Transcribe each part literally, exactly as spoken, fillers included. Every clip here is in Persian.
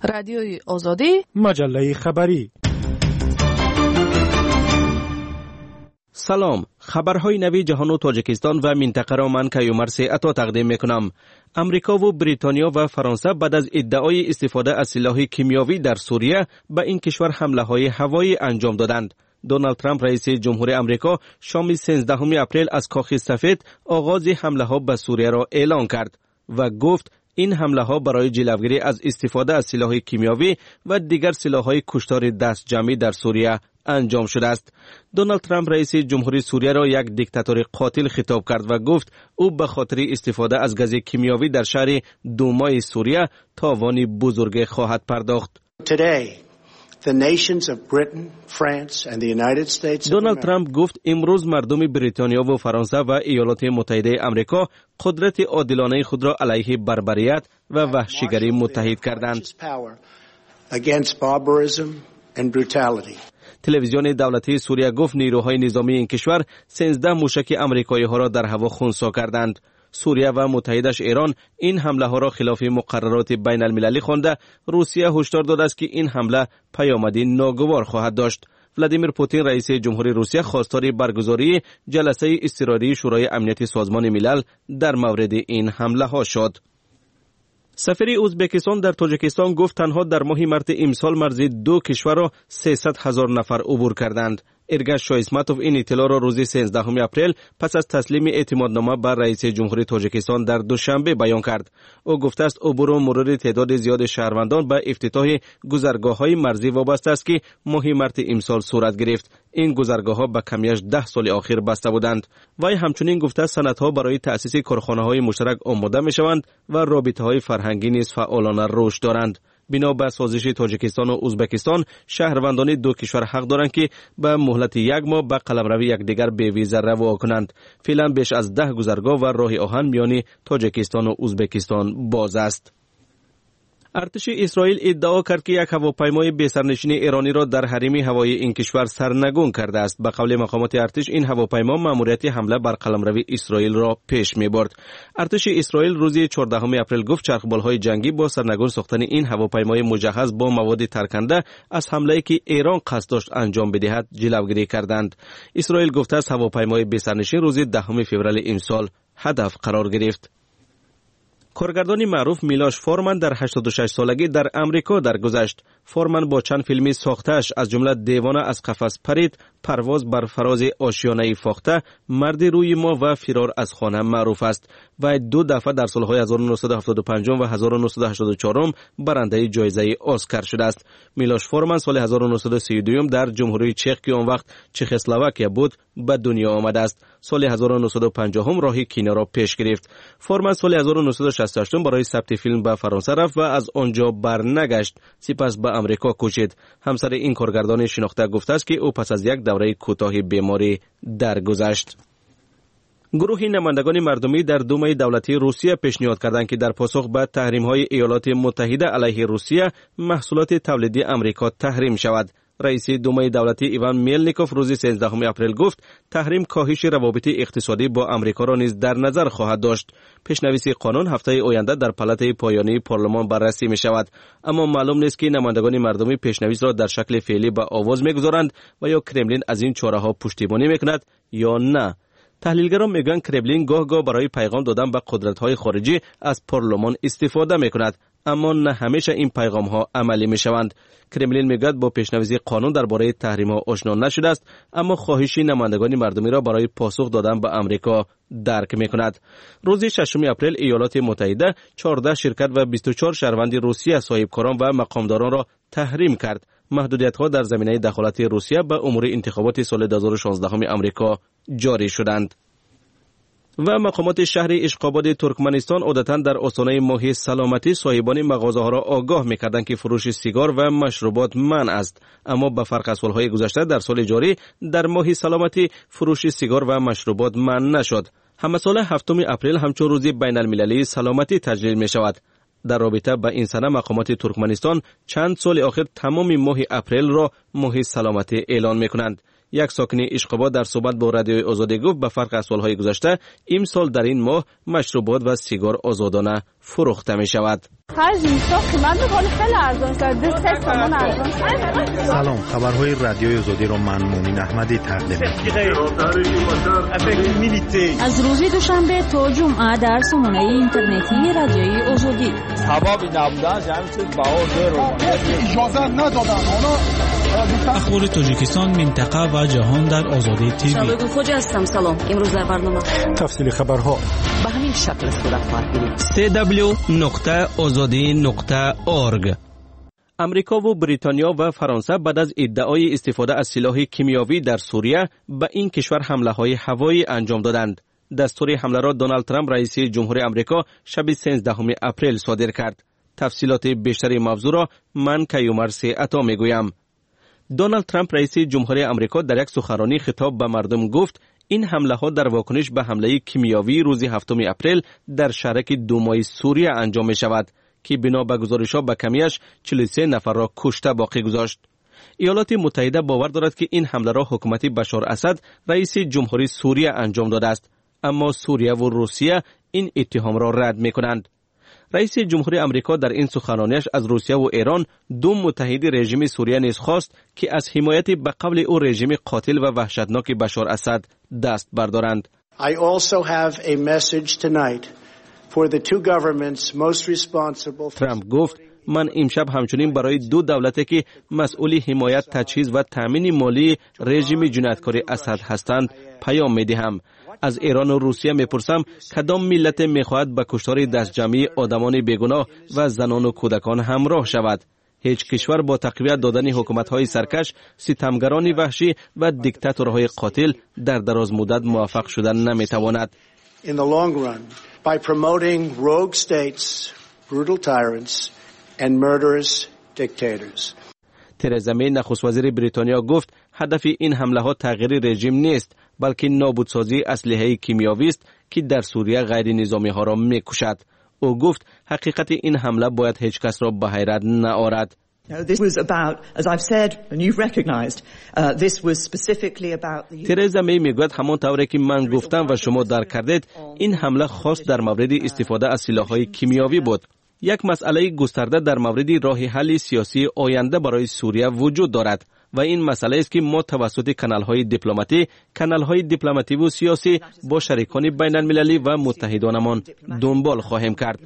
رادیوی آزادی، مجله خبری. سلام، خبرهای نوی جهان و تاجیکستان و منطقه را من کیومرث عطا تقدیم میکنم. امریکا و بریتانیا و فرانسه بعد از ادعای استفاده از سلاح کیمیاوی در سوریه به این کشور حمله های هوایی انجام دادند. دونالد ترامپ رئیس جمهور امریکا شام سیزدهم اپریل از کاخ سفید آغاز حمله ها به سوریه را اعلان کرد و گفت این حمله ها برای جلوگیری از استفاده از سلاح کیمیاوی و دیگر سلاح‌های کشتار دست جمعی در سوریه انجام شده است. دونالد ترامپ رئیس جمهوری سوریه را یک دیکتاتور قاتل خطاب کرد و گفت او به خاطر استفاده از گاز کیمیاوی در شهر دومای سوریه تاوانی بزرگ خواهد پرداخت. Today, the nations of Britain, France and the United States. دونالد ترامپ گفت امروز مردم بریتانیا و فرانسه و ایالات متحده آمریکا قدرت عادلانه خود را علیه بربریت و وحشیگری متحد کردند. تلویزیون دولتی سوریه گفت نیروهای نظامی این کشور سیزده موشک آمریکایی ها را در هوا خنثی کردند. سوریه و متحدش ایران این حمله ها را خلاف مقررات بین المللی خوانده، روسیه هشدار داده است که این حمله پیامدی ناگوار خواهد داشت. ولادیمیر پوتین رئیس جمهوری روسیه خواستار برگزاری جلسه اضطراری شورای امنیت سازمان ملل در مورد این حمله ها شد. سفیر ازبکستان در تاجیکستان گفت تنها در ماه مارس امسال مرز دو کشور را سیصد هزار نفر عبور کردند. ارگش شایسمتوف این اطلاع را روز سیزدهم اپریل پس از تسلیم اعتمادنامه بر رئیس جمهوری تاجیکستان در دوشنبه بیان کرد. او گفته است عبور و مرور تعداد زیاد شهروندان به افتتاح گذرگاه‌های مرزی وابسته است که ماه مارس امسال صورت گرفت. این گذرگاه‌ها به کمیش ده سال اخیر بسته بودند. وی همچنین گفته است سندها برای تأسیس کارخانه‌های مشترک آماده می‌شوند و رابطه‌های فرهنگی نیز فعالانه رشد دارند. بنا به سازش تاجیکستان و ازبکستان شهروندان دو کشور حق دارند که به مهلت یک ماه به قلمروی یکدیگر بی ویزا روا کنند. فعلا بیش از ده گذرگاه و راه آهن میان تاجیکستان و ازبکستان باز است. ارتش اسرائیل ادعا کرد که یک هواپیمای بی‌سرنشین ایرانی را در حریم هوایی این کشور سرنگون کرده است. به قول مقامات ارتش این هواپیما مأموریت حمله بر قلمرو اسرائیل را پیش می‌برد. ارتش اسرائیل روز چهاردهم اپریل گفت چرخبال‌های جنگی با سرنگون ساختن این هواپیمای مجهز با مواد ترکنده از حمله‌ای که ایران قصد داشت انجام بدهد جلوگیری کردند. اسرائیل گفته است هواپیمای بی‌سرنشین روز دهم فوریه امسال هدف قرار گرفت. کارگردان معروف میلوش فورمن در هشتاد و شش سالگی در امریکا درگذشت. فورمن با چند فیلمی ساخته‌اش از جمله دیوانه از قفس پرید، پرواز بر فراز آشیانه فاخته، مرد روی ما و فرار از خانه معروف است و دو دفعه در سالهای هزار و نهصد و هفتاد و پنج و هزار و نهصد و هشتاد و چهار برنده جایزه اسکار شده است. میلوش فورمن سال هزار و نهصد و سی و دو در جمهوری چک که آن وقت چکسلواکیه بود به دنیا آمده است. سال هزار و نهصد و پنجاه راه کینه را پیش گرفت. فورمن سال هزار و نهصد و شصت و هشت برای ثبت فیلم به فرانسه رفت و از آنجا برنگشت. سپس به امریکا کوچید. همسر این کارگردان شناخته گفته است که او پس از یک دوره کوتاه بیماری درگذشت. گروه نمایندگان مردمی در دومای دولتی روسیه پیشنهاد کردند که در پاسخ به تحریم‌های ایالات متحده علیه روسیه محصولات تولیدی امریکا تحریم شود. رئیس دومای دولتی ایوان میلنیکوف روز سیزدهم اپریل گفت تحریم کاهش روابط اقتصادی با امریکا را نیز در نظر خواهد داشت. پیشنویس قانون هفته آینده در پالات پایانی پارلمان بررسی می شود، اما معلوم نیست که نمایندگان مردمی پیشنویس را در شکل فعلی به آواز میگذارند و یا کرملین از این چاره‌ها پشتیبانی میکند یا نه. تحلیلگران میگن کرملین گاه گاه برای پیغام دادن به قدرت‌های خارجی از پارلمان استفاده میکند، اما نه همیشه این پیغام ها عملی می شوند. کرملین میگوید با پیشنویسی قانون درباره تحریم ها آشنا نشده است، اما خواهش نمایندگان مردمی را برای پاسخ دادن به امریکا درک می کند. روز ششم اپریل ایالات متحده چهارده شرکت و بیست و چهار شهروند روسیه صاحبکاران و مقامداران را تحریم کرد. محدودیت ها در زمینه دخالت روسیه به امور انتخابات سال دو هزار و شانزده امریکا جاری شدند. و مقامات شهر اشقاباد ترکمنستان عادتاً در آستانه ماه سلامتی صاحبان مغازه‌ها را آگاه می‌کردند که فروش سیگار و مشروبات منع است، اما به فرق از سال‌های گذشته در سال جاری در ماه سلامتی فروش سیگار و مشروبات منع نشد. همه سال هفتم اپریل همچون روز بین المللی سلامتی تجلیل می‌شود. در رابطه با این سنه مقامات ترکمنستان چند سال آخر تمام ماه اپریل را ماه سلامتی اعلان می‌کنند. یک ساکن اشقاباد در صحبت با رادیوی آزادی گفت به فرق از سالهای گذشته امسال در این ماه مشروبات و سیگار آزادانه فروخته می شود. سلام، خبرهای رادیوی آزادی را من مومن احمدی تقدیم می‌کنم. از روز دوشنبه تا جمعه در سامانه اینترنتی رادیوی آزادی. اخبار تاجیکستان، منطقه و جهان در آزادی تیوی. شبکه خوجا هستم. سلام. امروز در برنامه تفصیل خبرها به همین شکل صورت خواهد گرفت. دبلیو دبلیو دبلیو نقطه آزادی نقطه اورگ. امریکا و بریتانیا و فرانسه بعد از ادعای استفاده از سلاح کیمیاوی در سوریه به این کشور حمله‌های هوایی انجام دادند. دستور حمله را دونالد ترامپ رئیس جمهوری آمریکا شب سیزدهم اپریل صادر کرد. تفصیلات بیشتر موضوع را من کیومرث عطا میگویم. دونالد ترامپ رئیس جمهوری آمریکا در یک سخنرانی خطاب به مردم گفت این حمله ها در واکنش به حمله کیمیاوی روز هفتم اپریل در شهرک دومای سوریه انجام می شود که بنا به گزارش‌ها به کمیش چهل و سه نفر را کشته باقی گذاشت. ایالات متحده باور دارد که این حمله را حکومت بشار اسد رئیس جمهوری سوریه انجام داده است، اما سوریه و روسیه این اتهام را رد می کنند. رئیس جمهوری آمریکا در این سخنرانیش از روسیه و ایران، دو متحد رژیم سوریه نیز خواست که از حمایت به قول او رژیم قاتل و وحشتناک بشار اسد دست بردارند. I also have a message tonight for the two governments most responsible. ترامپ گفت من امشب همچنین برای دو دولتی که مسئول حمایت، تجهیز و تامین مالی رژیم جنایتکار اسد هستند پیام می‌دهم. از ایران و روسیه میپرسم کدام ملت میخواهد به کشتار دست جمعی آدمان بیگناه و زنان و کودکان همراه شود؟ هیچ کشور با تقویت دادن حکومت‌های سرکش، ستمگران وحشی و دیکتاتورهای قاتل در دراز مدت موفق شدن نمیتواند. In the long run, by promoting rogue states, brutal tyrants and murderous dictators. ترزا می نخست وزیر بریتانیا گفت هدف این حمله ها تغییر رژیم نیست، بلکه نابودسازی اسلحه کیمیاوی است که در سوریه غیر نظامی ها را میکشد. او گفت حقیقت این حمله باید هیچ کس را به حیرت نآورد. ترزا می میگوید همان طوری که من گفتم و شما درک کردید، این حمله خاص در مورد استفاده از سلاح‌های کیمیاوی بود. یک مسئله گسترده در مورد راه حل سیاسی آینده برای سوریه وجود دارد و این مسئله است که ما توسط کانال‌های دیپلماتی، کانال‌های دیپلماتی و سیاسی با شریکان بین المللی و متحدانمان دنبال خواهیم کرد.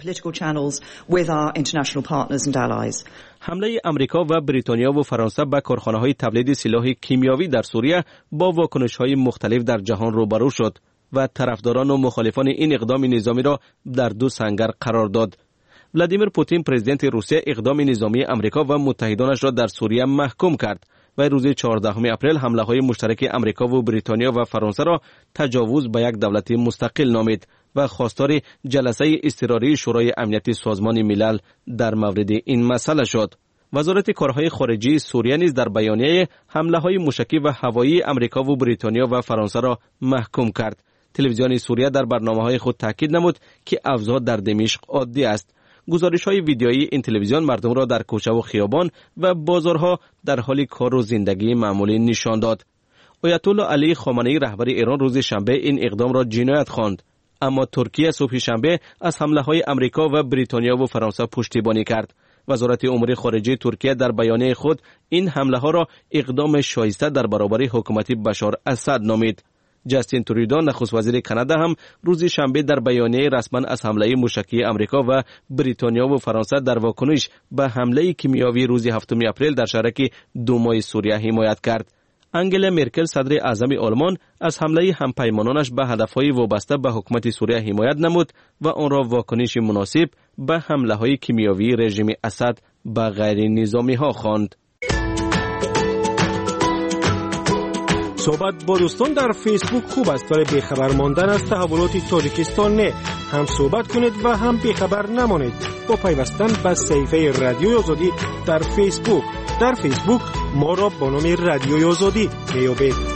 حمله امریکا و بریتانیا و فرانسه به کارخانه‌های تولید سلاح کیمیاوی در سوریه با واکنش‌های مختلف در جهان روبرو شد و طرفداران و مخالفان این اقدام نظامی را در دو سنگر قرار داد. ولادیمیر پوتین پرزیدنت روسیه اقدام نظامی امریکا و متحدانش را در سوریه محکوم کرد و روز چهاردهم اپریل حمله‌های مشترک امریکا و بریتانیا و فرانسه را تجاوز به یک دولت مستقل نامید و خواستار جلسه اضطراری شورای امنیت سازمان ملل در مورد این مسئله شد. وزارت کارهای خارجه سوریه نیز در بیانیه حمله‌های موشکی و هوایی امریکا و بریتانیا و فرانسه را محکوم کرد. تلویزیون سوریه در برنامه‌های خود تاکید نمود که اوضاع در دمشق عادی است. گزارش‌های ویدیویی این تلویزیون مردم را در کوچه و خیابان و بازارها در حال کار و زندگی معمولی نشان داد. آیت الله علی خامنه‌ای رهبر ایران روز شنبه این اقدام را جنایت خواند، اما ترکیه صبح شنبه از حمله‌های امریکا و بریتانیا و فرانسه پشتیبانی کرد. وزارت امور خارجه ترکیه در بیانیه خود این حمله‌ها را اقدام شایسته در برابر حکومت بشار اسد نامید. جاستین ترودو نخست وزیر کانادا هم روز شنبه در بیانیه رسما از حمله موشکی امریکا و بریتانیا و فرانسه در واکنش به حمله کیمیاوی روز هفتم اپریل در شهرک دومای سوریه حمایت کرد. انگلا مرکل صدر اعظم آلمان از حمله همپیمانانش به هدفهای وابسته به حکومت سوریه حمایت نمود و آن را واکنش مناسب به حمله‌های کیمیاوی رژیم اسد به غیر نظامی ها خواند. صحبت با دوستان در فیسبوک خوب است، ولی بیخبر ماندن از تحولات تاجیکستان نه. هم صحبت کنید و هم بیخبر نمانید با پیوستن به صفحه رادیوی آزادی در فیسبوک. در فیسبوک ما را با نام رادیوی آزادی میابید.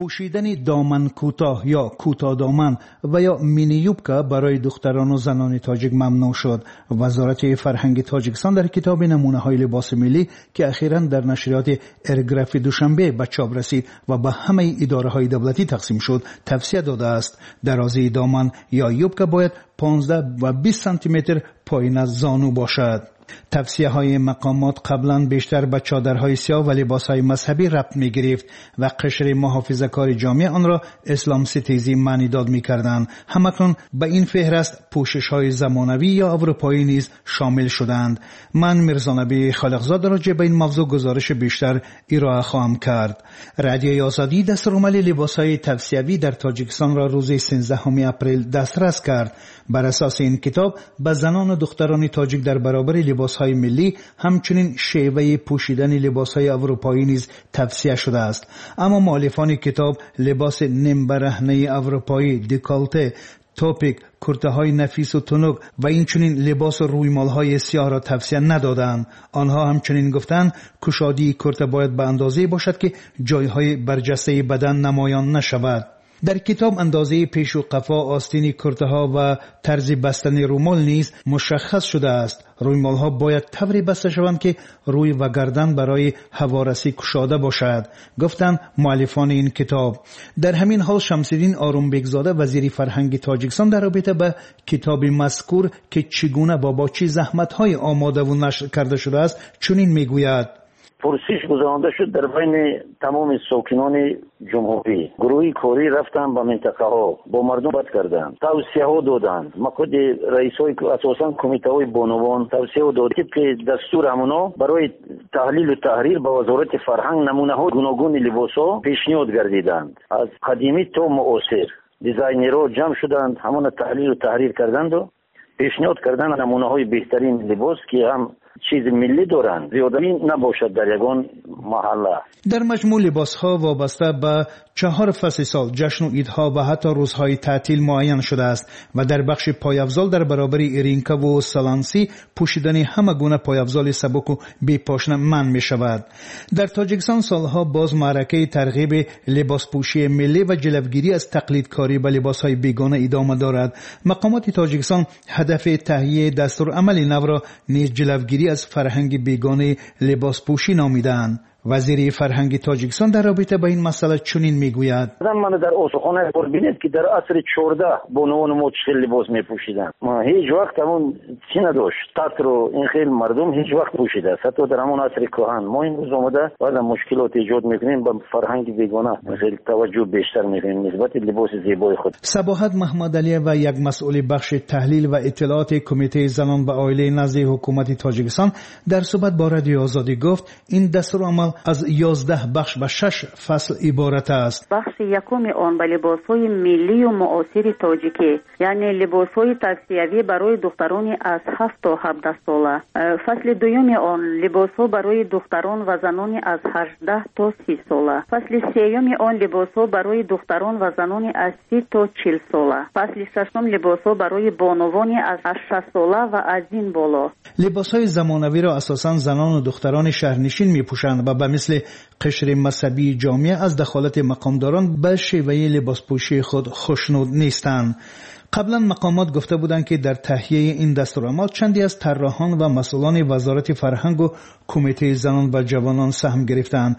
پوشیدن دامن کوتاه یا کوتاه دامن و یا مینی یوبکا برای دختران و زنان تاجیک ممنوع شد. وزارت فرهنگ تاجیکستان در کتاب نمونه‌های لباس ملی که اخیراً در نشریات ارگراف دوشنبه به چاپ رسید و به همه اداره‌های دولتی تقسیم شد توصیه داده است درازی دامن یا یوبکا باید پانزده و بیست سانتی متر پایین از زانو باشد. توصیه های مقامات قبلا بیشتر به چادرهای سیاه و لباس های مذهبی ربط می گرفت و قشر محافظه کار جامعه آن را اسلام ستیزی معنی داد می کردند. همکنون به این فهرست پوشش های زمانوی یا اروپایی نیز شامل شدند. من میرزانبی خالقزاده راجع به این موضوع گزارش بیشتر ارائه خواهم کرد. رادیوی آزادی دستورالعمل لباس های توصیوی در تاجیکستان را روز سیزدهم اپریل دسترس کرد. بر اساس این کتاب به زنان و دختران تاجیک در برابر لباس‌های ملی همچنین شیوه پوشیدن لباس‌های اروپایی نیز توصیه شده است. اما مؤلفان کتاب لباس نیم برهنه اروپایی، دکالته، توپیک، کرته‌های نفیس و تنوک و این چنین لباس و رویمال‌های سیاه را توصیه ندادند. آنها همچنین گفتند کشادی کرته باید به اندازه‌ای باشد که جای‌های برجسته بدن نمایان نشود. در کتاب اندازه پیش و قفا، آستین کرته ها و طرز بستن رومال نیز مشخص شده است. رویمال ها باید طوری بسته شوند که روی و گردن برای هوارسی کشاده باشد، گفتند مؤلفان این کتاب. در همین حال شمس‌الدین آرومبگزاده وزیر فرهنگ تاجیکستان در رابطه به کتاب مذکور که چگونه با با چه زحمت های آماده و نشر کرده شده است چنین میگوید: پرسش گذرانده شد در بین تمام ساکنان جمهوری. گروهی کاری رفتن به منطقه ها با مردم بحث کردند، توصیه ها دادند. ما خود رئیس های اساسا کمیته های بانوان توصیه ها دادند که دستور همونا برای تحلیل و تحریر با وزارت فرهنگ نمونه های گوناگون لباس ها پیشنهاد گردیدند. از قدیمی تا معاصر دیزاینرها جمع شدند، همون تحلیل و تحریر کردند و پیشنهاد کردند نمونه های بهترین لباس که هم چیز ملی دارند، زیادی نباشد در یگان محله. در مجموع لباس ها وابسته به چهار فصل سال، جشن و عیدها و حتی روزهای تعطیل معین شده است و در بخش پایافزال در برابر ایرینکا و سالانسی پوشیدن همه گونه پایافزال سبک و بی پاشنه منع می شود. در تاجیکستان سالها باز معرکه ترغیب لباس پوشی ملی و جلوگیری از تقلیدکاری به لباس های بیگانه ادامه دارد. مقامات تاجیکستان هدف تهیه دستور عمل نو را نیز جلوگیری از فرهنگ بیگانه لباس پوشی نامیدند. وزیر فرهنگ تاجیکستان در رابطه با این مسئله چنین میگوید: من در اوسخانه ببینید که در عصر چهارده بانوان ما چه لباس میپوشیدن. ما هیچ وقت همون چی نداشت، تاتر و این خیلی مردم هیچ وقت پوشیده. حتی در همون عصر کهن ما این روز آمده بعد مشکلات ایجاد میکنیم، با فرهنگ بیگانه خیلی توجه بیشتر میکنیم نسبت لباس زیبای خود. صباحت محمد علی و یک مسئول بخش تحلیل و اطلاعات کمیته زنان و عائله نزد حکومت تاجیکستان در صحبت با رادیو آزادی گفت این دستورالعمل از یازده بخش و شش فصل عبارت است. بخش یکم آن به لباس‌های ملی و معاصر تاجیکی، یعنی لباس‌های توصیوی برای دختران از هفت تا هفده ساله. فصل دوم آن لباس‌ها برای دختران و زنان از هجده تا سی ساله. فصل سوم آن لباس‌ها برای دختران و زنان از سی تا چهل ساله. فصل ششم لباس‌ها برای بانوان از شصت ساله و از این بالا. لباس‌های زمانوی را اساساً زنان و دختران شهرنشین می‌پوشند و به مثل قشر مذهبی جامعه از دخالت مقامداران به شیوه لباس پوشی خود خوشنود نیستند. قبلا مقامات گفته بودند که در تهیه این دستورالعمل چندی از طراحان و مسئولان وزارت فرهنگ و کمیته زنان و جوانان سهم گرفتند.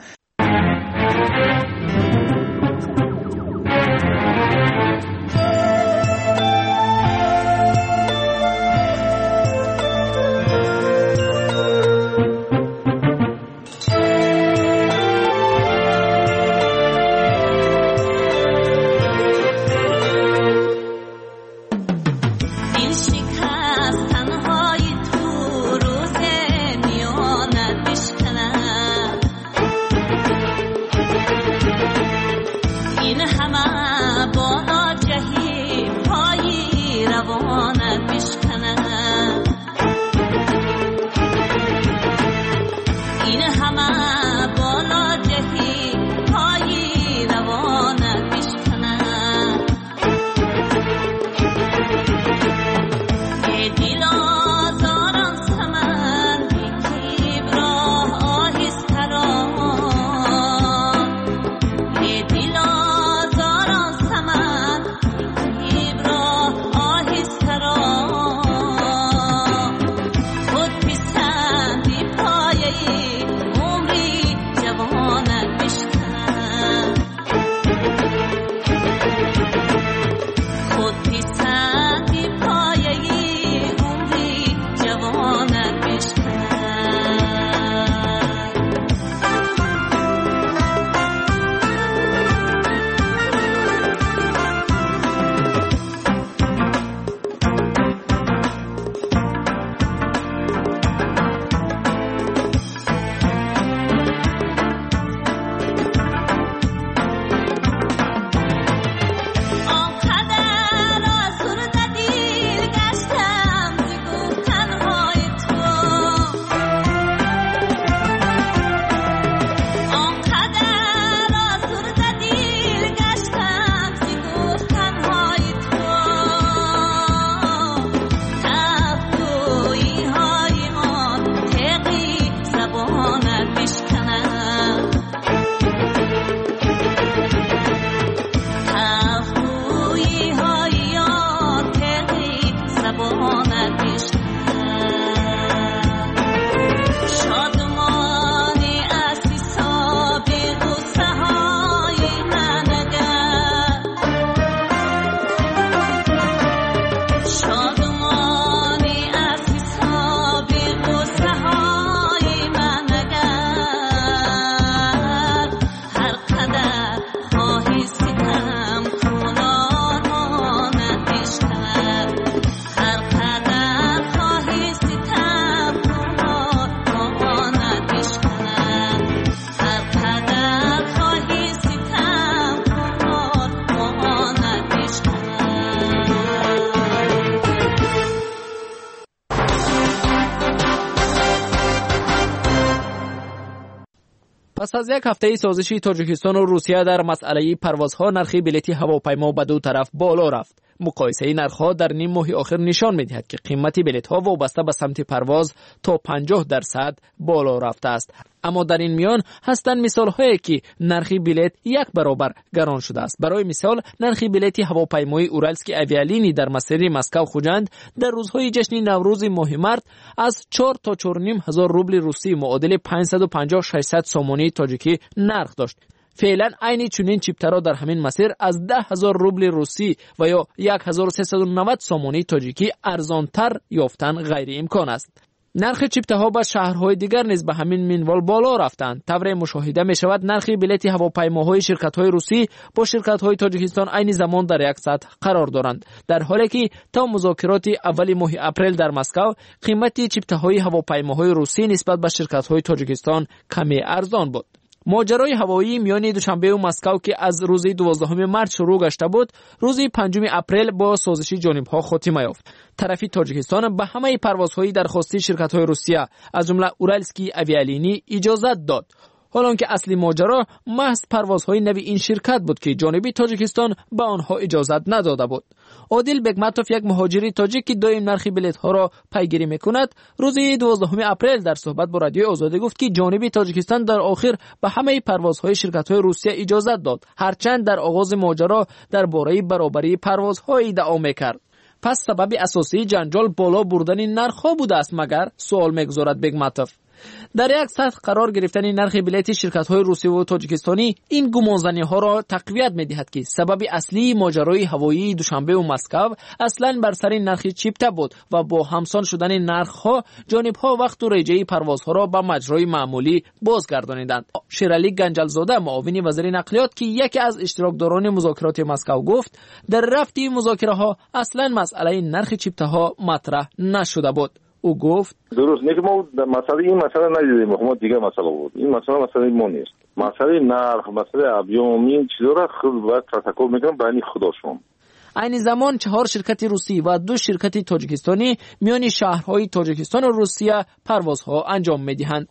پس از یک هفته سازشی تاجیکستان و روسیه در مسئله پروازها، نرخ بلیط هواپیما به دو طرف بالا رفت. مقایسه نرخ‌ها در نیم ماه آخر نشان می‌دهد که قیمت بلیط‌ها وابسته به سمت پرواز تا پنجاه درصد بالا رفته است. اما در این میان هستند مثال‌هایی که نرخ بلیط یک برابر گران شده است. برای مثال نرخ بلیط هواپیمای اورالسکی اویالینی در مسیر مسکو خوجند در روزهای جشن نوروز ماه مارت از چهار تا چهار و نیم هزار روبل روسی معادل پانصد و پنجاه تا ششصد سومانی تاجیکی نرخ داشت. فعلا عین چنین چیپترها در همین مسیر از ده هزار روبل روسی و یا هزار و سیصد و نود سومانی تاجیکی ارزانتر یافتن غیر امکان است. نرخ چیپته‌ها به شهرهای دیگر نیز به همین منوال بالا رفتند. طور مشاهده می شود نرخ بلیط هواپیماهای شرکت‌های روسی با شرکت‌های تاجیکستان عین زمان در یک سطح قرار دارند، در حالی که تا مذاکرات اول ماه اپریل در مسکو قیمت چیپته‌های هواپیماهای روسی نسبت به شرکت‌های تاجیکستان کمی ارزان بود. ماجرای هوایی میان دوشنبه و مسکو که از روز دوازدهم مارس شروع گشته بود، روز پنجم اپریل با سازش جانب‌ها خاتمه یافت. طرف تاجیکستان به همه پروازهای درخواستی شرکت‌های روسیه از جمله اورالسکی اویالینی اجازت داد، حالانکه اصلی ماجرا محض پروازهای نوی این شرکت بود که جانب تاجیکستان به آنها اجازت نداده بود. عادل بگمتوف، یک مهاجر تاجیک که دائم نرخ بلیط‌ها را پیگیری می‌کند، روز دوازدهم اپریل در صحبت با رادیو آزادی گفت که جانب تاجیکستان در آخر به همه پروازهای شرکت‌های روسیه اجازت داد، هرچند در آغاز ماجرا درباره برابری پروازهای ادعا می‌کرد. پس سبب اساسی جنجال بالا بردن نرخ‌ها بوده است مگر؟ سوال می‌گذارد بگمتوف. در یک سطح قرار گرفتن نرخ بلیط شرکت‌های روسی و تاجیکستانی این گمانزنی‌ها را تقویت می‌دهد که سبب اصلی ماجرای هوایی دوشنبه و مسکو اصلاً بر سر نرخ چیپته بود و با همسان شدن نرخ‌ها جانب‌ها وقت و رجه پروازها را به مجرای معمولی بازگردانیدند. شیرعلی گنجلزاده، معاون وزیر نقلیات که یکی از اشتراکداران مذاکرات مسکو، گفت در رفت مذاکره‌ها اصلاً مسئله نرخ چیپته‌ها مطرح نشده بود. او گفت درست نیست، ما مسئله این مسئله ندیدیم، ما دیگه مسئله بود. این مسئله مسئله ما نیست. مسئله نرخ، مسئله ابیوم، این چیزا را خود باید تفکر میکنم برای خدا شما. این زمان چهار شرکت روسی و دو شرکت تاجیکستانی میان شهرهای تاجیکستان و روسیه پروازها انجام میدهند.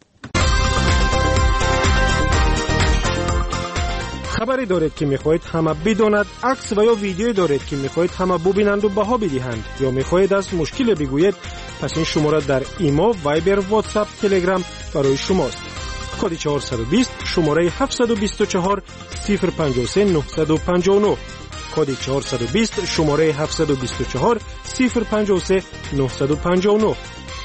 خبری دارید که میخواهید همه بداند، عکس و یا ویدیویی دارید که میخواهید همه ببینند و بها بدهند، یا میخواهید از مشکل بگویید، پس این شماره در ایما، وایبر، واتساپ، تلگرام برای شماست. کد چهارصد و بیست شماره هفتصد و بیست و چهار صفر پنجاه و سه نهصد و پنجاه و نه. کد چهارصد و بیست شماره هفتصد و بیست و چهار صفر پنجاه و سه نهصد و پنجاه و نه.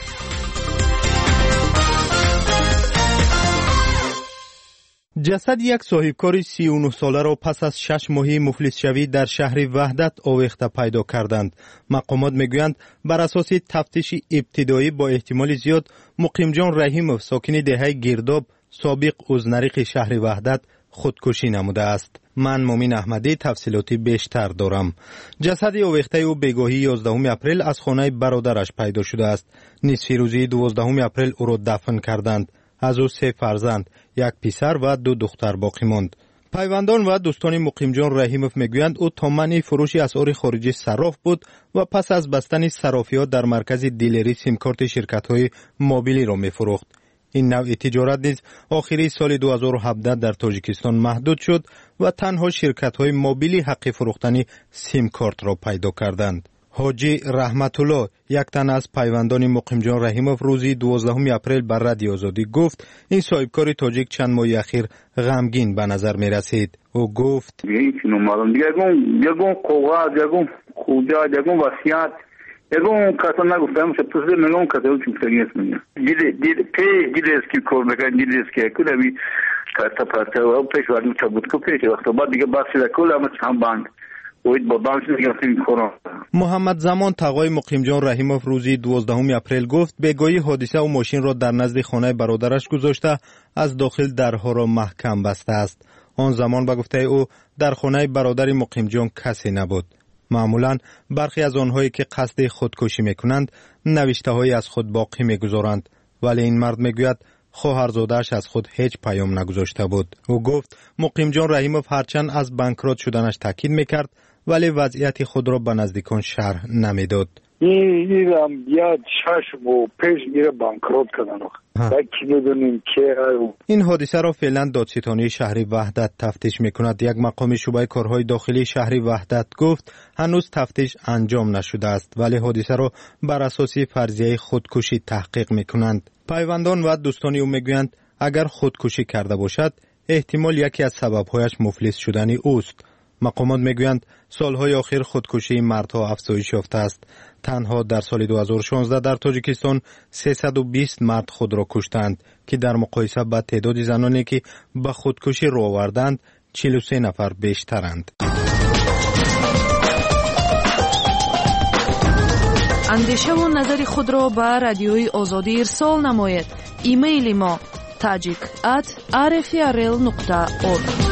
جسد یک صاحبکار سی و نه ساله را پس از شش ماهی مفلس شوی در شهر وحدت آویخته پیدا کردند. مقامات میگویند بر اساس تفتیش ابتدایی با احتمال زیاد مقیم جان رحیموف ساکن دهه گرداب سابق عضنریق شهر وحدت خودکشی نموده است. من مومین احمدی تفصیلاتی بیشتر دارم. جسد آویخته او بگاهی یازدهم اپریل از خانه برادرش پیدا شده است. نصف روزی دوازدهم اپریل او را دفن کردند. از او سه فرزند، یک پسر و دو دختر باقی ماند. پیوندان و دوستان مقیم جان رحیموف میگویند او تا منع فروش اسعار خارجی صراف بود و پس از بستن صرافیات در مرکز دیلری سیم کارت شرکت‌های موبیلی را میفروخت. این نوع تجارت نیز آخری سال دو هزار و هفده در تاجیکستان محدود شد و تنها شرکت‌های موبیلی حق فروختن سیم کارت را پیدا کردند. حاجی رحمت الله، یک تن از پیوندان مقیم جان رحیموف، روزی دوازدهم اپریل بر رادیو آزادی گفت این صاحبکار تاجیک چند ماه اخیر غمگین به نظر می رسید. او گفت یگون قواد، یگون خوجا، یگون وسیعت، یگون کسا نگفتم شبتوزده مگون کسا او چمتگی است میگم پی دیلیز کی کور بکن دیلیز کی کل اوی کسا پرسه و پیش وردیم چبود که پیش وقت بعد دیگه باسی دکل همه چند بانک محمد زمان تقای مقیم جان رحیموف روزی دوازدهم اپریل گفت بگاهی حادثه و ماشین را در نزد خانه برادرش گذاشته از داخل درها را محکم بسته است. آن زمان به گفته او در خانه برادر مقیم جان کسی نبود. معمولا برخی از آنهایی که قصد خودکشی میکنند نوشته های از خود باقی میگذارند، ولی این مرد میگوید خواهرزاده‌اش از خود هیچ پیام نگذاشته بود. او گفت مقیم جان رحیموف هرچند از بانکرات شدنش تاکید میکرد ولی وضعیت خود را به نزدیکان شرح نمیداد. این هم بیاد شش و پیش میره بانکروت کردن. کی بدونیم که این حادثه را فعلا دادستانی شهر وحدت تفتیش میکند. یک مقام شعبه کارهای داخلی شهر وحدت گفت هنوز تفتیش انجام نشده است ولی حادثه را بر اساس فرضیه خودکشی تحقیق میکنند. پیوندان و دوستان او میگویند اگر خودکشی کرده باشد احتمال یکی از سببهایش مفلس شدن اوست. مقامات میگویند سالهای آخر خودکشی مردها افزایش یافته است. تنها در سال دو هزار و شانزده در تاجیکستان سیصد و بیست مرد خود را کشتند که در مقایسه با تعداد زنانی که به خودکشی رو آوردند چهل و سه نفر بیشترند. اندیشه و نظر خود را به رادیوی آزادی ارسال نمایید. ایمیل ما tajik at r f r l nokta org.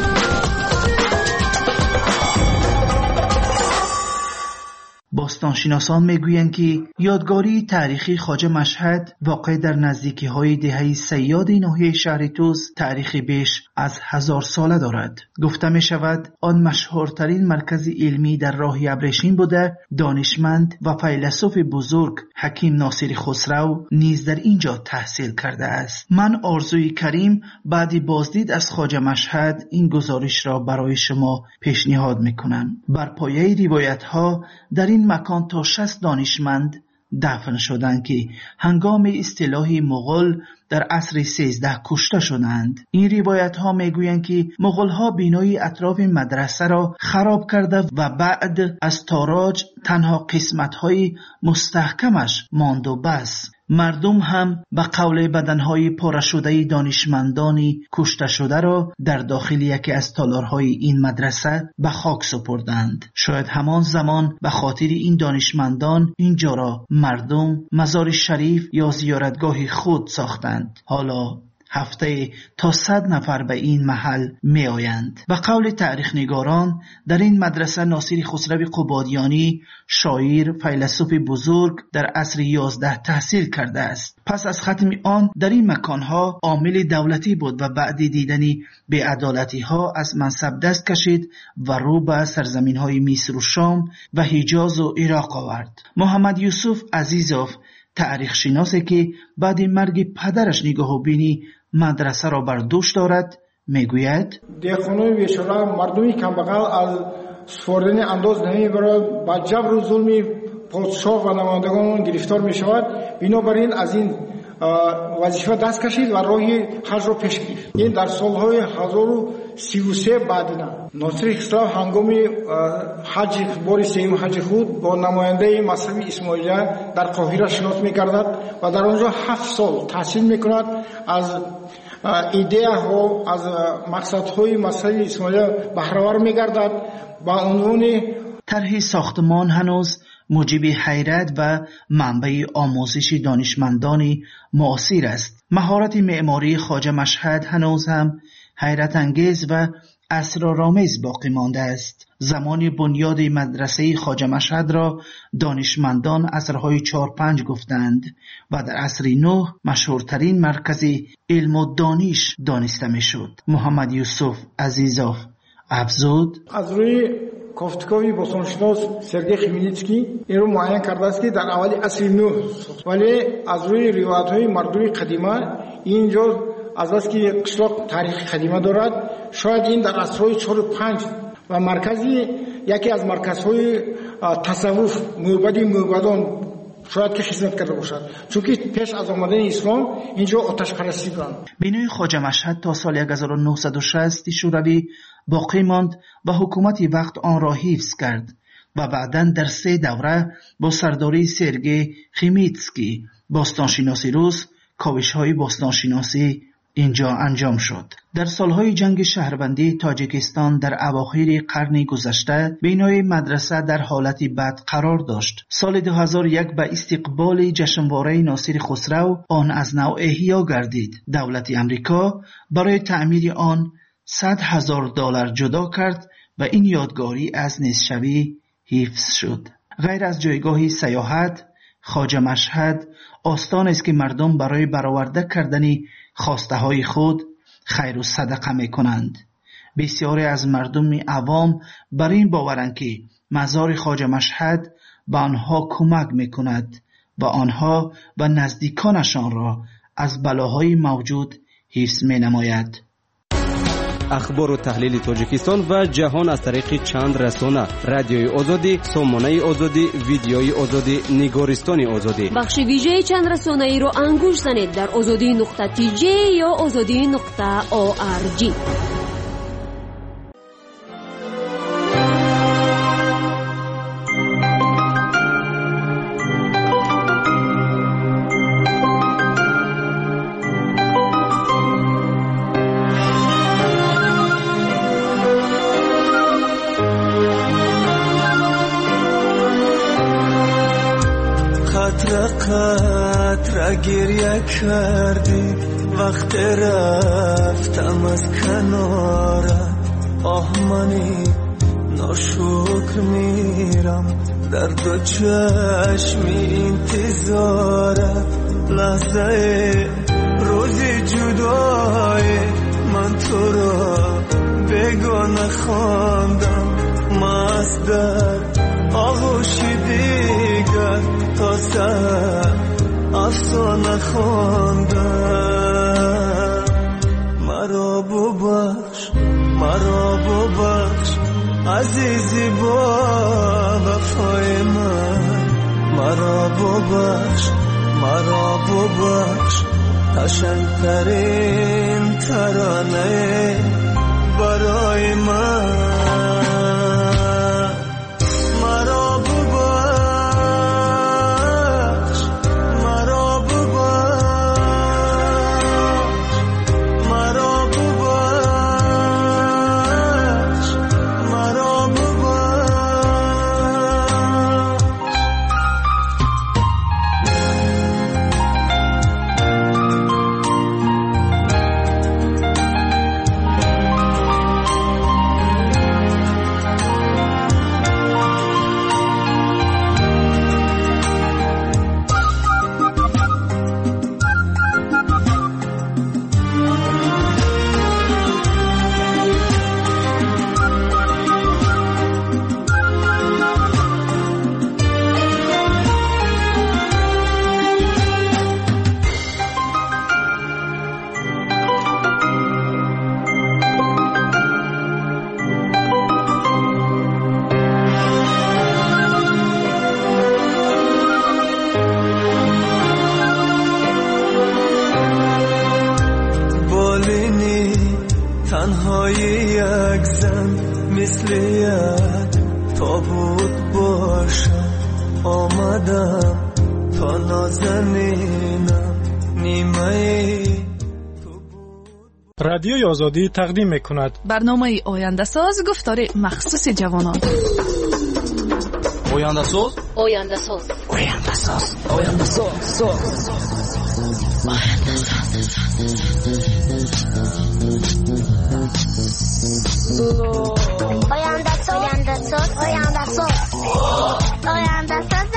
باستانشناسان میگویند که یادگاری تاریخی خواجه مشهد واقع در نزدیکی های دهه سیاد ناحیه شهر توس تاریخی بیش از هزار ساله دارد. گفته می شود آن مشهورترین مرکز علمی در راه ابریشم بوده. دانشمند و فیلسوف بزرگ حکیم ناصر خسرو نیز در اینجا تحصیل کرده است. من آرزوی کریم بعد بازدید از خواجه مشهد این گزارش را برای شما پیشنهاد میکنم. بر پایه روایت ها در این مکان تا شصت دانشمند دفن شدند که هنگام استیلای مغول در عصر سیزده کشته شدند. این روایت ها میگویند که مغول ها بینای اطراف مدرسه را خراب کرده و بعد از تاراج تنها قسمت های مستحکمش ماند و بس. مردم هم به قول بدنهای پاره شده دانشمندانی کشته شده را در داخل یکی از تالارهای این مدرسه به خاک سپردند. شاید همان زمان به خاطر این دانشمندان اینجا را مردم مزار شریف یا زیارتگاه خود ساختند. حالا هفته تا صد نفر به این محل می آیند. به قول تاریخ نگاران در این مدرسه ناصر خسرو قبادیانی شاعر فیلسوف بزرگ در عصر یازده تحصیل کرده است. پس از ختم آن در این مکانها عامل دولتی بود و بعد دیدنی بی‌عدالتی ها از منصب دست کشید و رو به سرزمین های مصر و شام و حجاز و عراق آورد. محمد یوسف عزیزوف تاریخ شناسی که بعد مرگ پدرش نگاه و بینی مدرسه را بر دوش دارد میگوید دهخانه بیچاره مردمی کمبغل از سپردن انداز نمیبرد، با جبر و ظلم پادشاه و نمایندگان گرفتار میشود. بنابراین از این وظیفه دست کشید و راه حج را پیش گرفت. این در سالهای هزار و سی و سه بعد نه ناصر خسرو هنگام حج بار سوم حج خود با نماینده مذهبی اسماعیلیه در قاهره شناخت می‌گردد و در آنجا هفت سال تحصیل می‌کند. از ایده ها از مقصدهای مذهبی اسماعیلیه بهره‌ور می‌گردد. با عنوان طرح ساختمان هنوز موجب حیرت و منبع آموزش دانشمندان معاصر است. مهارت معماری خواجه مشهد هنوز هم حیرت انگیز و اسرارآمیز باقی مانده است. زمان بنیاد مدرسه خواجه مشهد را دانشمندان عصرهای چهار پنج گفتند و در عصر نو مشهورترین مرکز علم و دانش دانسته می شد. محمد یوسف عزیزوف افزود از روی کوفتکوی باستانشناس سرگئی خمیلنیتسکی این رو معین کرده است که در اولی عصر نو، ولی از روی روایت های مردم قدیمه اینجا از است که قشلاق تاریخ قدیمه دارد. شاید این در عصرهای چهار و پنج و مرکزی یکی از مرکزهای تصوف معبد معبدان شاید که خدمت کرده باشد، چون که پیش از آمدن اسلام اینجا آتش پرستی دارند. بینای خواجه مشهد تا سال هزار و نهصد و شصت شوروی باقی ماند و حکومت وقت آن را حفظ کرد و بعداً در سه دوره با سرداری سرگئی خمیلنیتسکی باستانشناسی روس کاوش‌های باستانشناسی اینجا انجام شد. در سالهای جنگ شهروندی تاجیکستان در اواخر قرن گذشته بنای مدرسه در حالت بد قرار داشت. سال دو هزار و یک به استقبال جشنواره ناصر خسرو آن از نو احیا گردید. دولت امریکا برای تعمیر آن صد هزار دلار جدا کرد و این یادگاری از نزدشوی حفظ شد. غیر از جایگاه سیاحت، خواجه مشهد آستان است که مردم برای برآورده کردن خواسته های خود خیر و صدقه می کنند. بسیاری از مردم عوام بر این باورند که مزار خواجه مشهد به آنها کمک میکند و آنها و نزدیکانشان را از بلاهای موجود حفظ می نماید. اخبار و تحلیل تاجیکستان و جهان از طریق چند رسانه: رادیوی آزادی، سامانه آزادی، ویدیوی آزادی، نگارستان آزادی. بخش ویژه چند رسانه ای رو انگوش زنید در آزادی نقطه تی جی یا آزادی نقطه او آر جی. قطره گریه کردی وقت رفتم از کنارت، آه منی ناشکر میرم در دو چشمی انتظارت. لحظه روزی جدای من تو را بگانه خواندم، مست در آغوش دیگر تا سر افسانه خواندم. مرا ببخش مرا ببخش عزیزی با وفای من، مرا ببخش مرا ببخش قشنگترین ترانه برای من. تنهای یک زن مثل یک تابوت باشم، آمدم تا نازنینم نیمه. رادیوی آزادی تقدیم میکند برنامه آینده ساز، گفتار مخصوص جوانان. آینده ساز آینده ساز آینده ساز آینده ساز آینده آینده ساز آینده ساز آینده ساز آینده ساز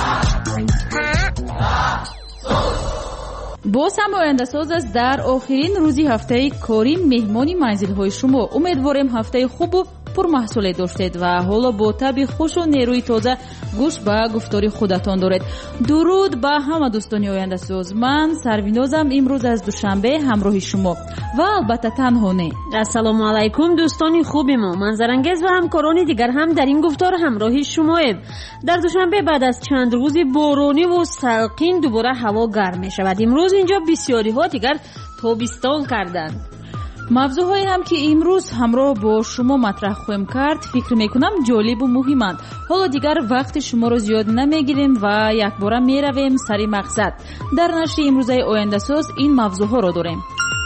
باز هم آینده ساز است. در آخرین روزی هفته کاری مهمانی منزل های شما. امیدواریم هفته خوب و پرمحصول داشتید و حالا با طبع خوش و نیروی تازه گوش به گفتار خودتان دارید. درود به همه دوستان آینده ساز. من سروینازم، امروز از دوشنبه همراه شما و البته تنها نه. السلام علیکم دوستان خوب ما. منظرانگیز و همکاران دیگر هم در این گفتار همراه شماییم. در دوشنبه بعد از چند روزی بارانی و سلقین دوباره هوا گرم می شود. امروز اینجا بسیاری ها دیگر تابستان کردند. موضوعهایی هم که امروز همراه با شما مطرح خواهیم کرد فکر میکنم جالب و مهمند. حالا دیگر وقت شما رو زیاد نمیگیریم و یک بار میرویم سر مقصد. در نشر امروزه آینده ساز این موضوعها رو داریم.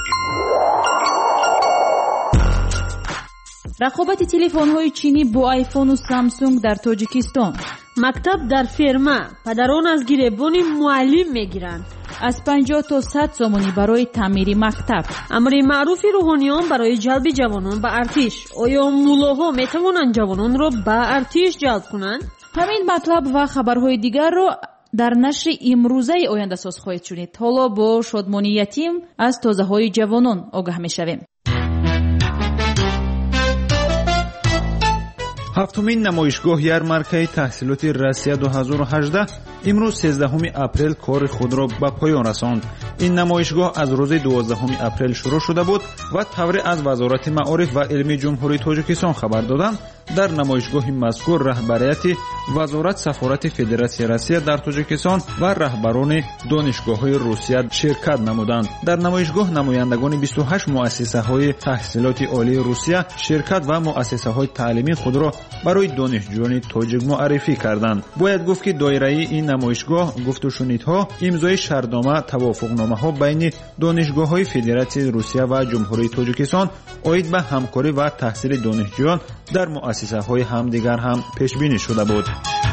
رقابت تلفن‌های چینی با آیفون و سامسونگ در تاجیکستان. مکتب در فرما، پدران از گریبان معلم میگیرند. از پنجاه تا صد سومانی برای تعمیر مکتب. امر معروف روحانیان برای جلب جوانان به ارتش. آیا مولاها میتوانند جوانان را به ارتش جلب کنند؟ همین مطلب و خبرهای دیگر رو در نشر امروزه آینده ساز خواهید شنید. حالا با شادمانی یتیم از تازه های جوانان آگاه میشویم. ҳафтумин намоишгоҳ ярмаркаи таҳсилоти Россия ду ҳазору ҳаждаҳ имрӯз сездаҳуми апрел кори худро ба поён расонд. ин намоишгоҳ аз рӯзи дувоздаҳуми апрел шурӯъ шуда буд ва тавре аз вазорати маориф ва илми ҷумҳурии Тоҷикистон хабар доданд. дар намоишгоҳи мазкур раҳбарияти вазорат, сафорати Федератсияи Россия дар Тоҷикистон ва раҳбарони донишгоҳҳои Русия ширкат намуданд. дар намоишгоҳ намояндагони бисту ҳашт муассисаҳои таҳсилоти олии Русия ширкат ва муассисаҳои таълимӣ худро барои донишҷӯёни тоҷик муаррифӣ карданд. бояд гуфт ки доираи ин намоишгоҳ гуфтушунидҳо, имзои шартнома, тавофуқномаҳо байни донишгоҳҳои Федератсияи Русия ва ҷумҳурии Тоҷикистон оид ба ҳамкорӣ ва таҳсили донишҷӯён дар муассисаҳои ҳамдигар ҳам пешбинӣ шуда буд.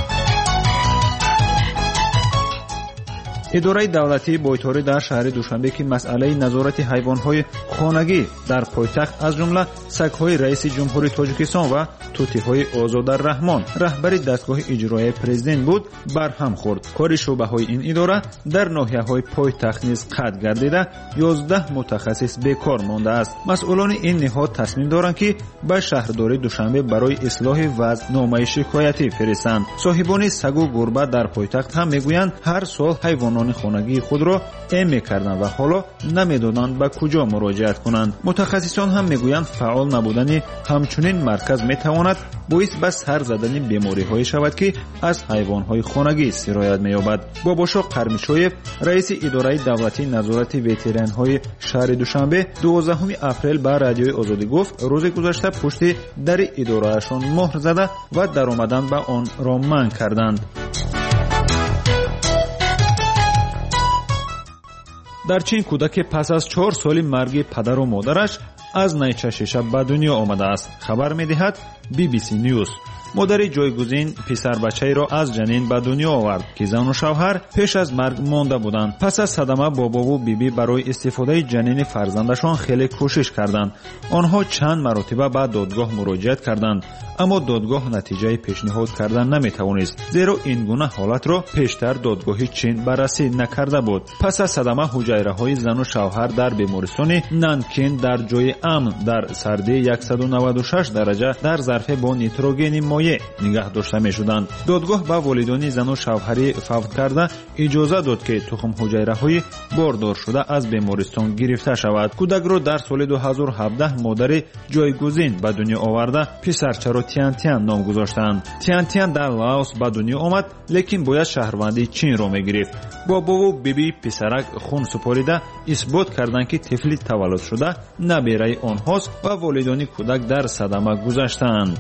идораи давлатии бойтори дар шаҳри Душанбе ки масъалаи назорати ҳайвонҳои хонагӣ дар пойтахт аз ҷумла сагҳои раиси ҷумҳурии Тоҷикистон ва тутиҳои Озодарраҳмон раҳбари дастгоҳи иҷроияи президент буд, барҳам хӯрд. кори шӯъбаҳои ин идора дар ноҳияҳои пойтахт низ қатъ гардида ёздаҳ мутахассис бекор мондааст. масъулони ин ниҳод тасмим доранд ки ба шаҳрдории Душанбе барои ислоҳи вазъ номаи шикоятӣ фиристанд. соҳибони сагу гурба дар пойтахт ҳам мегӯянд ҳар сол ҳайвонони хонагии худро эм мекарданд ва ҳоло намедонанд ба куҷо муроҷиат кунанд. мутахассисон ҳам мегӯянд фаъол набудани ҳамчунин марказ метавонад боис ба сар задани бемориҳое шавад ки аз ҳайвонҳои хонагӣ сироят меёбад. бобошоқ қармишоев, раиси идораи давлатии назорати ветеранҳои шаҳри Душанбе, дувоздаҳуми апрел ба радиои Озодӣ гуфт, рӯзи гузашта пушти дари идораашон моҳр зада ва даромадан ба онро манъ карданд. дар чин кӯдаке пас аз чор соли марги падару модараш аз найча шиша ба дунё омадааст. хабар медиҳад би би си News. модари ҷойгузин писарбачаеро аз ҷанин ба дунё овард ки зану шавҳар пеш аз марг монда буданд. пас аз садама бобову бибӣ барои истифодаи ҷанини фарзандашон хеле кӯшиш карданд. онҳо чанд маротиба ба додгоҳ муроҷиат карданд, аммо додгоҳ натиҷаи пешниҳод кардан наметавонист, зеро ин гуна ҳолатро пештар додгоҳи чин баррасӣ накарда буд. пас аз садама ҳуҷайраҳои зану шавҳар дар бемористони Нанкин дар ҷои амн дар сардии яксаду наваду шаш дараҷа дар зарфе бо нитрогени моеъ нигаҳ дошта мешуданд. додгоҳ ба волидони зану шавҳарӣ фавт карда иҷоза дод ки тухмҳуҷайраҳои бордоршуда аз бемористон гирифта шавад. кӯдакро дар соли ду ҳазору ҳабдаҳ модари ҷойгузин ба дунё оварда писарчаро Тянтян ном гузоштанд. Тянтян дар Лаос ба дунё омад, лекин бояд шаҳрвандии Чинро мегирифт. бобову биби писарак хун супорида исбот карданд ки тифли таваллуд шуда набераи онҳост ва волидони кӯдак дар садама гузаштаанд.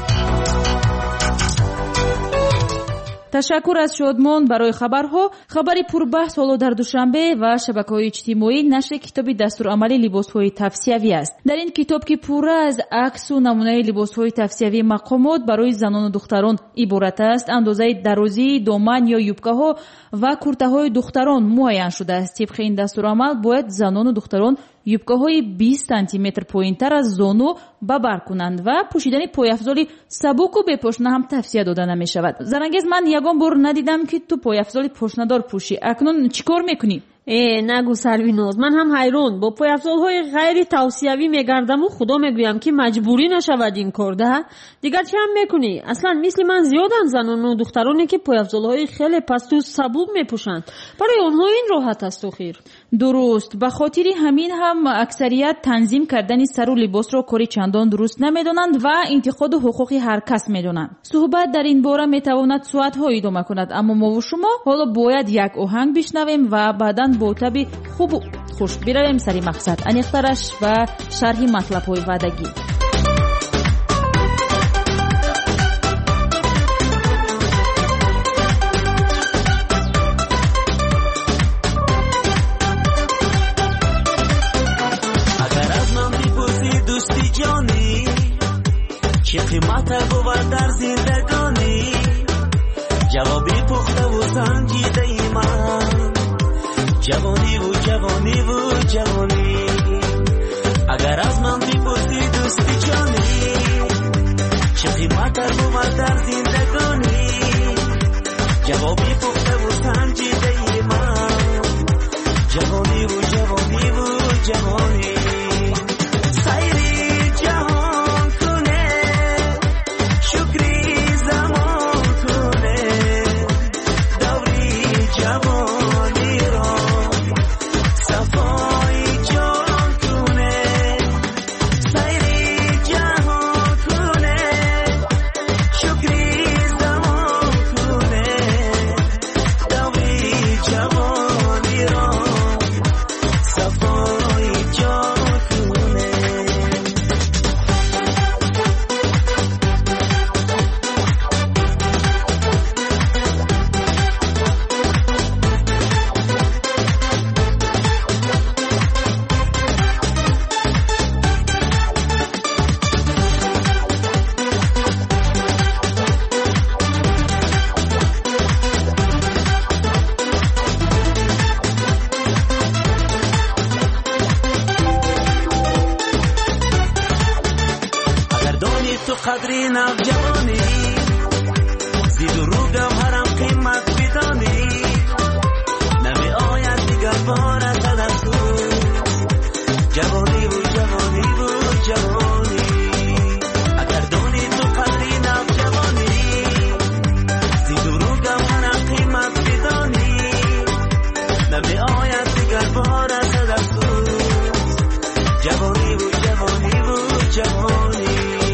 ташаккур аз шодмон барои хабарҳо. хабари пурбаҳс ҳоло дар Душанбе ва шабакаҳои иҷтимоӣ нашри китоби дастурамали либосҳои тавсиявӣ аст. дар ин китоб ки пурра аз аксу намунаи либосҳои тавсиявии мақомот барои занону духтарон иборат аст, андозаи дарозии доман ё юбкаҳо ва куртаҳои духтарон муайян шудааст. тибқи ин дастурамал бояд занону духтарон юбкаҳои бист сантиметр поинтар аз зону ба бар кунанд ва пӯшидани пойафзоли сабуку бепошна ҳам тавсия дода намешавад. зарангез, ман ягон бор надидам ки ту пойафзоли пошнадор пӯшӣ. акнун чӣ кор мекунӣ? э нагу Сарвиноз, ман ҳам ҳайрон бо пойафзолҳои ғайри тавсиявӣ мегардаму худо мегӯям ки маҷбурӣ нашавад ин кор да. дигар чӣ ҳам мекунӣ? аслан мисли ман зиёданд занону духтароне ки пойафзолҳои хеле пасту сабук мепӯшанд. барои онҳо ин роҳат аст охир. дуруст, ба хотири ҳамин ҳам аксарият танзим кардани сару либосро кори чандон дуруст намедонанд ва интиқоду ҳуқуқи ҳар кас медонанд. суҳбат дар ин бора метавонад соатҳо идома кунад, аммо мову шумо ҳоло бояд як оҳанг бишнавем ва баъдан бо таби хубу хуш биравем сари мақсад. аниқтараш ва шарҳи матлабҳои ваъдагӣ. агар аз ман бипурсӣ дӯсти ҷонӣ, чӣ қимата бувад дар зиндагонӣ? ҷавоби пухтаву санҷидаи ман ҷавониву ҷавониву ҷавонӣ. агар аз ман бипурсӣ дӯсти ҷонӣ, чӣ қиматар бувад дар зиндагонӣ? ҷавоби пухтаву санҷидаи ман ҷавониву ҷавониву ҷавонӣ. сайри ҷаҳон кунем, шукри قدری نوجوانی زید و روگم هرم قیمت بدانی نمی آید دیگر بارت از تو جوانی بود جوانی بود جوانی اگر دونی تو قدری نوجوانی زید و روگم هرم قیمت بدانی نمی آید دیگر بارت از تو جوانی بود جوانی بود جوانی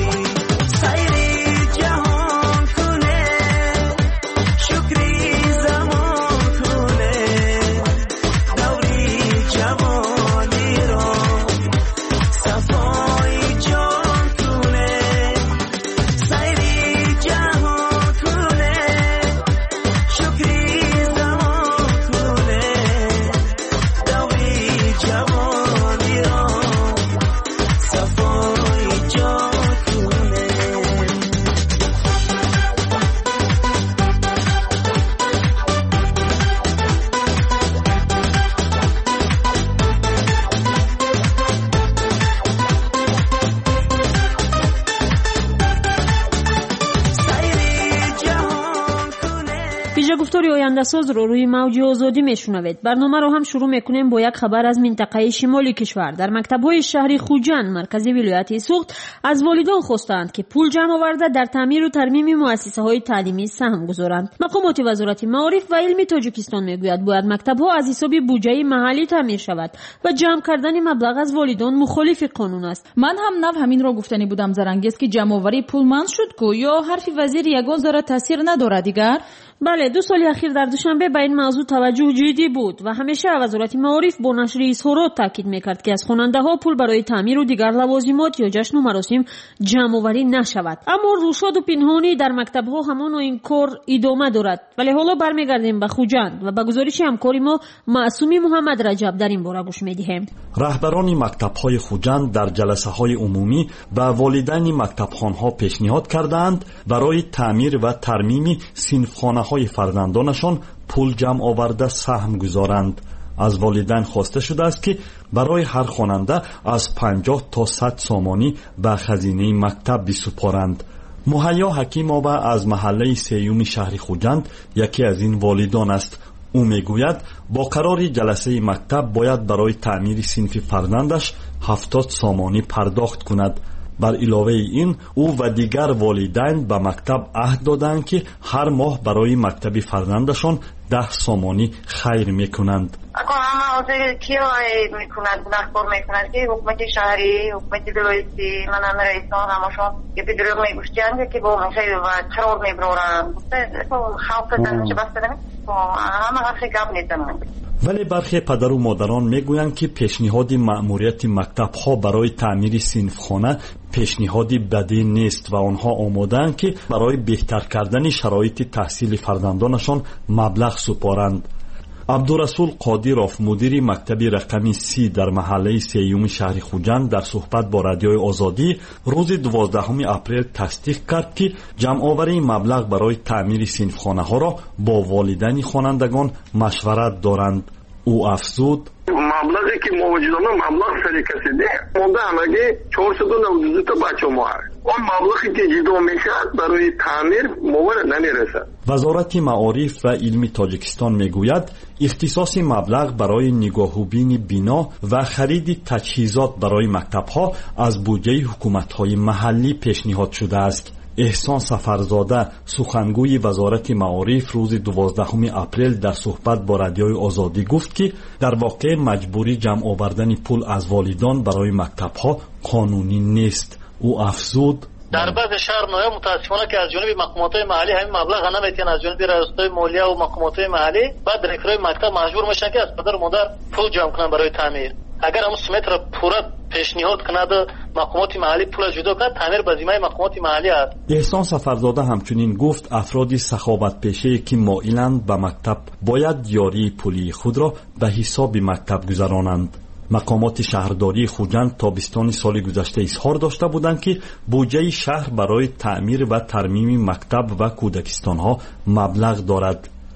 گفتاری آینده‌ساز رو روی موج آزادی میشنوید. برنامه رو هم شروع میکنیم با یک خبر از منطقه شمالی کشور. در مکتب‌های شهری خوجند مرکز ولایت سوخت از والدان خواستند که پول جمع آورده در تعمیر و ترمیم مؤسسه‌های تعلیمی سهم گذارند. مقامات وزارت معارف و علم تاجیکستان میگوید باید مکتب‌ها از حساب بودجه محلی تعمیر شود و جمع کردن مبلغ از والدان مخالف قانون است. من هم نو همین را گفتنی بودم زرنگیز که جمع‌آوری پول منع شد کو یا حرف وزیر یگان داره تاثیر نداره دیگر؟ بله، دو سال اخیر در دوشنبه به این موضوع توجه جدی بود و همیشه وزارت معارف با نشر اظهارات تاکید میکرد که از خواننده‌ها پول برای تعمیر و دیگر لوازمات یا جشن و مراسم جمع آوری نشود. اما روشاد و پنهانی در مکتب‌ها همان و این کار ادامه دارد. ولی حالا برمیگردیم به خوجند و به گزارش همکاری ما معصومی محمد رجب در این باره گوش میدهیم. رهبران مکتب‌های خوجند در جلسه‌های عمومی و والدین مکتبخانه‌ها پیشنهاد کردند برای تعمیر و ترمیم صنفخانه‌های فرزندانشان پول جمع آورده سهم گذارند. از والدین خواسته شده است که برای هر خواننده از پنجاه تا صد سامانی به خزینه مکتب بسپارند. مهیا حکیم آبا از محله سیوم شهر خوجند یکی از این والدان است. او میگوید با قرار جلسه مکتب باید برای تعمیر صنف فرزندش هفتاد سامانی پرداخت کند. بر علاوه این او و دیگر والدین به مکتب عهد دادند که هر ماه برای مکتب فرزندشان ده سامانی خیر میکنند. اگر همه آزه کی رای میکند نخبار میکند که حکومت شهری حکومت ولایتی من هم رئیسان همشون که به دروغ میگوشتند که با منشای و قرار میبرند خلق دنچه بسته نمید همه حرفی گپ نیستند. ولی برخی پدر و مادران میگویند که پیشنهاد مأموریت مکتب‌ها برای تعمیر صنفخانه پیشنهادی بدی نیست و آنها آماده‌اند که برای بهتر کردن شرایط تحصیل فرزندانشان مبلغ سپارند. عبدالرسول قادیروف مدیر مکتب رقمی سی در محله سیوم شهر خوجند در صحبت با رادیوی آزادی روز دوازدهم اپریل تصدیق کرد که جمع‌آوری مبلغ برای تعمیر صنفخانه‌ها را با والدین خوانندگان مشورت دارند. او افزود مبلغی که ما وجودانه مبلغ سری کسی ده مونده همگه چهارصد و نود و دو تا بچه ما هست. اون مبلغی که جدا میشد برای تعمیر مورد نمیرسد. وزارت معارف و علم تاجیکستان میگوید اختصاص مبلغ برای نگاهوبین بنا و خرید تجهیزات برای مکتب‌ها از بودجه حکومت‌های محلی پیشنهاد شده است. احسان سفرزاده سخنگوی وزارت معارف روز دوازدهم اپریل در صحبت با رادیوی آزادی گفت که در واقع مجبوری جمع آوردن پول از والدان برای مکتب‌ها قانونی نیست. او افزود در بعض شهر نویا متاسفانه که از جانب مقامات محلی همین مبلغ نمیتونن از جانب رئیسای مالیه و مقامات محلی بعد دایرکتورای مکتب مجبور میشن که از پدر و مادر پول جمع کنن برای تعمیر. اگر همون سمت را پورا پیشنهاد کند مقامات محلی پول جدا کرد تعمیر به ذمه مقامات محلی است. احسان سفرزاده همچنین گفت افرادی سخاوت پیشه که مایلند به مکتب باید یاری پولی خود را به حساب مکتب گذرانند. مقامات شهرداری خوجند تابستان سال گذشته اظهار داشته بودند که بودجه شهر برای تعمیر و ترمیم مکتب و کودکستانها مبلغ دارد.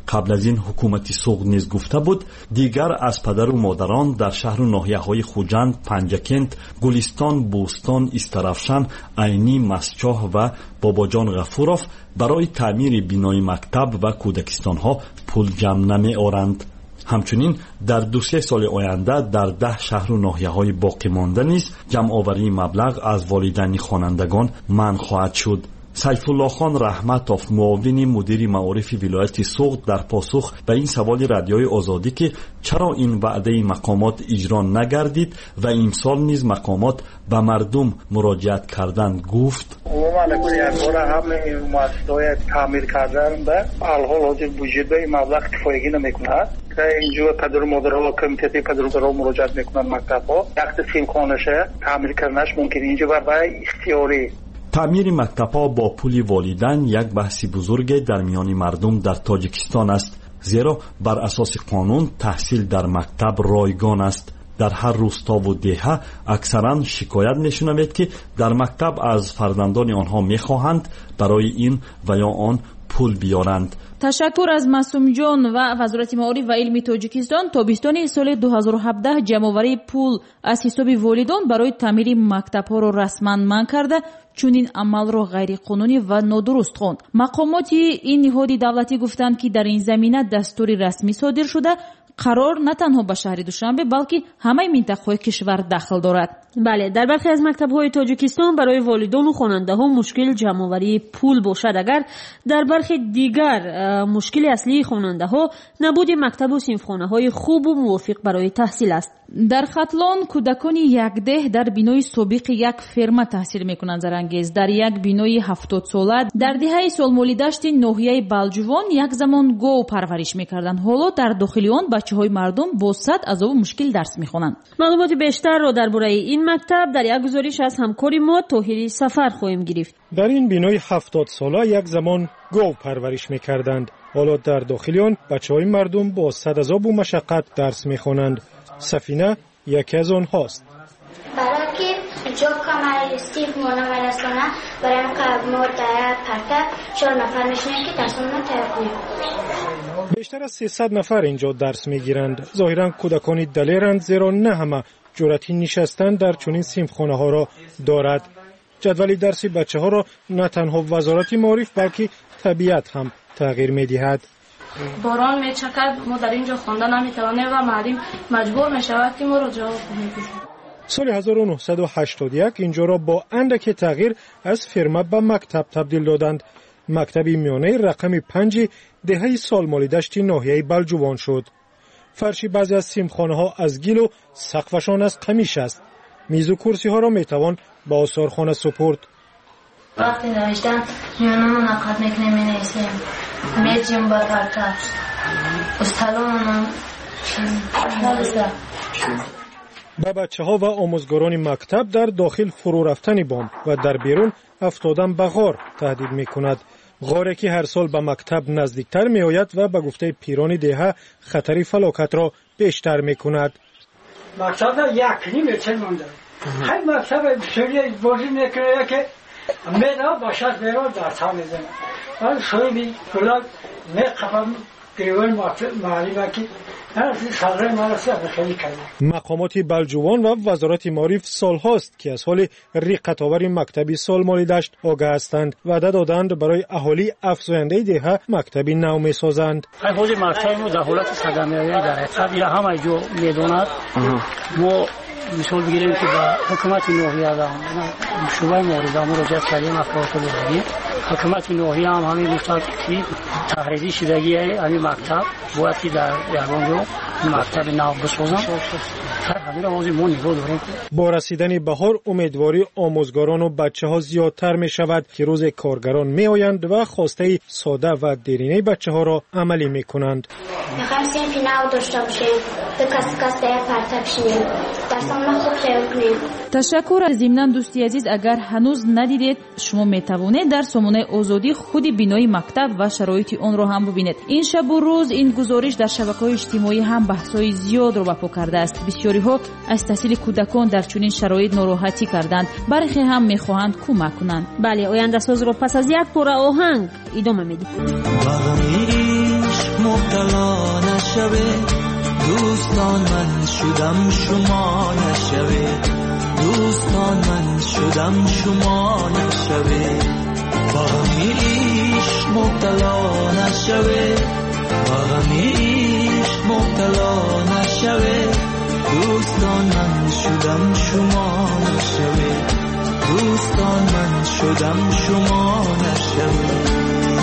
قبل از این حکومت سوق نیز گفته بود دیگر از پدر و مادران در شهر و ناحیه‌های خوجند، پنجکент، گلستان، بوستان، استرافشان، عینی، مسچاه و باباجان غفوروف برای تعمیر بینای مکتب و کودکستان‌ها پول جمع نمی‌آورند. همچنین در دو سه سال آینده در ده شهر و ناحیه‌های باقی مانده نیز جمع آوری مبلغ از والدین خوانندگان منع خواهد شد. سیف الله خان رحمتوف، معاون مدیر معارف ولایت سوغد، در پاسخ به این سوال رادیوی آزادی که چرا این وعده مقامات اجرا نگردید و امسال نیز مقامات به مردم مراجعت کردند گفت: عموما یک بار هم این مؤسسات تعمیر کردن به الحال حاضر وجود به مبلغ کفایگی نمی‌کند. اینجا پدر و مادرها و کمیته پدر و مادرها مراجعت میکنن مکتب‌ها، یک قسم خانشه تعمیر کردنش ممکن اینجا برای اختیاری. تعمیر مکتب‌ها با پول والدین یک بحث بزرگ در میان مردم در تاجیکستان است، زیرا بر اساس قانون تحصیل در مکتب رایگان است. در هر روستا و دهه اکثرا شکایت میشنوید که در مکتب از فرزندان آنها میخواهند برای این و یا آن پول بیارند. تشکر از معصوم جان و وزارت معارف و علم تاجیکستان. تابستان سال دو هزار و هفده جمع‌آوری پول از حساب والدان برای تعمیر مکتب‌ها را رسما منع کرده، چون این عمل را غیر قانونی و نادرست خواند. مقامات این نهاد دولتی گفتند که در این زمینه دستوری رسمی صادر شده، قرار نه تنها به شهر دوشنبه بلکه همه منطقه‌های کشور داخل دارد. بله، در برخی از مکتب‌های تاجیکستان برای والدان و خواننده‌ها مشکل جمع‌آوری پول باشد، اگر در برخی دیگر مشکل اصلی خواننده‌ها نبود مکتب و صنفخانه‌های خوب و موافق برای تحصیل است. در ختلان کودکان یک ده در بینای سابق یک فرما تحصیل می‌کنند. زرانگیز در یک بینای هفتاد ساله در دهه سالمالی داشت ناحیه بلجوان یک زمان گاو پرورش می‌کردند. حالا در داخل آن بچه‌های مردم با صد عذاب مشکل درس می‌خوانند. معلومات بیشتر را درباره این مکتب در یک گزارش از همکار ما طاهری سفر خواهیم گرفت. در این بینای هفتاد ساله یک زمان گاو پرورش می‌کردند. حالا در داخل آن بچه‌های مردم با صد عذاب و مشقت درس می‌خوانند. سفینه یکی از آنهاست. برای که جو کامل استیف مونا مرسانه برای مقابل مورد پرتب چهار نفر نشینه که درس مونا ترکنیم. بیشتر از سیصد نفر اینجا درس میگیرند. ظاهرا کودکانی دلیرند، زیرا نه همه جرأتی نشستن در چنین صنفخانه ها را دارد. جدول درسی بچه ها را نه تنها وزارت معارف بلکه طبیعت هم تغییر میدهد. باران میچکد، ما در اینجا خواندن نمیتوانیم و معلم مجبور میشود که ما را جواب بدهیم. سال هزار و نهصد و هشتاد و یک اینجا را با اندک تغییر از فرما به مکتب تبدیل دادند. مکتبی میانه رقم پنج دهه سالمالی دشت ناحیه بلجوان شد. فرشی بعضی از صنفخانه ها از گل و سقفشان از قمیش است. میز و کرسی ها را میتوان با آثارخانه سپرد. وقتی نوشتن میانمون نقد میکنیم مینویسیم میجیم با پرتب استادمونم نویسته. به بچه ها و آموزگاران مکتب در داخل فرو رفتن بام و در بیرون افتادن به غار تهدید می کند. غاری که هر سال به مکتب نزدیکتر می آید و به گفته پیران دهه خطر فلاکت را بیشتر می کند. مکتب یک نیمتر مونده. خیلی مکتب بسیاری بازی میکنه که میدها باشد بیرون در تا میزنه. من شویدی گلاب میقفم گریوان معلمه که مقامات بلجوان و وزارت معارف سال هاست که از حال ریقت آور مکتبی سالمالی دشت آگاه هستند. وعده دادند برای اهالی افزاینده دهه مکتبی نو می سازند. حاضر مکتب ما در حالت صدمه دارد. قبل همه جو میدوند. ما مثال بگیریم که با حکومت ناحیه و شورای مورد مراجعه کردیم افراد بودیم. حکومت ناحیه هم همین گفتند که تحریری شدگی همین مکتب باید که در یگانجا مکتب نو بسازن. با رسیدن بهار امیدواری آموزگاران و بچه ها زیادتر می شود که روز کارگران می آیند و خواسته ساده و دیرینه بچه ها را عملی می کنند. میخوایم صنفی نو داشته باشیم، به کسی کسی پرتب شیم، درسان خوب شروع کنیم. تشکر. از ضمن دوستی عزیز، اگر هنوز ندیدید شما می توانید در سامانه آزادی خود بینای مکتب و شرایط آن را هم ببینید. این شب و روز این گزارش در شبکه‌های اجتماعی هم بحث‌های زیاد را برپا کرده است. بسیاری ها از تحصیل کودکان در چنین شرایط ناراحتی کردند. برخی هم می‌خواهند کمک کنند. بله، آینده ساز را پس از یک پاره آهنگ ادامه میدیم. مبتلا نشوه دوستان من شدم شما نشوه دوستان من شدم شما نشوه با غمی عشق مبتلا نشوه با غمی عشق مبتلا نشوه دوستان من شدم شما نشوه دوستان من شدم شما نشوه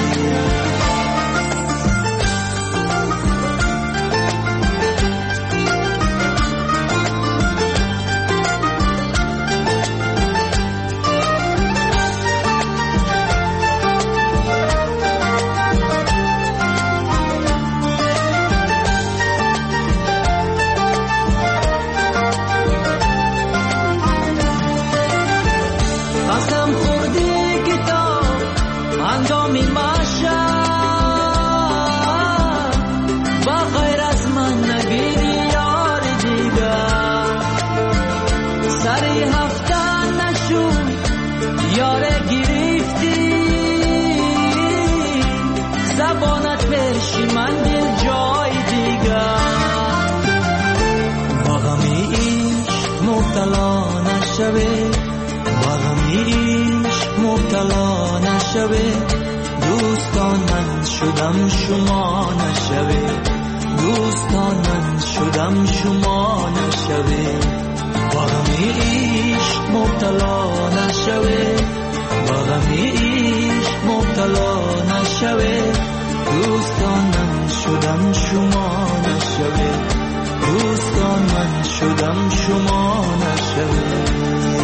مبتلا نشوه دوستان من شدم شما نشوه دوستان من شدم شما نشوه با غمی عشق مبتلا نشوه با غمی عشق مبتلا نشوه دوستان من شدم شما نشوه دوستان من شدم شما نشوه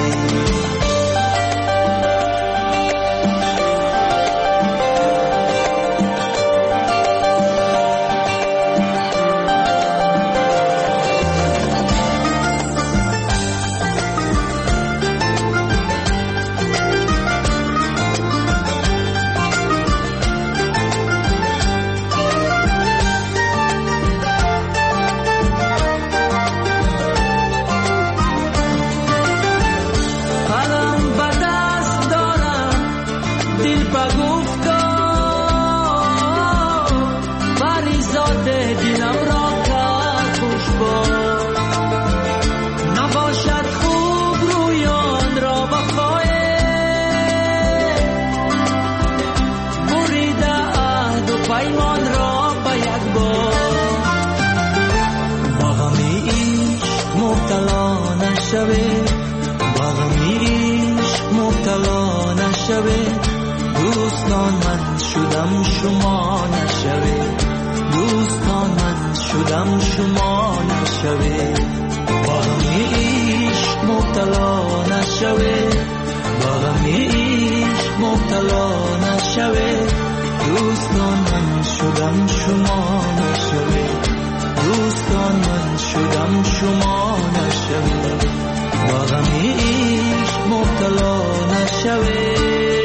دوستان من شدم شما نشوه دوستان من شدم شما نشوه با غمی عشق مبتلا نشوه با غمی عشق مبتلا نشوه دوستان من شدم شما نشوه دوستان من شدم شما نشوه با غمی عشق مبتلا نشوه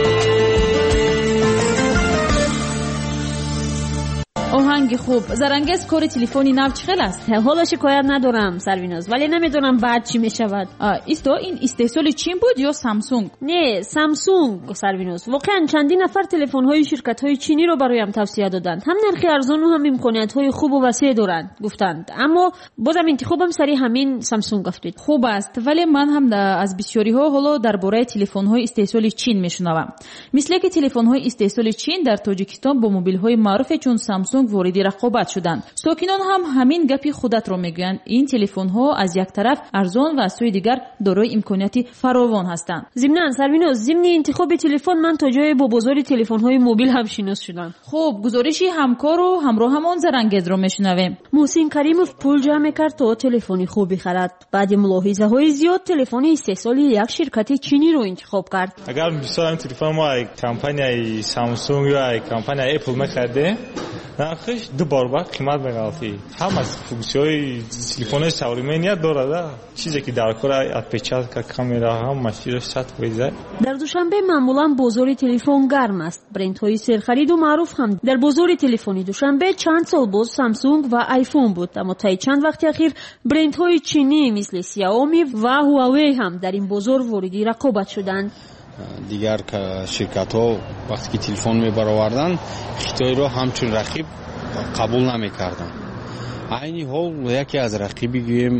آهنگ خوب. زرنگز کار تلفنی نو چخل است؟ حالا شکایت ندارم سرویناز، ولی نمیدونم بعد چی میشود. ایستو این استحصال چین بود یا سامسونگ؟ نه سامسونگ سرویناز. واقعا چندین نفر تلفن های شرکت های چینی رو برایم توصیه دادند، هم نرخ ارزان و هم امکانیت های خوب و وسیع دارند گفتند، اما بازم انتخابم سری همین سامسونگ گفتید. خوب است، ولی من هم از بسیاری ها حالا درباره تلفن های استحصال چین میشنوم. مثل که تلفن های استحصال چین در تاجیکستان با موبیل های معروف چون سامسونگ وارد رقابت شدند. ساکنان هم همین گپی خودت رو میگویند. این تلفن ها از یک طرف ارزان و از سوی دیگر دارای امکانیت فراوان هستند. ضمن سرویناز ضمن انتخاب تلفن من تا جای با بازار تلفن های موبیل هم شناس شدم. خب گزارشی همکار و همراهمان زرنگز رو میشنویم. محسن کریموف پول جمع کرد تا تلفنی خوب بخرد. بعد ملاحظه های زیاد تلفن استحصال یک شرکت چینی رو انتخاب کرد. اگر مثلا تلفن ما کمپانی سامسونگ یا کمپانی اپل می‌خرده نرخش دو برابر قیمت می‌گالتی. هم از فونکسیون‌های تلفن سوریمنیت داره. چیزی که در کار اتپچات که کامera هم ماشینش صد ویزه. در دوشنبه معمولا بازار تلفن گرم است. برندهای سرخرید و معروف هم در بازار تلفنی دوشنبه چند سال باز سامسونگ و آیفون بود، اما تا چند وقت اخیر برندهای چینی مثل سیائومی و هواوی هم در این بازار وارد رقابت شدند. دیگر که شرکت ها وقتی که تلفن می برآوردن خیتای رو همچون رقیب қабул намекардам. айни ҳол яке аз рақиби гӯем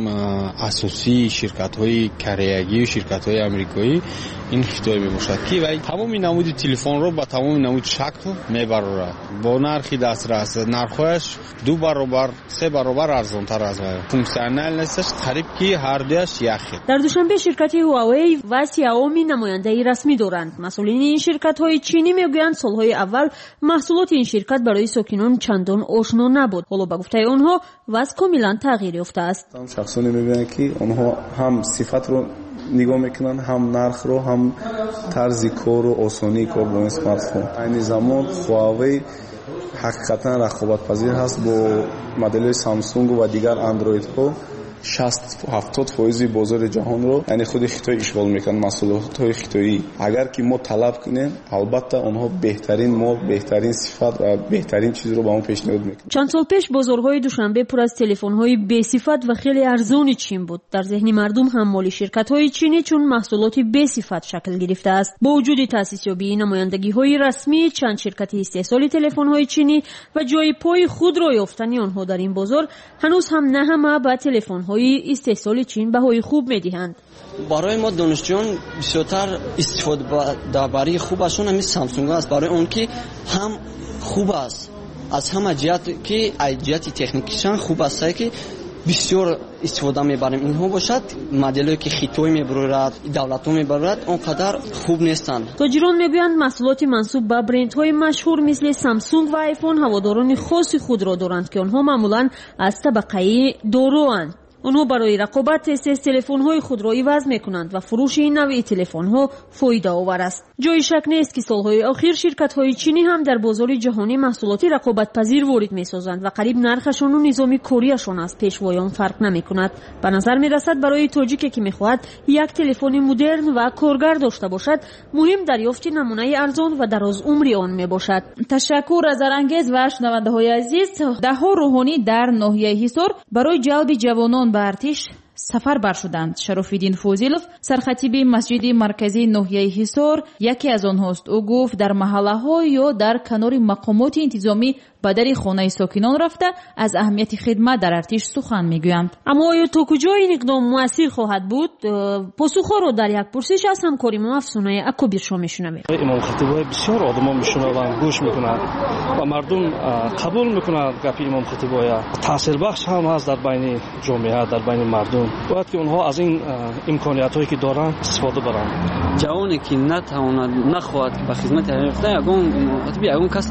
асосии ширкатҳои кореягию ширкатҳои амрикоӣ ин хитой мебошад ки вай тамоми намуди телефонро ба тамоми намуди шакл мебарорад. бо нархи дастрас нархҳояш ду баробар се баробар арзонтар аз функсионал несташ, қариб ки ҳардуяш яхе. дар душанбе ширкати Huawei ва Xiaomi намояндаи расмӣ доранд. масъулини ин ширкатҳои чинӣ мегӯянд солҳои аввал маҳсулоти ин ширкат барои сокинон чандон ошно набуд. ҳоло ба гуфтаи онҳо вазъ комилан тағйир ёфтааст. шахсоне мебинанд ки онҳо ҳам сифатро нигоҳ мекунанд, ҳам нархро, ҳам тарзи кору осонии кор бо ин смартфон. айни замон Huawei ҳақиқатан рақобатпазир ҳаст бо моделҳои Samsung ва дигар андроидҳо. шаст ҳафтод фоизи бозори ҷаҳонро яъне худи Хитой ишғол мекунад, маҳсулотҳои хитоӣ. агар ки мо талаб кунем, албатта онҳо беҳтарин мол, беҳтарин сифат ва беҳтарин чизро ба мо пешниҳод мекунад. чанд сол пеш бозорҳои Душанбе пур аз телефонҳои бесифат ва хеле арзони чин буд. дар зеҳни мардум ҳаммоли ширкатҳои чинӣ чун маҳсулоти бесифат шакл гирифтааст. бо вуҷуди таъсисёбии намояндагиҳои расмӣ, чанд ширкати истеҳсоли телефонҳои чинӣ ва ҷои пои худро ёфтани онҳо дар ин бозор, ҳанӯз ҳам на ҳама ба телефонҳои истеҳсоли чин баҳои хуб медиҳанд. барои мо донишҷӯён бисёртар истифодабарии хубашон ҳамин Samsung аст, барои он ки ҳам хуб аст аз ҳама ҷиҳат, ки аз ҷиҳати техникишан хуб аст, ки бисёр истифода мебарем. инҳо бошад моделҳое ки Хитой мебарорад, давлатҳо мебарорад, он қадар хуб нестанд. тоҷирон мегӯянд маҳсулоти мансуб ба брендҳои машҳур мисли Samsung ва iPhone ҳаводорони хоси худро доранд, ки онҳо маъмулан аз табақаи дороанд. онҳо барои рақобат тез-тез телефонҳои худро иваз мекунанд ва фурӯши ин навъи телефонҳо фоидаовар аст. ҷои шак нест, ки солҳои охир ширкатҳои чинӣ ҳам дар бозори ҷаҳонӣ маҳсулоти рақобатпазир ворид месозанд ва қариб нархашону низоми корияшон аз пешвоён фарқ намекунад. ба назар мерасад барои тоҷике ки мехоҳад як телефони модерн ва коргар дошта бошад, муҳим дарёфти намунаи арзон ва дарозумри он мебошад. ташаккур Азарангез ва шунавандаҳои азиз, даҳҳо рӯҳонӣ дар ноҳияи Ҳисор барои ҷалби ҷавонон ба артиш сафар баршуданд. Шарофиддин Фозилов, сархатиби масҷиди марказии ноҳияи Ҳисор, яке аз онҳост. ӯ гуфт дар маҳаллаҳо ё дар канори мақомоти интизомӣ ба дари хонаи сокинон рафта аз аҳамияти хидмат дар артиш сухан мегӯянд. аммо оё то куҷо ин иқдом муассир хоҳад буд? посухҳоро дар як пурсиш аз ҳамкори мо Афсунаи Акобиршо мешунавем. имомхатибҳои бисёр одамо мешунаванд, гӯш мекунанд ва мардум қабул мекунанд гапи имомхатибҳоя. таъсирбахш ҳам ҳаст дар байни ҷомеа, дар байни мардум. бояд ки онҳо аз ин имкониятҳое ки доранд истифода баранд. ҷавоне ки натавонад нахоҳад ки ба хизмати ҳарбӣ рафта, ягон имомхатиби ягон кас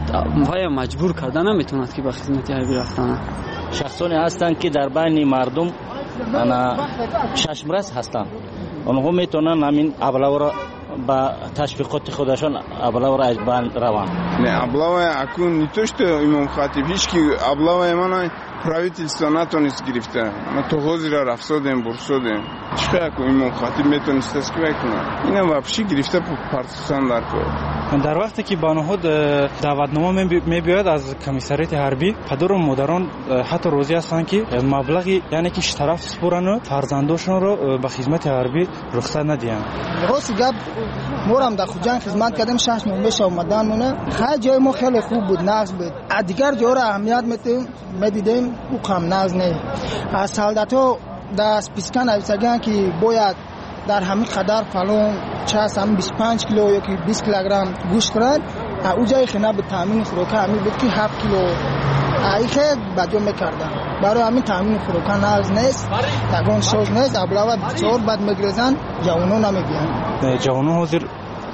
вая маҷбур карда наметавонад ки ба хизмати ҳарбӣ рафтана. шахсоне ҳастанд ки дар байни мардум ана чашмрас ҳастанд. онҳо метавонанд ҳамин аблавро ба ташвиқоти худашон аблавро аз байн раванд. не аблава акун не то что имомхатиб ҳеч ки аблава мана правительство натонист гирифта. ма то ҳозира рафсодем бурсодем. чиқар ку имомхатиб метонист аст ки вай кунад. ина вообще гирифта партисан дар кор. дар вақте ки ба онҳо даъватнома мебиёяд аз комиссарияти ҳарбӣ, падару модарон ҳатто розӣ ҳастанд ки маблағи яъне ки штараф супорану фарзандошонро ба хизмати ҳарбӣ рухсат надиҳанд. рости гап морам дар хуҷанд хизмат кардем, шаш моҳ меша омадан мона. ҳар ҷои мо хеле хуб буд, нағз буд. а дигар ҷоро аҳамият медидем, ӯ кам нағз не. аз солдатҳо дар списка нависагиянд ки бояд дар ҳамин қадар фалон час ҳамин бисту панҷ кило ё ки бист килограмм гӯшт хӯрад. ӯ ҷои хина буд, таъмини хӯрока ҳамин буд ки ҳафт кило айхе баҷо мекарданд. барои ҳамин таъмини хӯрока нағз нест, ягон шоз нест. аблава бисёр бад мегирезанд, ҷавонон намебиёнд. ҷавонон ҳозир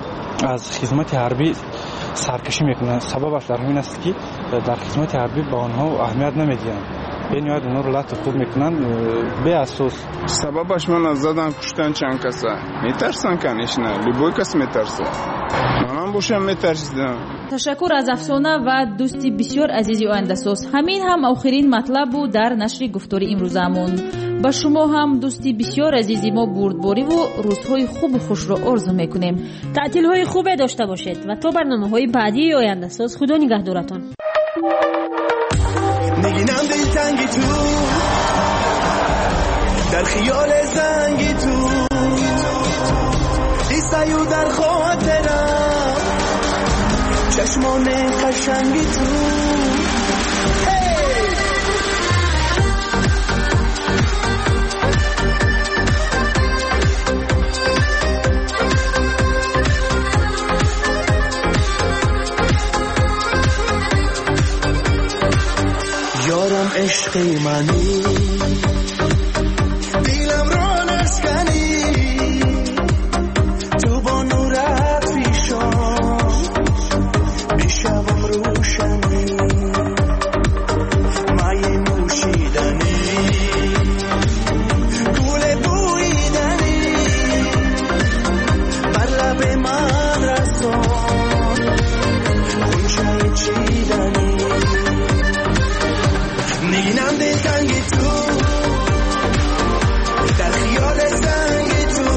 аз хизмати ҳарбӣ саркашӣ мекунанд. сабабаш дар ҳамин аст ки дар хизмати ҳарбӣ ба онҳо аҳамият намедиҳанд. бениҳоят онҳоро латф хуб мекунанд беасос. сабабаш мана задан куштан чанд каса метарсанд, конечно любой кас метарсад. манам бошам метарсидам. ташаккур аз Афсона ва дӯсти бисёр азизи ояндасоз. ҳамин ҳам охирин матлаб буд дар нашри гуфтори имрӯзамон. ба шумо ҳам дӯсти бисёр азизи мо бурдбориву рӯзҳои хубу хушро орзу мекунем. таътилҳои хубе дошта бошед ва то барномаҳои баъдии ояндасоз худо нигаҳдоратон. نگینم دلتنگی تو در خیال زنگی تو ایستایو در خاطرم چشمان قشنگی تو عشقی منی دیلم رو نسکنی تو با نورت پیشان بشوم روشنی مای نوشیدنی گل بویدنی بر لب من رسان خونشای چیدنی نینم دلتنگی تو در خیال زنگی تو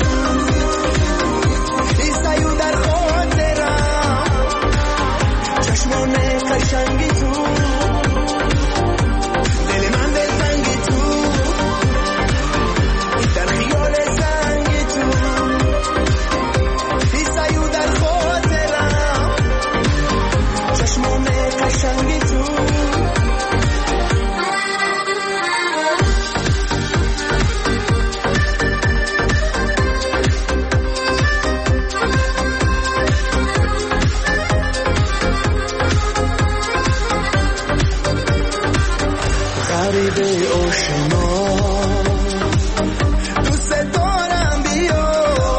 ایستایو در خاطرم چشمان قشنگی تو دل من دلتنگی تو در خیال زنگی تو ایستایو در خاطرم چشمان قشنگی تو غریبه آشنا دوست دارم بیا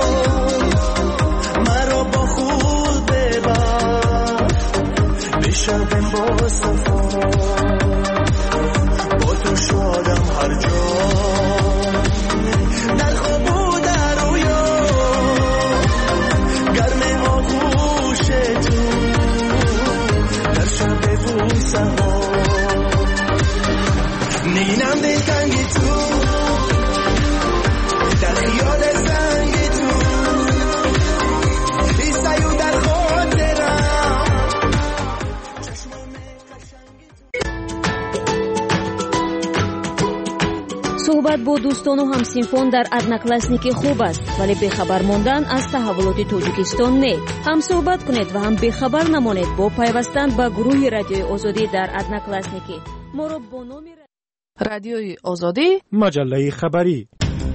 مرا با خود ببر بشویم با صفا با تو شادم هر جا در خواب و در رویا گرم آغوش تو در شب و سهار نینم دلتنگی تو در خیال زنگی تو ایستایو در خاطرم صحبت با دوستان و همسینفان در ادناکلاسنیک خوب است ولی بخبر ماندن از تحولات تاجیکستان نه. هم صحبت کنید و هم بخبر نمانید با پیوستن به گروه رادیوی آزادی در ادناکلاسنیکی. ما را با نام رادیوی آزادی مجله خبری.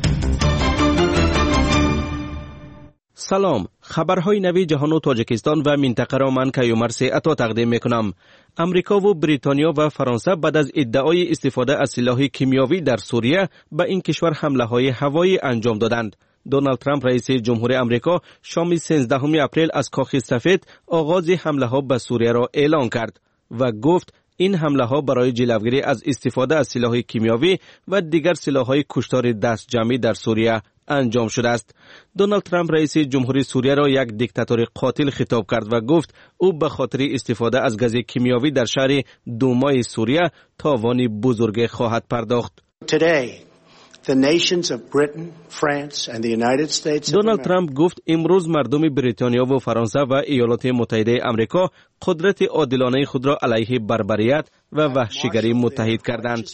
سلام، خبرهای نوی جهان و تاجیکستان و منطقه را من کیومرث عطا تقدیم میکنم. امریکا و بریتانیا و فرانسه بعد از ادعای استفاده از سلاح کیمیاوی در سوریه به این کشور حمله های هوایی انجام دادند. دونالد ترامپ رئیس جمهور امریکا شام سیزدهم اپریل از کاخ سفید آغاز حمله ها به سوریه را اعلان کرد و گفت این حمله ها برای جلوگیری از استفاده از سلاح کیمیاوی و دیگر سلاح‌های کشتار دست جمعی در سوریه انجام شده است. دونالد ترامپ رئیس جمهوری سوریه را یک دیکتاتور قاتل خطاب کرد و گفت او به خاطر استفاده از گاز کیمیاوی در شهر دومای سوریه تاوانی بزرگ خواهد پرداخت. دونالد ترامپ گفت امروز مردم بریتانیا و فرانسه و ایالات متحده آمریکا قدرت عادلانه خود را علیه بربریت و وحشیگری متحد کردند.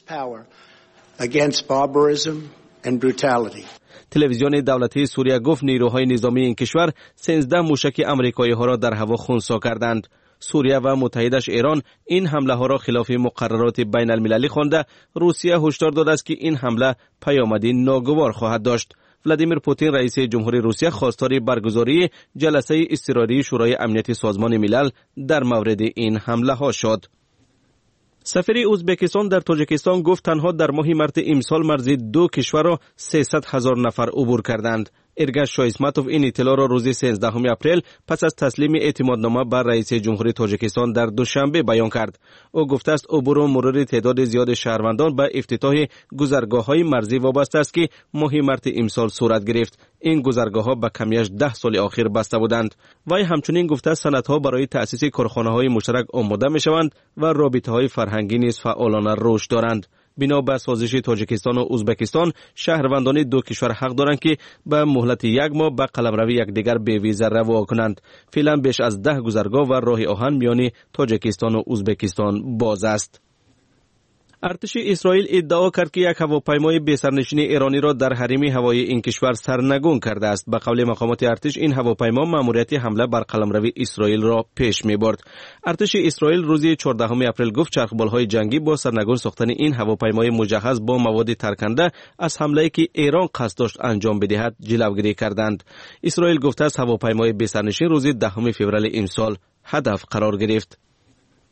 تلویزیون دولتی سوریه گفت نیروهای نظامی این کشور سیزده موشک آمریکایی ها را در هوا خنثی کردند. سوریه و متحدش ایران این حمله ها را خلاف مقررات بین المللی خوانده، روسیه هشدار داده است که این حمله پیامدی ناگوار خواهد داشت. ولادیمیر پوتین رئیس جمهوری روسیه خواستار برگزاری جلسه اضطراری شورای امنیت سازمان ملل در مورد این حمله ها شد. سفیر ازبکستان در تاجیکستان گفت تنها در ماه مارس امسال مرز دو کشور را سیصد هزار نفر عبور کردند. ارگش شایسمتوف این اطلاع را روز سیزدهم اپریل پس از تسلیم اعتمادنامه بر رئیس جمهوری تاجیکستان در دوشنبه بیان کرد. او گفته است عبور و مرور تعداد زیاد شهروندان به افتتاح گذرگاه‌های مرزی وابسته است که ماه مارس امسال صورت گرفت. این گذرگاه‌ها به کمیش ده سال اخیر بسته بودند. وی همچنین گفته است سندها برای تأسیس کارخانه‌های مشترک آماده می‌شوند و رابطه‌های فرهنگی نیز فعالانه رشد دارند. بنا به سازش تاجیکستان و ازبکستان شهروندان دو کشور حق دارند که به مهلت یک ماه به قلمروی یکدیگر به ویزا روا کنند. فعلا بیش از ده گذرگاه و راه آهن میان تاجیکستان و ازبکستان باز است. ارتش اسرائیل ادعا کرد که یک هواپیمای بی‌سرنشین ایرانی را در حریم هوایی این کشور سرنگون کرده است. به قول مقامات ارتش این هواپیما مأموریت حمله بر قلمرو اسرائیل را پیش می‌برد. ارتش اسرائیل روز چهاردهم اپریل گفت چرخبال‌های جنگی با سرنگون ساختن این هواپیمای مجهز با مواد ترکنده از حمله‌ای که ایران قصد داشت انجام بدهد جلوگیری کردند. اسرائیل گفته است هواپیمای بی‌سرنشین روز دهم فوریه امسال هدف قرار گرفت.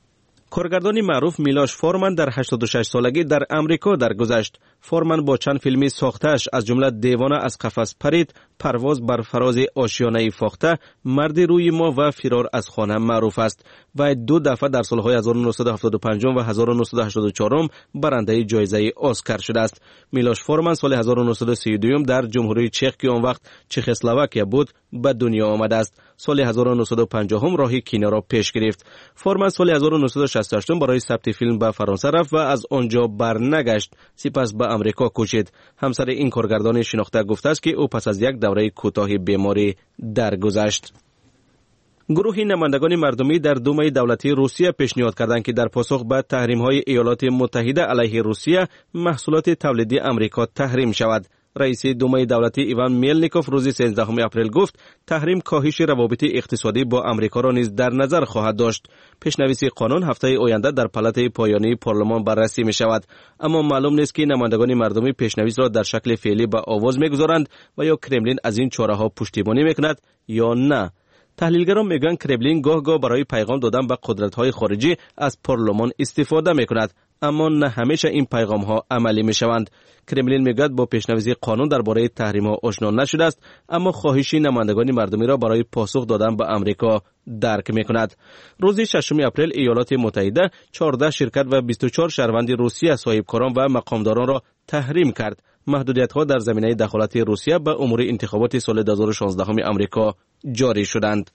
کارگردان معروف میلوش فورمن در هشتاد و شش سالگی در امریکا درگذشت. فورمن با چند فیلمی ساخته‌اش از جمله دیوانه از قفس پرید، پرواز بر فراز آشیانه فاخته، مرد روی ما و فرار از خانه معروف است و دو دفعه در سالهای هزار و نهصد و هفتاد و پنج و هزار و نهصد و هشتاد و چهار برنده جایزه اسکار شده است. میلوش فورمن سال هزار و نهصد و سی و دو در جمهوری چک که آن وقت چکسلواکیه بود به دنیا آمده است. سال هزار و نهصد و پنجاه راه کینو را پیش گرفت. فورمن سال هزار و نهصد و شصت و هشت برای ثبت فیلم به فرانسه رفت و از آنجا برنگشت. سپس به امریکا کوچید. همسر این کارگردان شناخته گفته است که او پس از یک دوره کوتاه بیماری درگذشت. گروهی نمایندگان مردمی در دومه دولتی روسیه پیشنهاد کردند که در پاسخ به تحریم‌های ایالات متحده علیه روسیه محصولات تولیدی امریکا تحریم شود. رئیس دومه دولتی ایوان میلنیکوف روز سیزدهم اپریل گفت تحریم کاهش روابط اقتصادی با امریکا را نیز در نظر خواهد داشت. پیشنویس قانون هفته آینده در پالات پایانی پارلمان بررسی می شود، اما معلوم نیست که نمایندگان مردمی پیشنویس را در شکل فعلی به آواز میگذارند و یا کرملین از این چاره‌ها پشتیبانی میکند یا نه. تحلیلگران میگن کرملین گاه گاه برای پیغام دادن به قدرت‌های خارجی از پارلمان استفاده میکند، اما نه همیشه این پیغام ها عملی می شوند. کرملین میگوید با پیشنویسی قانون درباره تحریم ها آشنا نشده است، اما خواهش نمایندگان مردمی را برای پاسخ دادن به امریکا درک می کند. روز ششم اپریل ایالات متحده چهارده شرکت و بیست و چهار شهروند روسیه صاحبکاران و مقامداران را تحریم کرد. محدودیت ها در زمینه دخالت روسیه به امور انتخابات سال دو هزار و شانزده امریکا جاری شدند.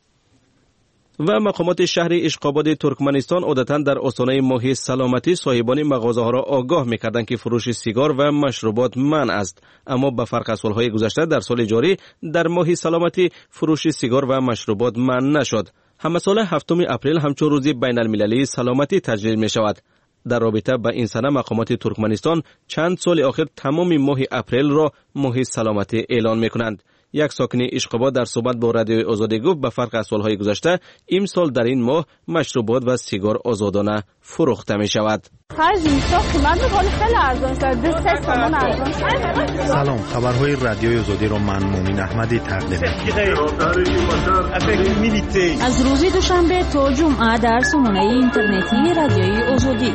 و مقامات شهر اشقاباد ترکمنستان عادتاً در آستانه ماه سلامتی صاحبان مغازه‌ها را آگاه می‌کردند که فروش سیگار و مشروبات منع است، اما به فرق از سال‌های گذشته در سال جاری در ماه سلامتی فروش سیگار و مشروبات منع نشد. همه سال هفتم اپریل همچون روز بین‌المللی سلامتی تجلیل می‌شود. در رابطه با این سنه مقامات ترکمنستان چند سال آخر تمام ماه اپریل را ماه سلامتی اعلان می‌کنند. یک ساکن اشقاباد در صحبت با رادیوی آزادی گفت به فرق از سالهای گذشته امسال در این ماه مشروبات و سیگار آزادانه فروخته می شود. سلام، خبرهای رادیوی آزادی را من مومن احمدی تقدیم می‌کنم. از روز دوشنبه تا جمعه در سامانه اینترنتی رادیوی آزادی.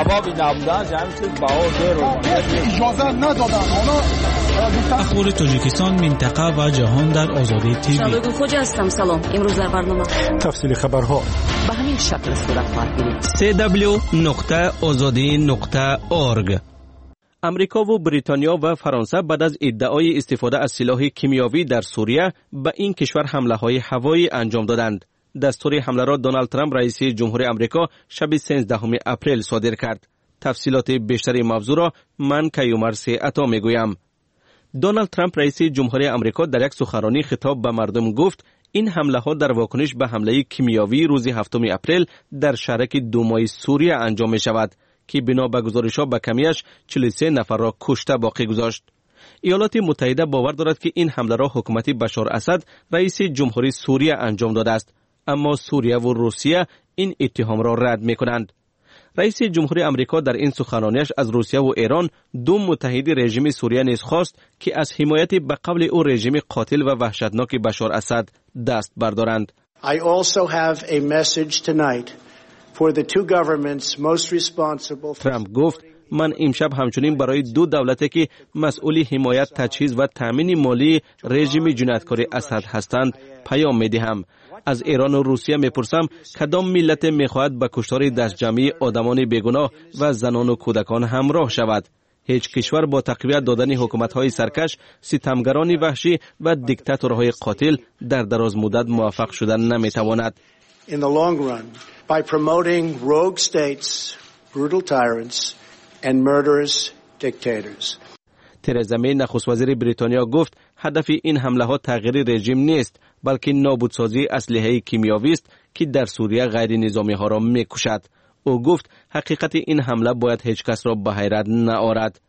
اخبار تاجیکستان، منطقه و جهان در آزادی تیوی. شبکه خوج هستم. سلام. امروز در برنامه تفصیل خبرها به همین شکل صورت خواهد گرفت. سی دبلیو نقطه آزادی نقطه اورگ. امریکا و بریتانیا و فرانسه بعد از ادعای استفاده از سلاح کیمیاوی در سوریه به این کشور حمله‌های هوایی انجام دادند. دستور حمله را دونالد ترامپ رئیس جمهوری آمریکا شب سیزدهم اپریل صادر کرد. تفصیلات بیشتر موضوع را من کیومر سی عطا میگویم. دونالد ترامپ رئیس جمهوری آمریکا در یک سخنرانی خطاب به مردم گفت این حمله ها در واکنش به حمله کیمیاوی روز هفتم اپریل در شهرک دومای سوریه انجام می شود که بنا به گزارش‌ها به کمیش چهل و سه نفر را کشته باقی گذاشت. ایالات متحده باور دارد که این حمله را حکومت بشار اسد رئیس جمهوری سوریه انجام داده است، اما سوریه و روسیه این اتهام را رد می کنند. رئیس جمهوری آمریکا در این سخنرانیش از روسیه و ایران دو متحد رژیم سوریه نیز خواست که از حمایت به قول او رژیم قاتل و وحشتناک بشار اسد دست بردارند. I also have a message tonight for the two governments most responsible. ترامپ گفت من امشب همچنین برای دو دولتی که مسئول حمایت، تجهیز و تامین مالی رژیم جنایتکار اسد هستند پیام می‌دهم. از ایران و روسیه میپرسم کدام ملت میخواهد به کشتار دست جمعی آدمان بیگناه و زنان و کودکان همراه شود؟ هیچ کشور با تقویت دادن حکومت‌های سرکش، ستمگران وحشی و دیکتاتورهای قاتل در دراز مدت موفق شدن نمیتواند. In the long run, by promoting rogue states, brutal tyrants and murderous dictators. ترزا می نخست وزیر بریتانیا گفت هدف این حمله ها تغییر رژیم نیست، بلکه نابودسازی اسلحه کیمیاوی است که در سوریه غیر نظامی ها را میکشد. او گفت حقیقت این حمله باید هیچ کس را به حیرت نآورد.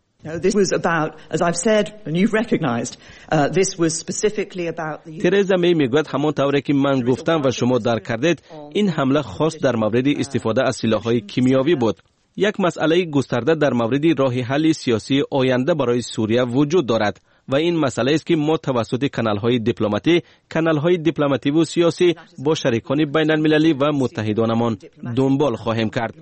ترزا می میگوید همان طوری که من گفتم و شما درک کردید، این حمله خاص در مورد استفاده از سلاح‌های کیمیاوی بود. یک مسئله گسترده در مورد راه حل سیاسی آینده برای سوریه وجود دارد و این مسئله است که ما توسط کانال‌های دیپلماتی، کانال‌های دیپلماتی و سیاسی با شریکان بین المللی و متحدانمان دنبال خواهیم کرد.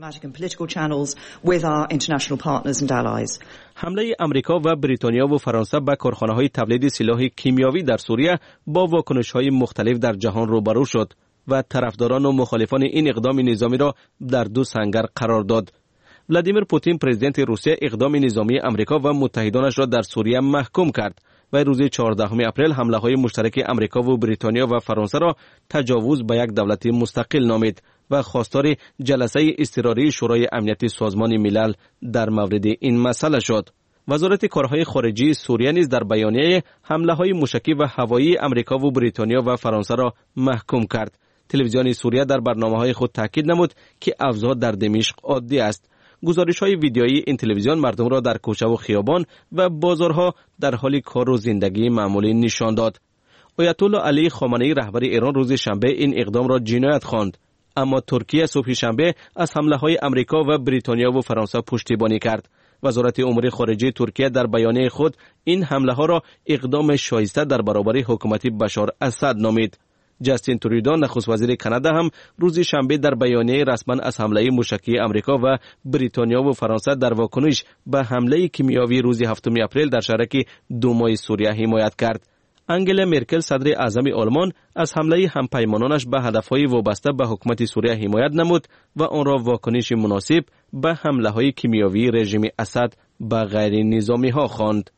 حمله امریکا و بریتانیا و فرانسه به کارخانه‌های تولید سلاح کیمیاوی در سوریه با واکنش‌های مختلف در جهان روبرو شد و طرفداران و مخالفان این اقدام نظامی را در دو سنگر قرار داد. ولادیمیر پوتین پرزیدنت روسیه اقدام نظامی امریکا و متحدانش را در سوریه محکوم کرد و روز چهاردهم اپریل حمله‌های مشترک امریکا و بریتانیا و فرانسه را تجاوز به یک دولت مستقل نامید و خواستار جلسه اضطراری شورای امنیت سازمان ملل در مورد این مسئله شد. وزارت کارهای خارجی سوریه نیز در بیانیه حمله‌های موشکی و هوایی امریکا و بریتانیا و فرانسه را محکوم کرد. تلویزیون سوریه در برنامه‌های خود تاکید نمود که اوضاع در دمشق عادی است. گزارش‌های ویدیویی این تلویزیون مردم را در کوچه و خیابان و بازارها در حال کار و زندگی معمولی نشان داد. آیت الله علی خامنه‌ای رهبر ایران روز شنبه این اقدام را جنایت خواند، اما ترکیه صبح شنبه از حمله‌های امریکا و بریتانیا و فرانسه پشتیبانی کرد. وزارت امور خارجه ترکیه در بیانیه خود این حمله‌ها را اقدام شایسته در برابر حکومت بشار اسد نامید. جاستین ترودو نخست وزیر کانادا هم روز شنبه در بیانیه رسما از حمله موشکی امریکا و بریتانیا و فرانسه در واکنش به حمله کیمیاوی روز هفتم اپریل در شهرک دومای سوریه حمایت کرد. انگلا مرکل صدر اعظم آلمان از حمله همپیمانانش به هدفهای وابسته به حکومت سوریه حمایت نمود و آن را واکنش مناسب به حمله‌های کیمیاوی رژیم اسد به غیر نظامی ها خواند.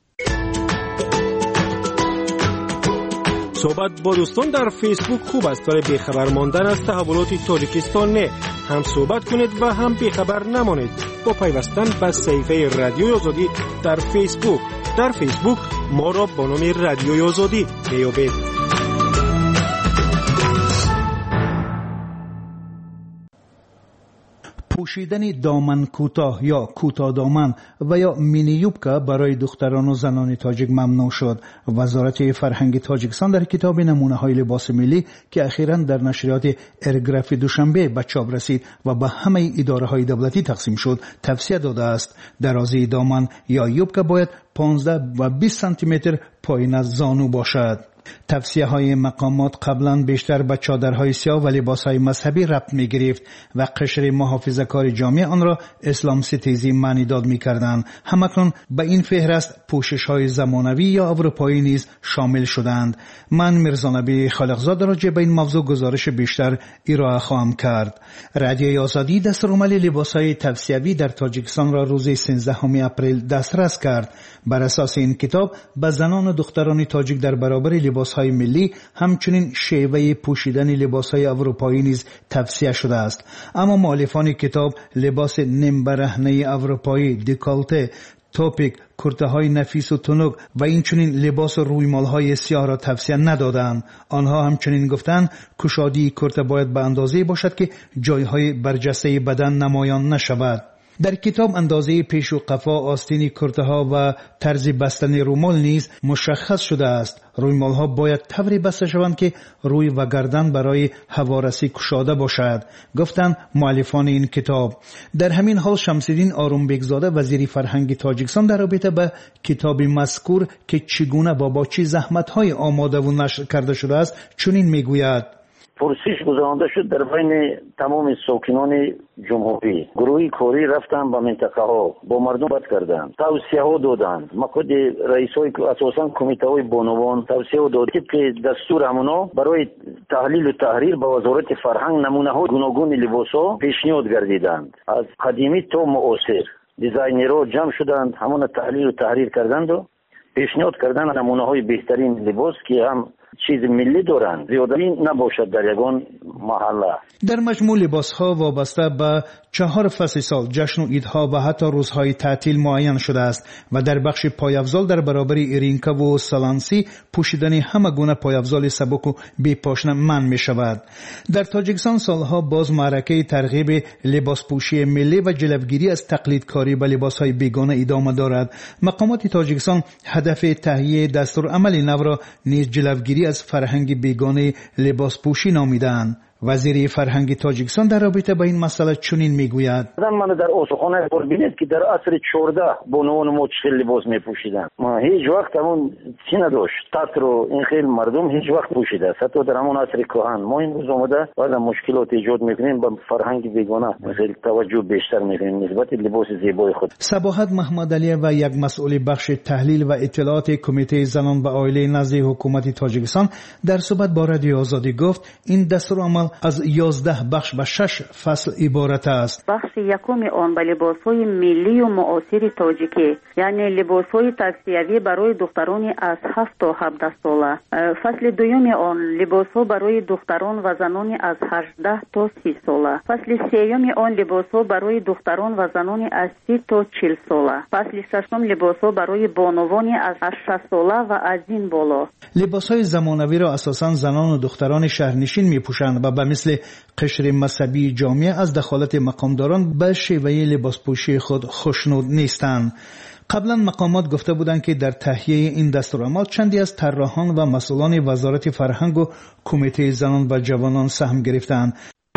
صحبت با دوستان در فیسبوک خوب است، برای بیخبر ماندن از تحولات تاجیکستان نه. هم صحبت کنید و هم بیخبر نمانید با پیوستن به صفحه رادیوی آزادی در فیسبوک. در فیسبوک ما را با نام رادیوی آزادی بیابید. پوشیدن دامن کوتاه یا کوتاه دامن و یا مینی یوبکا برای دختران و زنان تاجیک ممنوع شد. وزارت فرهنگ تاجیکستان در کتاب نمونه‌های لباس ملی که اخیراً در نشریات ارگراف دوشنبه به چاپ رسید و به همه اداره‌های دولتی تقسیم شد توصیه داده است درازی دامن یا یوبکا باید پانزده و بیست سانتی متر پایین از زانو باشد. توصیه های مقامات قبلا بیشتر به چادرهای سیاه و لباس های مذهبی ربط می گرفت و قشر محافظه کار جامعه آن را اسلام ستیزی معنی داد می کردند. همکنون به این فهرست پوشش های زمانوی یا اروپایی نیز شامل شدند. من میرزانبی خالقزاده راجع به این موضوع گزارش بیشتر ارائه خواهم کرد. رادیوی آزادی دستورالعمل لباس های توصیوی در تاجیکستان را روز سیزدهم اپریل دسترس کرد. بر اساس این کتاب به زنان و دختران تاجیک در برابر لباس‌های ملی همچنین شیوه پوشیدن لباس‌های اروپایی نیز توصیه شده است. اما مؤلفان کتاب لباس نیم برهنه اروپایی، دکالته، توپیک، کرته‌های نفیس و تنوک و این چنین لباس و رویمال‌های سیاه را توصیه ندادند. آنها همچنین گفتند کشادی کرته باید به اندازه‌ای باشد که جای‌های برجسته بدن نمایان نشود. در کتاب اندازه پیش و قفا، آستین کرته ها و طرز بستن رومال نیز مشخص شده است. رویمال ها باید طوری بسته شوند که روی و گردن برای هوارسی کشاده باشد، گفتند مؤلفان این کتاب. در همین حال شمس‌الدین آرومبگزاده وزیر فرهنگ تاجیکستان در رابطه به کتاب مذکور که چگونه و با چه زحمت های آماده و نشر کرده شده است چنین میگوید: پرسش گذرانده شد در بین تمام ساکنان جمهوری. گروهی کاری رفتن به منطقه ها با مردم بات کردند، توصیه ها دادند. ما خود رئیس های اساسا کمیته های بانوان توصیه ها دادند که دستور همونا برای تحلیل و تحریر با وزارت فرهنگ نمونه های گوناگون لباس ها پیشنهاد گردیدند. از قدیمی تا معاصر دیزاینرها جمع شدند، همون تحلیل و تحریر کردند و پیشنهاد کردند نمونه های بهترین لباس که هم چیز ملی دارند، زیادی نباشد در یگان محله. در مجموع لباس ها وابسته به چهار فصل سال، جشن و عیدها و حتی روزهای تعطیل معین شده است و در بخش پایافزال در برابر ایرینکا و سالانسی پوشیدن همه گونه پایافزال سبک و بی پاشنه منع می شود. در تاجیکستان سالها باز معرکه ترغیب لباس پوشی ملی و جلوگیری از تقلیدکاری به لباس های بیگانه ادامه دارد. مقامات تاجیکستان هدف تهیه دستور عمل نو را نیز جلوگیری از فرهنگ بیگانه لباس پوشی نامیدند. وزیر فرهنگ تاجیکستان در رابطه با این مسئله چنین میگوید: من در استخوان ببینید که در عصر چهارده بانوان ما چه لباس میپوشیدن. ما هیچ وقت همون چی نداشت. تاتر و این خیلی مردم هیچ وقت پوشیده. حتی در همون عصر کهن ما این روز اومده بعد مشکلات ایجاد میکنیم با فرهنگ بیگانه خیلی توجه بیشتر میکنیم نسبت لباس زیبای خود. صباحت محمد علی و یک مسئول بخش تحلیل و اطلاعات کمیته زنان و عائله نزد حکومت تاجیکستان در صحبت با رادیو آزادی گفت این دستورالعمل از یازده بخش و شش فصل عبارت است. بخش یکم آن به لباس‌های ملی و معاصر تاجیکی، یعنی لباس‌های توصیوی برای دختران از هفت تا هفده ساله. فصل دوم آن لباس‌ها برای دختران و زنان از هجده تا سی ساله. فصل سوم آن لباس‌ها برای دختران و زنان از سی تا چهل ساله. فصل ششم لباس‌ها برای بانوان از شصت ساله و از این بالا. لباس‌های زمانوی را اساساً زنان و دختران شهرنشین می‌پوشند و به مثل قشر مذهبی جامعه از دخالت مقامداران به شیوه لباسپوشی خود خوشنود نیستند. قبلا مقامات گفته بودند که در تهیه این دستورالعمل چندی از طراحان و مسئولان وزارت فرهنگ و کمیته زنان و جوانان سهم گرفتند.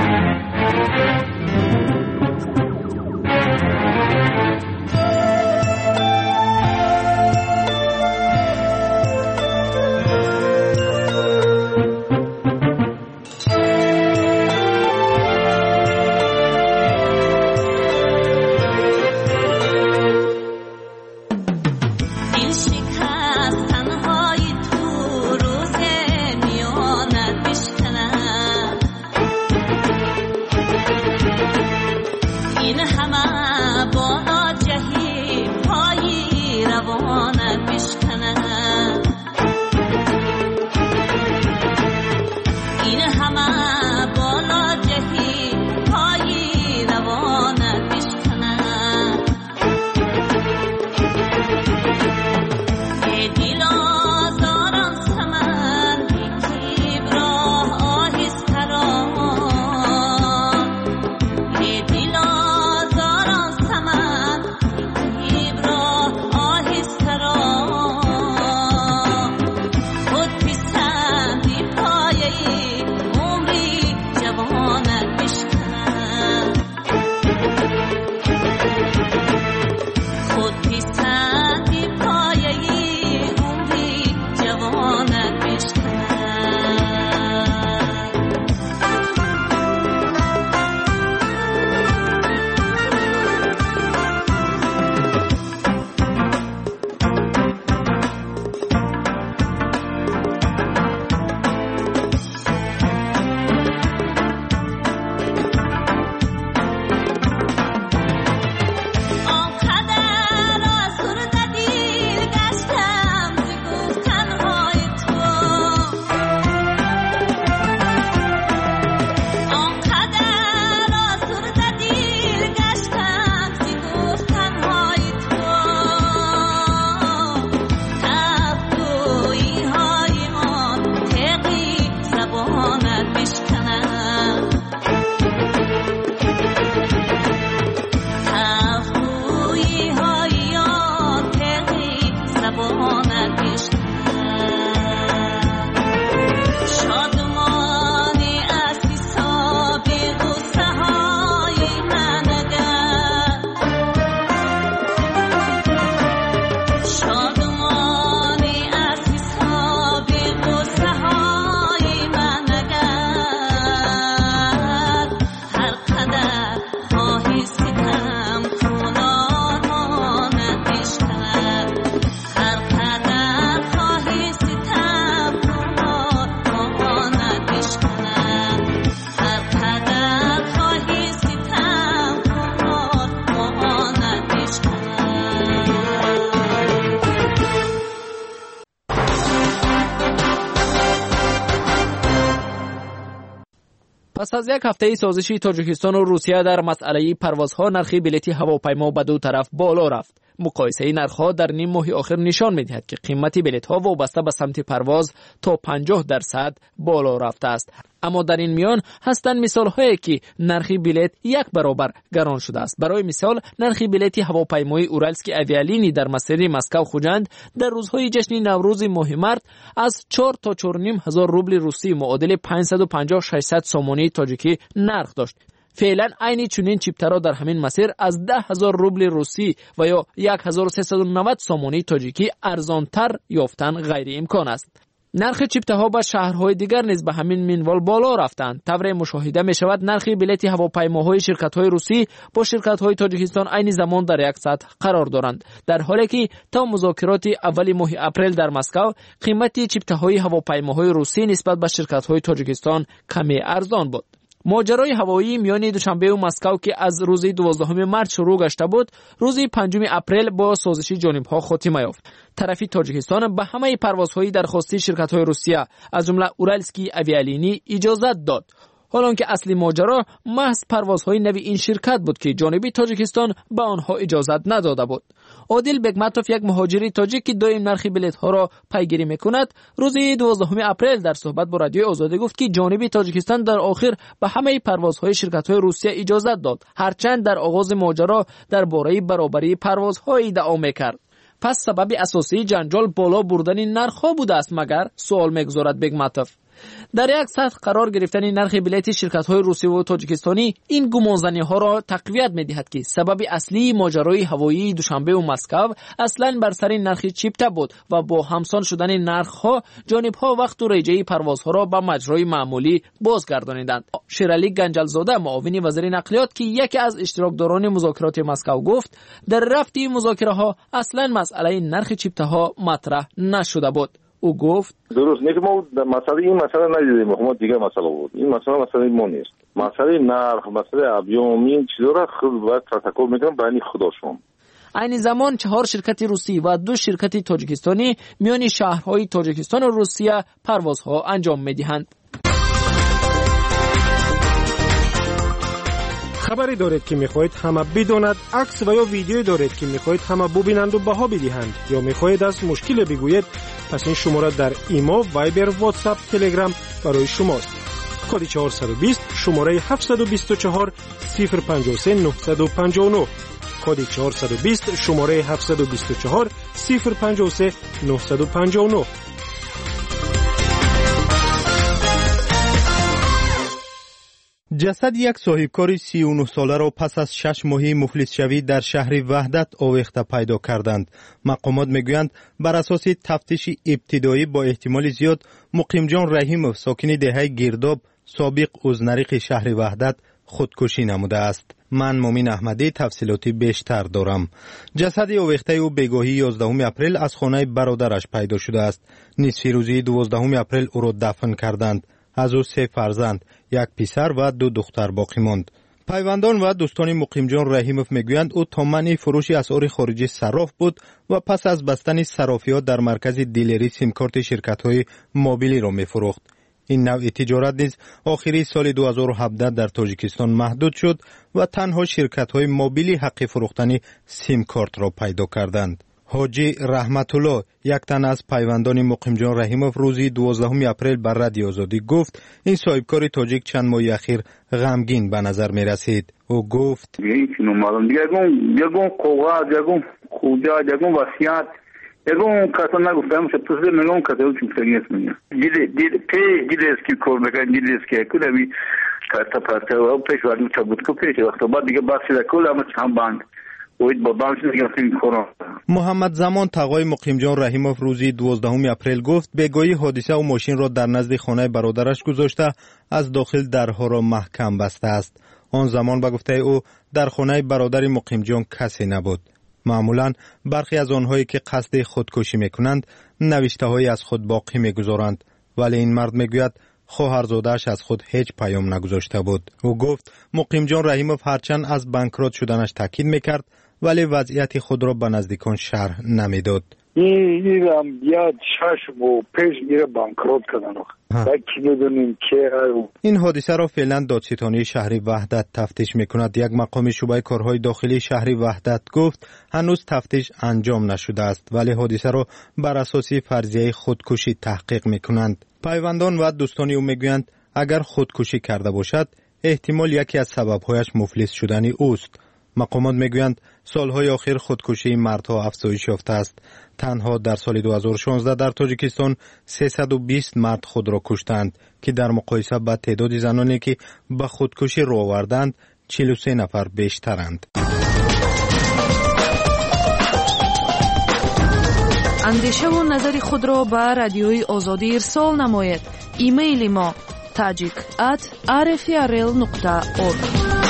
پس از یک هفته سازشی تاجیکستان و روسیه در مسئله پروازها نرخ بلیط هواپیما به دو طرف بالا رفت. مقایسه نرخ‌ها در نیم ماه آخر نشان می‌دهد که قیمت بلیط‌ها وابسته به سمت پرواز تا پنجاه درصد بالا رفته است. اما در این میان هستند مثال‌هایی که نرخ بلیط یک برابر گران شده است. برای مثال نرخ بلیط هواپیمای اورالسکی آویالینی در مسیر مسکو خوجند در روزهای جشن نوروز ماه مارت از چهار تا چهار و نیم هزار روبل روسی معادل پانصد و پنجاه تا ششصد سومانی تاجیکی نرخ داشت. فعلا عین چنین چیپترها در همین مسیر از ده هزار روبل روسی و یا هزار و سیصد و نود سومانی تاجیکی ارزانتر یافتن غیر امکان است. نرخ چیپته‌ها به شهرهای دیگر نیز به همین منوال بالا رفتند. طور مشاهده می شود نرخ بلیط هواپیماهای شرکت‌های روسی با شرکت‌های تاجیکستان عین زمان در یک سطح قرار دارند، در حالی که تا مذاکرات اول ماه اپریل در مسکو قیمت چیپته‌های هواپیماهای روسی نسبت به شرکت‌های تاجیکستان کمی ارزان بود. ماجرای هوایی میان دوشنبه و مسکو که از روز دوازدهم مارس شروع گشته بود، روز پنجم اپریل با سازش جانب‌ها خاتمه یافت. طرف تاجیکستان به همه پروازهای درخواستی شرکت‌های روسیه از جمله اورالسکی آویالینی اجازت داد، حالانکه اصلی ماجرا محض پروازهای نوی این شرکت بود که جانب تاجیکستان به آنها اجازت نداده بود. عادل بگماتوف، یک مهاجر تاجیک که دائم نرخ بلیط‌ها را پیگیری می‌کند، روز دوازدهم اپریل در صحبت با رادیو آزادی گفت که جانب تاجیکستان در آخر به همه پروازهای شرکت‌های روسیه اجازت داد، هرچند در آغاز ماجرا درباره برابری پروازهای ادعا می‌کرد. پس سبب اساسی جنجال بالا بردن نرخ‌ها بوده است مگر؟ سوال می‌گذارد بگماتوف. در یک سطح قرار گرفتن نرخ بلیط شرکت‌های روسی و تاجیکستانی این گمانزنی‌ها را تقویت می‌دهد که سبب اصلی ماجرای هوایی دوشنبه و مسکو اصلاً بر سر نرخ چیپته بود و با همسان شدن نرخ‌ها جانب‌ها وقت و رجه پروازها را به مجرای معمولی بازگردانیدند. شیرعلی گنجلزاده، معاون وزیر نقلیات که یکی از اشتراکداران مذاکرات مسکو، گفت در رفت مذاکره‌ها اصلاً مسئله نرخ چیپته‌ها مطرح نشده بود. او گفت درست نیست، ما مسئله این مسئله ندیدیم، ما دیگه مسئله بود. این مسئله مسئله ما نیست. مسئله نرخ، مسئله ابیوم، این چیزا را خود باید تفکر میکنم برای خودشون. این زمان چهار شرکت روسی و دو شرکت تاجیکستانی میان شهرهای تاجیکستان و روسیه پروازها انجام میدهند. خبری دارید که میخواهید همه بداند، عکس و یا ویدیویی دارید که میخواهید همه ببینند و بها بدهند، یا میخواهید از مشکل بگویید، پس این شماره در ایما، وایبر، واتساپ، تلگرام برای شماست. کد چهارصد و بیست شماره هفتصد و بیست و چهار صفر پنجاه و سه نهصد و پنجاه و نه. کد چهارصد و بیست شماره هفتصد و بیست و چهار صفر پنجاه و سه نهصد و پنجاه و نه. جسد یک صاحبکار سی و نه ساله را پس از شش ماهی مفلس شوی در شهر وحدت آویخته پیدا کردند. مقامات میگویند بر اساس تفتیش ابتدایی با احتمال زیاد مقیم جان رحیموف ساکن دهه گرداب سابق اوزنریق شهر وحدت خودکشی نموده است. من مومین احمدی تفصیلاتی بیشتر دارم. جسد آویخته او بگاهی یازدهم اپریل از خانه برادرش پیدا شده است. نصف روزی دوازدهم اپریل او را دفن کردند. از او سه فرزند، یک پسر و دو دختر باقی ماند. پیوندان و دوستان مقیم جان رحیموف میگویند او تا منع فروش اسعار خارجی صراف بود و پس از بستن صرافیات در مرکز دیلری سیم کارت شرکت‌های موبیلی را میفروخت. این نوع تجارت نیز آخری سال دو هزار و هفده در تاجیکستان محدود شد و تنها شرکت‌های موبیلی حق فروختن سیم کارت را پیدا کردند. حاجی رحمت الله، یک تن از پیوندان مقیم جان رحیموف، روزی دوازدهم اپریل بر رادیو آزادی گفت این صاحبکار تاجیک چند ماه اخیر غمگین به نظر می رسید. او گفت یگون یگون قوت یگون خوجا یگون وصیت یگون کسا نگفتم شد تو میگم کسا چون فریس میگم دید دید پی دیدس کی کار میکنه دیدس کی کدومی تا پاسه و پیش وارد چبود کو پیش وقت بعد دیگه باشه کلا هم چند بانک محمد زمان تقای مقیم جان رحیموف روزی دوازدهم اپریل گفت بگاهی حادثه و ماشین را در نزد خانه برادرش گذاشته از داخل درها را محکم بسته است. آن زمان به گفته او در خانه برادر مقیم جان کسی نبود. معمولا برخی از آنهایی که قصد خودکشی میکنند نوشته های از خود باقی میگذارند، ولی این مرد میگوید خواهرزاده‌اش از خود هیچ پیام نگذاشته بود. او گفت مقیم جان رحیموف هرچند از بانکرات شدنش تاکید میکرد ولی وضعیت خود را به نزدیکان شرح نمیداد. این هم بیاد شش و پیش میره بانکرات کردن. این حادثه را فعلا دادستانی شهر وحدت تفتیش میکند. یک مقام شعبه کارهای داخلی شهر وحدت گفت هنوز تفتیش انجام نشده است ولی حادثه را بر اساس فرضیه خودکشی تحقیق میکنند. پیوندان و دوستان او میگویند اگر خودکشی کرده باشد احتمال یکی از سببهایش مفلس شدن اوست. مقامات میگویند سالهای آخر خودکشی مردها افزایش یافته است. تنها در سال دو هزار و شانزده در تاجیکستان سیصد و بیست مرد خود را کشتند که در مقایسه با تعداد زنانی که به خودکشی راه آوردند چهل و سه نفر بیشترند. اندیشه و نظر خود را به رادیوی آزادی ارسال نمایید. ایمیل ما tajik at r f r l nokta org.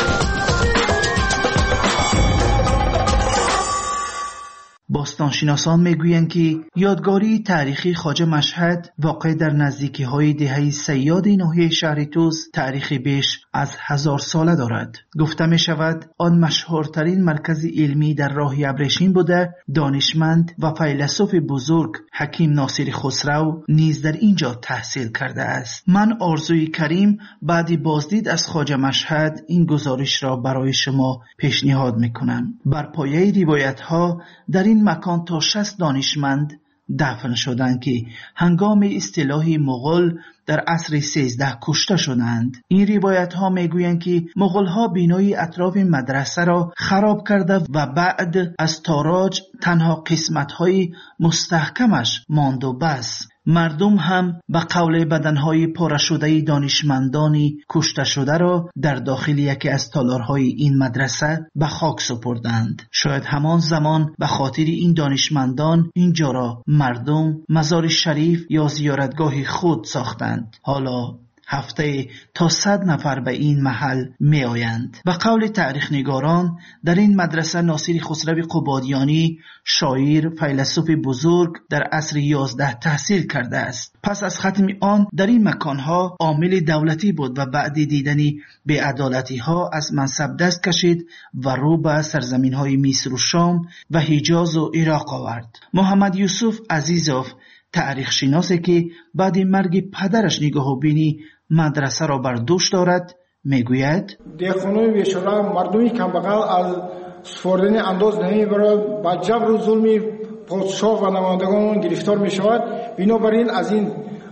باستانشناسان میگویند که یادگاری تاریخی خواجه مشهد واقع در نزدیکی های دهه سیاد ناحیه شهر توس تاریخی بیش از هزار ساله دارد. گفته می شود آن مشهورترین مرکز علمی در راه ابریشم بوده. دانشمند و فیلسوف بزرگ حکیم ناصر خسرو نیز در اینجا تحصیل کرده است. من آرزوی کریم بعد بازدید از خواجه مشهد این گزارش را برای شما پیشنهاد میکنم. بر پایه روایت ها در این مکان تا شصت دانشمند دفن شدند که هنگام استیلای مغول در عصر سیزده کشته شدند. این روایت ها میگویند که مغول ها بینای اطراف مدرسه را خراب کرده و بعد از تاراج تنها قسمت های مستحکمش ماند و بس. مردم هم به قول بدنهای پاره شده دانشمندانی کشته شده را در داخل یکی از تالارهای این مدرسه به خاک سپردند. شاید همان زمان به خاطر این دانشمندان اینجا را مردم مزار شریف یا زیارتگاه خود ساختند. حالا هفته تا صد نفر به این محل می آیند. به قول تاریخ نگاران در این مدرسه ناصر خسرو قبادیانی شاعر فیلسوف بزرگ در عصر یازده تحصیل کرده است. پس از ختم آن در این مکانها عامل دولتی بود و بعد دیدنی بی‌عدالتی ها از منصب دست کشید و رو به سرزمین های مصر و شام و حجاز و عراق آورد. محمد یوسف عزیزوف تاریخ شناسی که بعد مرگ پدرش نگاه و بینی مدرسه را بر دوش دارد میگوید دهخانه بیچاره مردمی کمبغل از سپردن انداز نمیبرد، با جبر و ظلم پادشاه و نمایندگان گرفتار می شود. بنابراین از این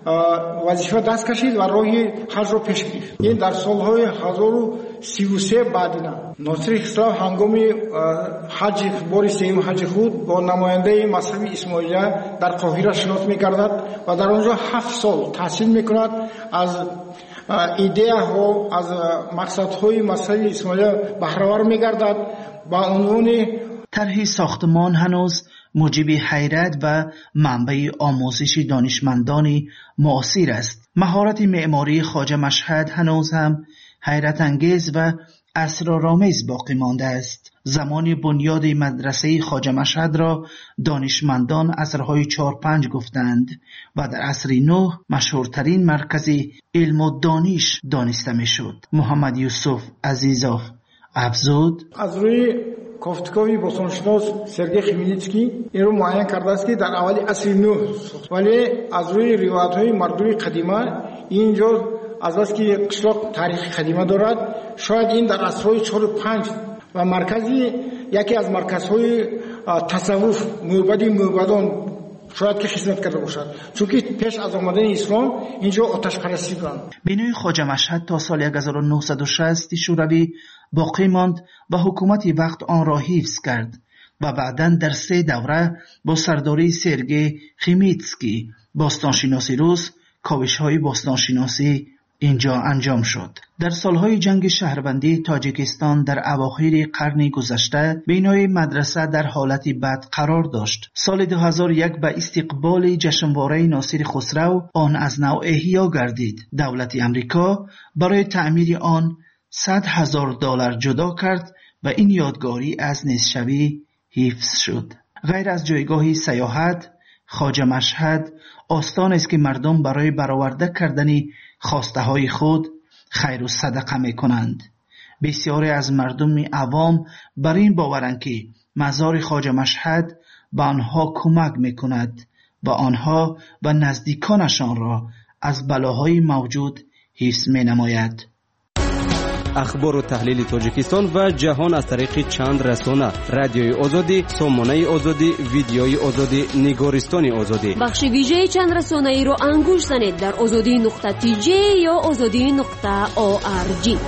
وظیفه دست کشید و راه حج را پیش گرفت. این در سالهای هزار و سی و سه بعدنا ناصر خسرو هنگام حج بار سوم حج خود با نماینده مذهبی اسماعیلیه در قاهره شناخت می‌گردد و در آنجا هفت سال تحصیل می‌کند. از ایده ها از مقصدهای مذهبی اسماعیلیه بهره‌ور می‌گردد. با عنوان طرح ساختمان هنوز موجب حیرت و منبع آموزش دانشمندان معاصر است. مهارت معماری خواجه مشهد هنوز هم حیرت انگیز و اسرارآمیز باقی مانده است. زمان بنیاد مدرسه خواجه مشهد را دانشمندان عصرهای چهار پنج گفتند و در عصر نو مشهورترین مرکز علم و دانش دانسته می شد. محمد یوسف عزیزوف افزود از روی کوفتکوی باستانشناس سرگئی خمیلنیتسکی این رو معین کرده است که در اولی عصر نو، ولی از روی روایت‌های مردم قدیمه اینجا از بس که قشلاق تاریخ قدیمه دارد، شاید این در عصرهای چهار و پنج و مرکزی یکی از مرکزهای تصوف معبد معبدان شاید که خدمت کرده باشد، چون که پیش از آمدن اسلام اینجا آتش پرستی دارند. بینای خواجه مشهد تا سال هزار و نهصد و شصت شوروی باقی ماند و حکومت وقت آن را حفظ کرد و بعداً در سه دوره با سرداری سرگئی خمیلنیتسکی باستانشناسی روس کاوش‌های باستانشناسی اینجا انجام شد. در سالهای جنگ شهروندی تاجیکستان در اواخر قرن گذشته بنای مدرسه در حالت بد قرار داشت. سال دو هزار و یک به استقبال جشنواره ناصر خسرو آن از نو احیا گردید. دولت امریکا برای تعمیر آن صد هزار دلار جدا کرد و این یادگاری از نزدشوی حفظ شد. غیر از جایگاه سیاحت، خواجه مشهد آستان است که مردم برای برآورده کردن خواسته های خود خیر و صدقه می کنند. بسیاری از مردم عوام بر این باورند که مزار خواجه مشهد به آنها کمک می کند و آنها و نزدیکانشان را از بلاهای موجود حفظ می نماید. اخبار و تحلیل تاجیکستان و جهان از طریق چند رسانه: رادیوی آزادی، سامانه آزادی، ویدیوی آزادی، نگارستان آزادی. بخش ویژه چند رسانه ای رو انگوش زنید در آزادی نقطه تی جی یا آزادی نقطه او آر جی.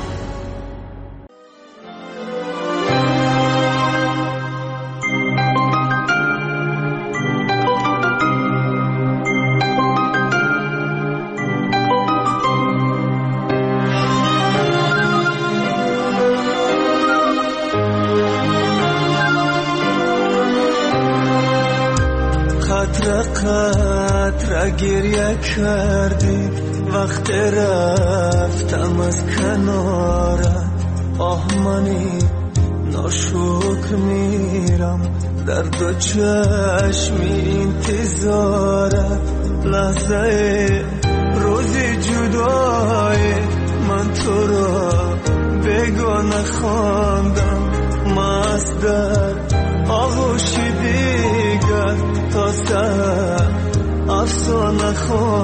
قطره گریه کردی وقت رفتم از کنارت، آه منی ناشکر میرم در دو چشمی انتظارت. لحظه روزی جدای من تو را بگانه خواندم، مست در آغوش دیگر تا سر افسانه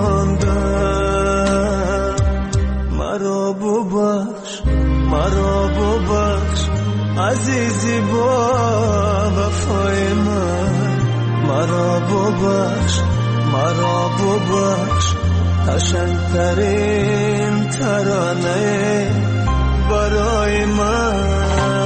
خواندم. مرا ببخش مرا ببخش عزیزی با وفای من، مرا ببخش مرا ببخش قشنگترین ترانه برای من.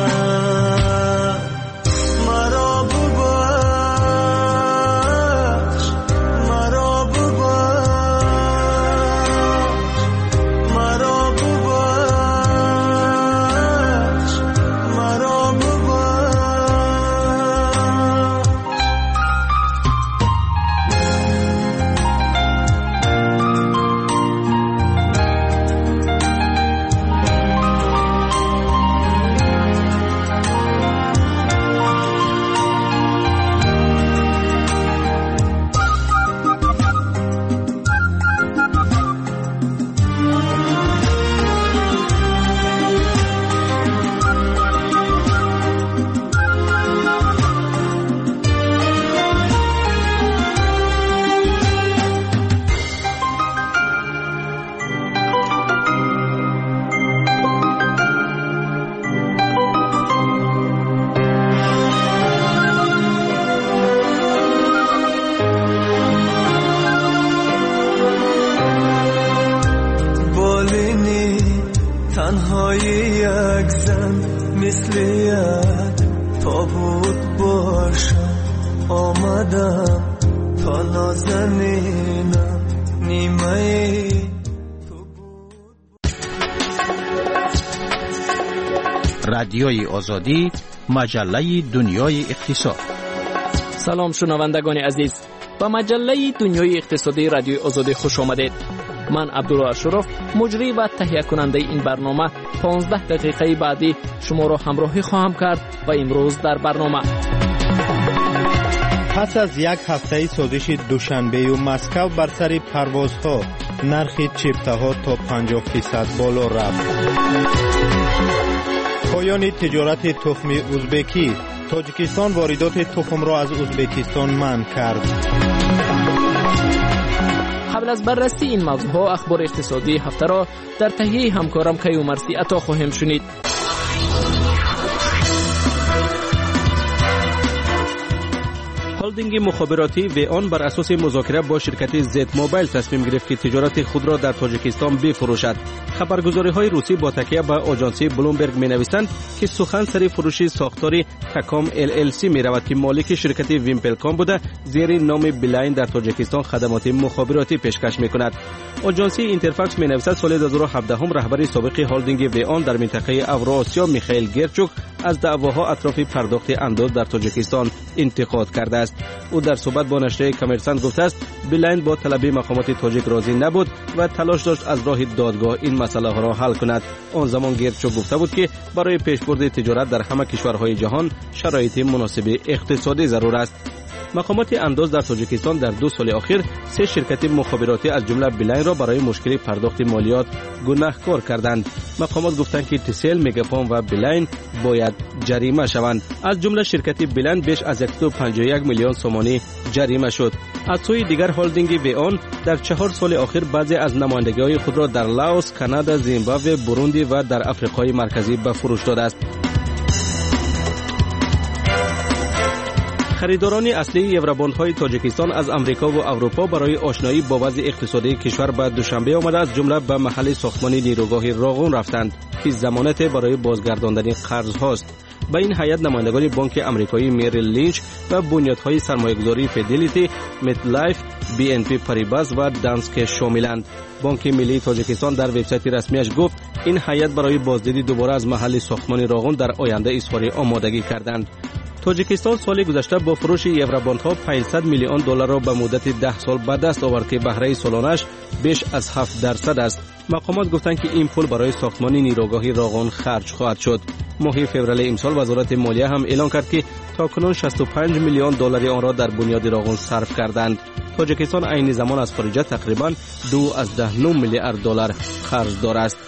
تنهای یک زن مثل یک تابوت باشم، آمدم تا نازنینم نیمه رادیوی آزادی، مجله دنیای اقتصاد. سلام شنوندگان عزیز، به مجله دنیای اقتصادی رادیوی آزادی خوش آمدید. من عبدالله اشرف، مجری و تهیه کننده این برنامه، پانزده دقیقه بعدی شما را همراهی خواهم کرد و امروز در برنامه: پس از یک هفته سازش دوشنبه و مسکو بر سر پروازها نرخ چپته ها تا پنجاه درصد بالا رفت. پایان تجارت تخم ازبکی، تاجیکستان واردات تخم را از ازبکستان منع کرد. قبل از بررسی این موضوعها اخبار اقتصادی هفته را در تهیه همکارم کیومرثی عطا خواهیم شنید. هلدینگ مخابراتی ویان بر اساس مذاکره با شرکت زد موبایل تصمیم گرفت که تجارت خود را در تاجیکستان بفروشد. خبرگزاری‌های روسی با تکیه به آژانس بلومبرگ می‌نویسند که سخن سر فروش ساختاری تکام ال ال سی می‌رود که مالک شرکت ویمپلکام بوده، زیر نام بلاین در تاجیکستان خدمات مخابراتی پیشکش می‌کند. آژانس اینترفاکس می‌نویسد سال دو هزار و هفده هم رهبر سابق هلدینگ ویان در منطقه اوراسیا میخائیل گرچوک از دعواها اطراف پرداخت انداز در تاجیکستان انتقاد کرده است. او در صحبت با نشریه کامرسانت گفته است بلاین با طلب مقامات تاجیک راضی نبود و تلاش داشت از راه دادگاه این مسئله ها را حل کند. آن زمان گرچوک گفته بود که برای پیشبرد تجارت در همه کشورهای جهان شرایط مناسب اقتصادی ضرور است. مقامات انداز در تاجیکستان در دو سال اخیر سه شرکت مخابراتی از جمله بیلاین را برای مشکل پرداخت مالیات گناهکار کردند. مقامات گفتند که تیسل، مگافون و بیلاین باید جریمه شوند. از جمله شرکت بیلاین بیش از صد و پنجاه و یک میلیون سومانی جریمه شد. از سوی دیگر هلدینگ ویون در چهار سال اخیر بعضی از نمایندگی‌های خود را در لاوس، کانادا، زیمبابوه، بوروندی و در آفریقای مرکزی به فروش داده است. خریداران اصلی یوراباندهای تاجیکستان از امریکا و اروپا برای آشنایی با وضع اقتصادی کشور به دوشنبه آمده از جمله به محل ساختمان نیروگاه راغون رفتند که ضمانت برای بازگرداندن قرض هاست. به این هیئت نمایندگان بانک آمریکایی مریل لینچ و بنیادهای سرمایه‌گذاری فیدلیتی، متلایف، بی ان پی پاریباس و دانسک شاملند. بانک ملی تاجیکستان در وبسایت رسمیش گفت این هیئت برای بازدید دوباره از محل ساختمان راغون در آینده اظهار آمادگی کردند. تاجیکستان سال گذشته با فروش یوراباندها پانصد میلیون دلار را به مدت ده سال به دست آورد که بهره سالانش بیش از هفت درصد است. مقامات گفتند که این پول برای ساختمان نیروگاه راغون خرج خواهد شد. ماه فوریه امسال وزارت مالیه هم اعلام کرد که تاکنون شصت و پنج میلیون دلار آن را در بنیاد راغون صرف کردند. تاجیکستان عین زمان از خارج تقریبا دو از ده و نیم میلیارد دلار قرض دار است.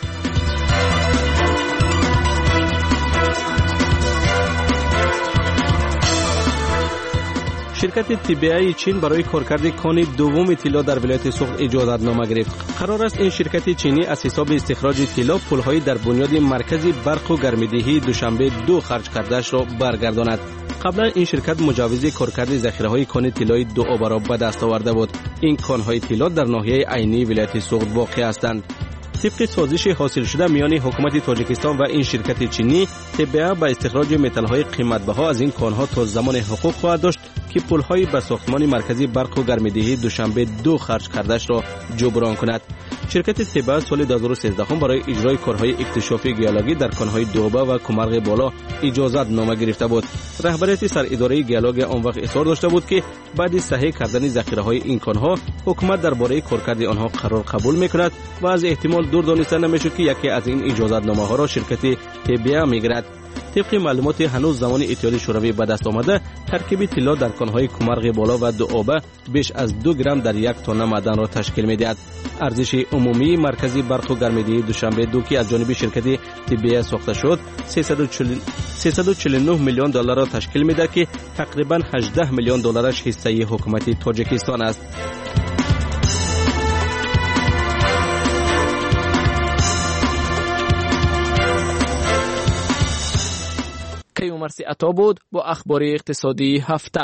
شرکت تیبیای چین برای کارکرد کان دوم طلا در ولایت سوخت اجازه‌نامه گرفت. قرار است این شرکت چینی از حساب استخراج طلا پل‌های در بنیاد مرکز برق و گرم‌دهی دوشنبه دو خرج کرده‌اش را برگرداند. قبلا این شرکت مجوز کارکرد ذخیره‌های کان طلای دو آبه را به دست آورده بود. این کان‌های طلا در ناحیه عینی ولایت سوخت واقع هستند. طبق سازش حاصل شده میان حکومت تاجیکستان و این شرکت چینی، تبع به استخراج متال‌های قیمت‌بها از این کان‌ها تا زمان حقوق خواهد داشت که پل‌های به ساختمان مرکزی برق و گرم‌دهی دوشنبه دو خرج کرده‌اش را جبران کند. شرکت تبع سال دو هزار و سیزده برای اجرای کارهای اکتشافی گیالوگی در کان‌های دوبه و کمرغ بالا اجازت نامه گرفته بود. رهبریت سر اداره گیالوگ آن وقت اصرار داشته بود که بعد از صحیح کردن ذخیره‌های این کان‌ها حکومت درباره کارکرد آنها قرار قبول می‌کند و از احتمال دور دانسته نمی‌شد که یکی از این اجازت نامه‌ها را شرکت تبع می‌گیرد. طبق معلومات هنوز زمان اتحادیه شوروی به دست آمده، ترکیب طلا در کان‌های کمرغ بالا و دوآبه بیش از دو گرم در یک تن معدن را تشکیل می‌دهد. ارزش عمومی مرکزی برق و گرم‌دهی دوشنبه دو که از جانب شرکت تبع ساخته شد سیصد و چهل و نه میلیون دلار را تشکیل می‌دهد که تقریباً هجده میلیون دلارش حصه حکومت تاجیکستان است. مرسی عطا بود با اخبار اقتصادی هفته.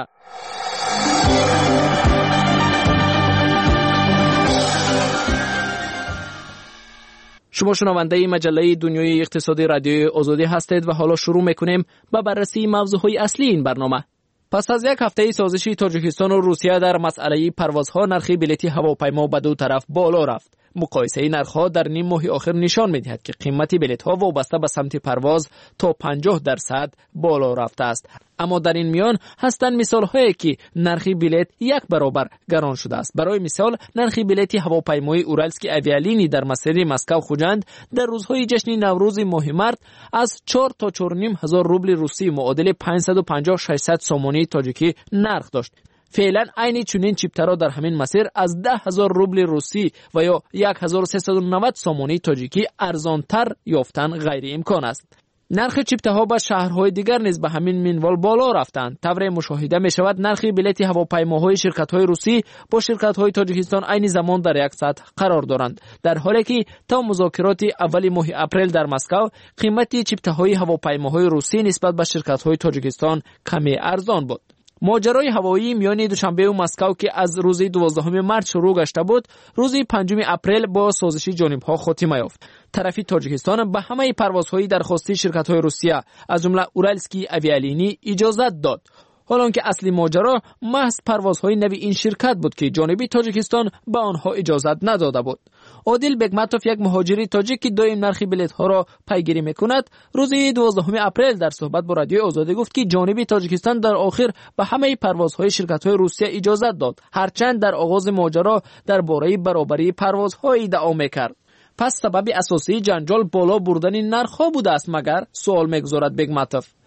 شما شنونده مجله دنیای اقتصادی رادیوی آزادی هستید و حالا شروع میکنیم با بررسی موضوعهای اصلی این برنامه. پس از یک هفته سازشی تاجیکستان و روسیه در مسئله پروازها، نرخ بلیط هواپیما به دو طرف بالا رفت. مقایسه نرخ‌ها در نیم ماه آخر نشان می‌دهد که قیمت بلیط‌ها وابسته به سمت پرواز تا پنجاه درصد بالا رفته است. اما در این میان هستند مثال‌هایی که نرخ بلیط یک برابر گران شده است. برای مثال نرخ بلیط هواپیمای اورالسکی اویالینی در مسیر مسکو خوجند در روزهای جشن نوروز ماه مارت از چهار تا چهار و نیم هزار روبل روسی معادل پانصد و پنجاه تا ششصد سومانی تاجیکی نرخ داشت. فعلا عین چنین چیپترها در همین مسیر از ده هزار روبل روسی و یا هزار و سیصد و نود سومانی تاجیکی ارزانتر یافتن غیر امکان است. نرخ چیپته‌ها به شهرهای دیگر نیز به همین منوال بالا رفتند. طور مشاهده می شود نرخ بلیط هواپیماهای شرکت‌های روسی با شرکت‌های تاجیکستان عین زمان در یک سطح قرار دارند، در حالی که تا مذاکرات اول ماه اپریل در مسکو قیمت چیپته‌های هواپیماهای روسی نسبت به شرکت‌های تاجیکستان کمی ارزان بود. ماجرای هوایی میان دوشنبه و مسکو که از روز دوازدهم مارس شروع گشته بود، روز پنجم اپریل با سازش جانب‌ها خاتمه یافت. طرف تاجیکستان به همه پروازهای درخواستی شرکت‌های روسیه از جمله اورالسکی اویالینی اجازت داد، حالانکه اصلی ماجرا محض پروازهای نوی این شرکت بود که جانبی تاجیکستان به آنها اجازت نداده بود. عادل بگماتوف، یک مهاجر تاجیک که دائم نرخ بلیط‌ها را پیگیری می‌کند، روز دوازدهم اپریل در صحبت با رادیو آزادی گفت که جانب تاجیکستان در آخر به همه پروازهای شرکت‌های روسیه اجازت داد، هرچند در آغاز ماجرا درباره برابری پروازهای ادعا می‌کرد. پس سبب اساسی جنجال بالا بردن نرخ‌ها بوده است مگر؟ سوال می‌گذارد بگماتوف.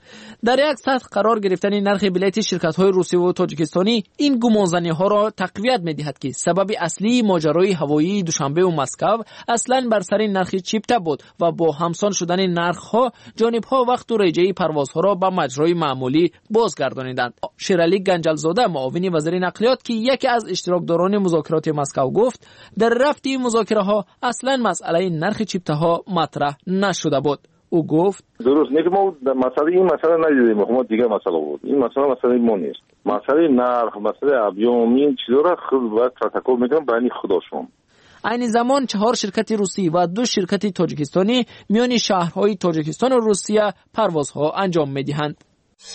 در یک سطح قرار گرفتن نرخ بلیط شرکت‌های روسی و تاجیکستانی این گمانزنی‌ها را تقویت می‌دهد که سبب اصلی ماجرای هوایی دوشنبه و مسکو اصلاً بر سر نرخ چیپتا بود و با همسان شدن نرخ‌ها جانب‌ها وقت و رجه پروازها را به مجرای معمولی بازگردانیدند. شیرعلی گنجلزاده معاون وزیر نقلیات که یکی از اشتراکداران مذاکرات مسکو گفت در رفت مذاکره‌ها اصلاً مسئله نرخ چیپتاها مطرح نشده بود. او گفت درست نیست، ما مسئله این مسئله ندیدیم، ما دیگه مسئله بود. این مسئله مسئله ما نیست. مسئله نرخ، مسئله ابیوم، این چیزا را خود باید تفکر میکنم بین خودشون. این زمان چهار شرکت روسی و دو شرکت تاجیکستانی میان شهرهای تاجیکستان و روسیه پروازها انجام میدهند.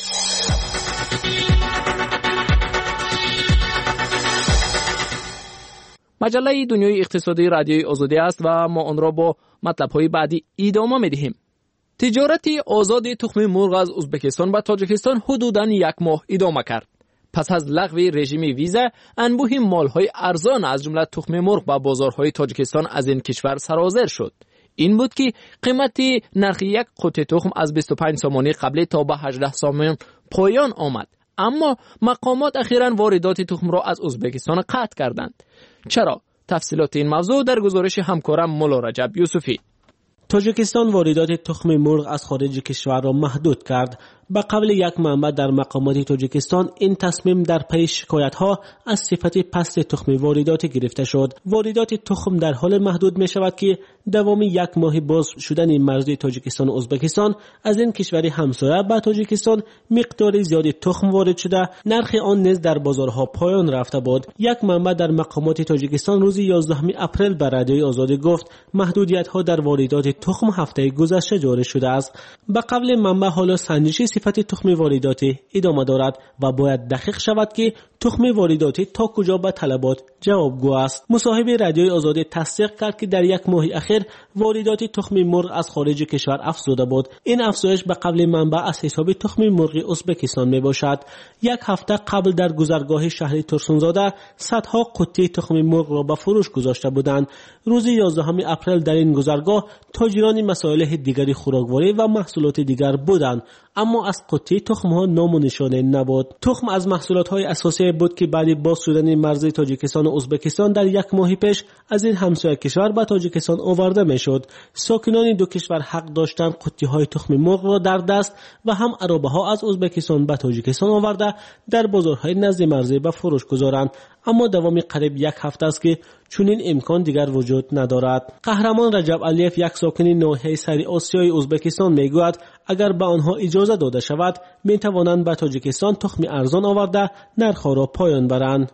مجله دنیای اقتصادی رادیوی آزادی است و ما آن را با مطلب‌های بعدی ادامه می‌دهیم. تجارت آزاد تخم مرغ از ازبکستان و تاجیکستان حدوداً یک ماه ادامه کرد. پس از لغو رژیم ویزا، انبوه مال‌های ارزان از جمله تخم مرغ به بازارهای تاجیکستان از این کشور سرازیر شد. این بود که قیمت نرخ یک قطعه تخم از بیست و پنج سومانی قبلی تا به هجده سوم پایان آمد. اما مقامات اخیراً واردات تخم را از ازبکستان قطع کردند. چرا؟ تفصیلات این موضوع در گزارش همکارم مولا رجب یوسفی. تاجیکستان واردات تخم مرغ از خارج کشور را محدود کرد. به قول یک منبع در مقامات تاجیکستان این تصمیم در پی شکایت‌ها از صفت پست تخم واردات گرفته شد. واردات تخم در حال محدود می شود که دوام یک ماه باز شدن مرزی تاجیکستان و ازبکستان از این کشور همسایه به تاجیکستان مقدار زیادی تخم وارد شده، نرخ آن نیز در بازارها پایان رفته بود. یک منبع در مقامات تاجیکستان روز یازدهم اپریل به رادیوی آزادی گفت محدودیت‌ها در واردات تخم هفته گذشته جاری شده است. به قول منبع حالا سنجش صفت تخم وارداتی ادامه دارد و باید دقیق شود که تخم وارداتی تا کجا به طلبات جوابگو است. مصاحب رادیوی آزادی تصدیق کرد که در یک ماه اخیر واردات تخم مرغ از خارج کشور افزوده بود. این افزایش به قول منبع از حساب تخم مرغ ازبکستان می باشد. یک هفته قبل در گذرگاه شهر ترسونزاده صدها قطعه تخم مرغ را به فروش گذاشته بودند. روز یازدهم اپریل در این گذرگاه تاجران مسائل دیگری خوراکواری و محصولات دیگر بودند، اما از قطعه تخم ها نام و نشانه نبود. تخم از محصولات های اساسی بود که بعد باز شدن مرزی تاجیکستان و ازبکستان در یک ماه پیش از این همسایه کشور به تاجیکستان آورده می شد. ساکنان دو کشور حق داشتند قطعه های تخم مرغ را در دست و هم عربه ها از ازبکستان به تاجیکستان آورده در بازارهای نزد مرزی به فروش گذارند، اما دوام قریب یک هفته است که چنین امکان دیگر وجود ندارد. قهرمان رجب علیف یک ساکن ناحیه سری آسیای ازبکستان میگوید اگر به آنها اجازه داده شود می توانند به تاجیکستان تخم ارزان آورده نرخ را پایان برند.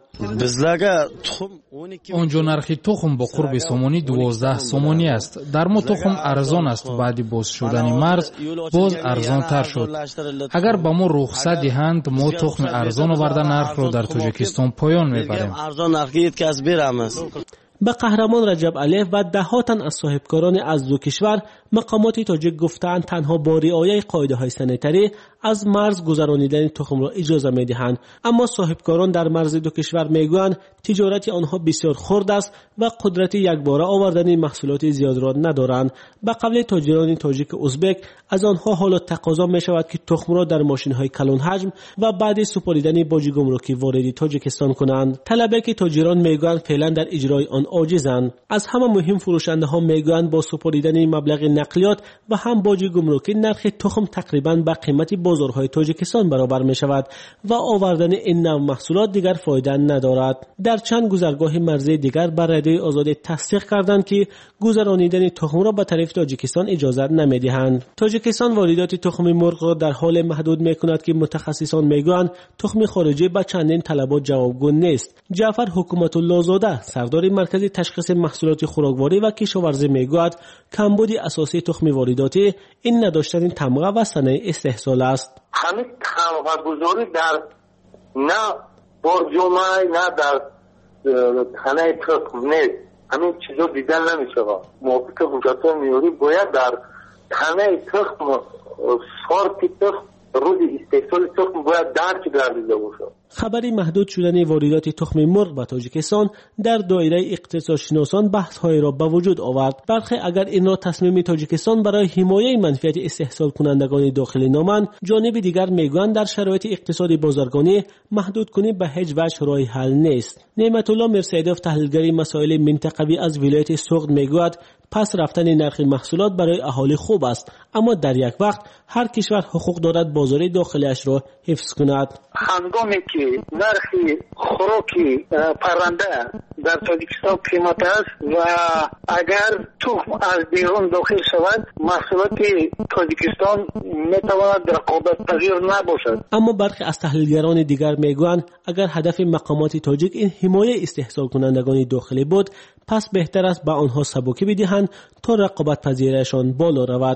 آنجا نرخ تخم با قرب سومانی دوازده سومانی است. در ما تخم ارزان است، بعد باز شدن مرز باز ارزان تر شد. اگر به ما رخصت دهند ما تخم ارزان آورده نرخ را در تاجیکستان پایان میبریم. به قهرمان رجب علیف و ده تن از صاحبکاران از دو کشور مقامات تاجیک گفتند تنها با رعایت قاعده‌های سانیتری از مرز گذرانیدن تخم را اجازه می‌دهند، اما صاحبکاران در مرز دو کشور میگویند تجارت آنها بسیار خرد است و قدرت یکباره آوردن محصولات زیاد را ندارند. به قول تاجران تاجیک ازبک از آنها حالا تقاضا می‌شود که تخم را در ماشین‌های کلان حجم و بعد سپردن باج گمرکی وارد تاجیکستان کنند. طلبه که تاجران میگویند فعلا در اجرای آن عاجزند. از همه مهم فروشنده‌ها میگویند با سپردن مبلغ نقلیات و هم باج گمرکی نرخ تخم تقریباً به قیمت بازارهای تاجیکستان برابر می شود و آوردن این نوع محصولات دیگر فایده ندارد. در چند گذرگاه مرزی دیگر بر رادیوی آزادی تصدیق کردند که گذرانیدن تخم را به طرف تاجیکستان اجازه نمیدهند. تاجیکستان واردات تخم مرغ را در حال محدود می کند که متخصصان میگویند تخم خارجی به چندین طلبات جوابگو نیست. جعفر حکومت الله زاده سردار مرکز تشخیص محصولات خوراکواری و کشاورزی میگوید کمبود اساسی تخم وارداتی این نداشتن تمغه و صنایع استحصال است. همین تمغه گذاری در نه برجومه نه در خانه تخم نیست. همین چیزا دیدن نمیشه. موافق حکومت میوری باید در خانه تخم سارت تخم روز استحصال تخم باید درک گردیده باشه. خبری محدود شدن واردات تخم مرغ به تاجیکستان در دایره اقتصادشناسان بحث‌های را به وجود آورد. برخی اگر این را تصمیم تاجیکستان برای حمایت منفعت استحصال کنندگان داخلی نامند، جانب دیگر میگویند در شرایط اقتصادی بازرگانی محدود کنی به هیچ وجه راه حل نیست. نعمت الله مرسیدوف تحلیلگر مسائل منطقوی از ولایت سوغد میگوید پس رفتن نرخ محصولات برای اهالی خوب است، اما در یک وقت هر کشور حقوق دارد بازار داخلیش را حفظ کند. هنگامی که نرخ خوراک پرنده در تاجیکستان قیمت است و اگر تخم از بیرون داخل شود، محصولات تاجیکستان میتواند رقابت پذیر نباشد. اما برخی از تحلیلگران دیگر میگویند اگر هدف مقامات تاجیک این حمایت استحصال کنندگان داخلی بود، پس بهتر است به آنها سبکی بدهند تا رقابت پذیریشان بالا رود.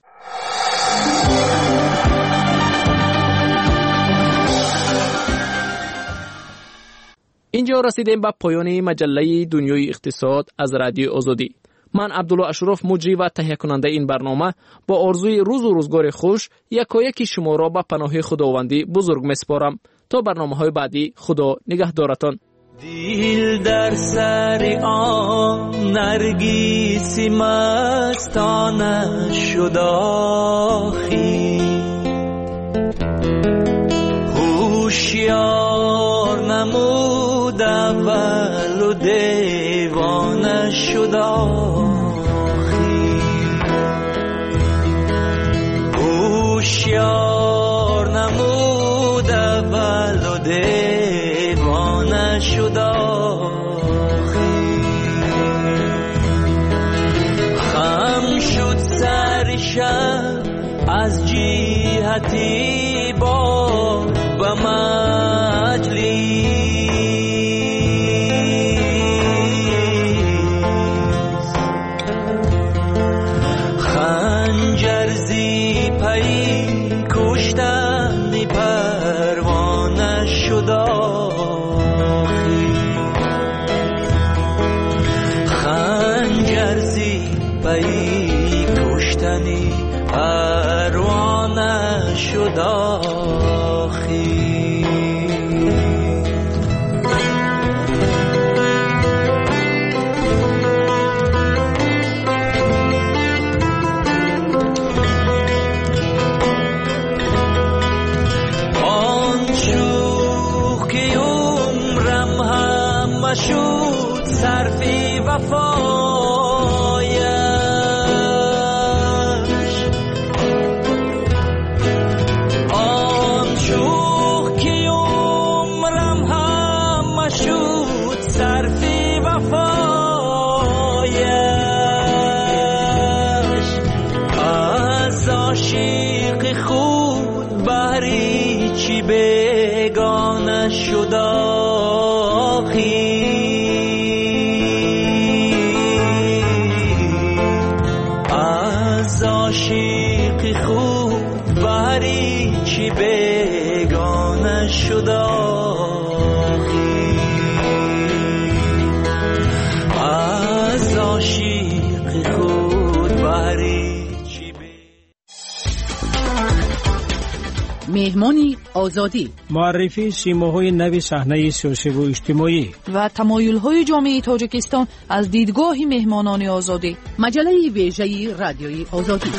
اینجا رسیدیم به پایان مجله دنیای اقتصاد از رادیو آزادی. من عبدالله اشرف مجری و تهیه کننده این برنامه با آرزوی روز و روزگار خوش یکایک شما را به پناه خداوندی بزرگ میسپارم. تا برنامه‌های بعدی، خدا نگهدارتان. دل در سر آن نرگیسی مستانه شد آخی، هوشیار نمود اول و دیوانه شد آخی، هوشیار نمود اول و دیوانه شد آخی، خم شد سر شب از جهتی با به مجلس، خنجر زی پی کشتن پروانه شد آخی، خنجر زی پی کشتنی پروانه شد آخی. آن شوخ که عمرم هم شد صرفی وفایش، آن شوخ که عمرم هم شد صرفی وفایش، از عاشق خود بهری چی بیگانه شد آخی، از عاشق خود بهری چی بیگانه شد آخی، از عاشق خود بهری چی مهمانی آزادی، معرفی شیماهای نوی صحنه سیاسی و اجتماعی و تمایل‌های جامعه تاجیکستان از دیدگاه مهمانان آزادی. مجله ویژه رادیوی آزادی.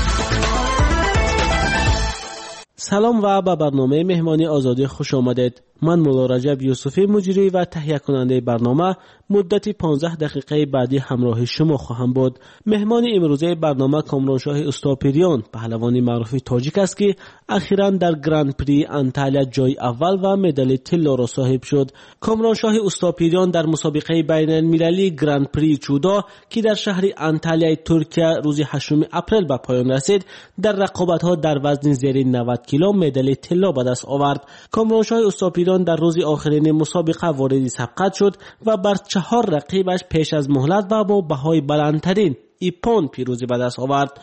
سلام و به برنامه مهمانی آزادی خوش آمدید. من مولا رجب یوسفی مجری و تهیه کننده برنامه مدت پانزده دقیقه بعدی همراه شما خواهم بود. مهمان امروزه برنامه کامرانشاه استاپیریان، پهلوان معروف تاجیک است که اخیراً در گرند پری انتالیا جای اول و مدال طلا را صاحب شد. کامرانشاه استاپیریان در مسابقه بین المللی گرند پری چودا که در شهر انتالیا ترکیه روز هشتم اپریل به پایان رسید، در رقابت‌ها در وزن زیر نود کیلو مدال طلا به دست آورد. کامرانشاه استاپیریان در روز آخرین مسابقه وارد سبقت شد و بر چهار رقیبش پیش از مهلت و با بهای بلندترین ایپون پیروزی به دست آورد.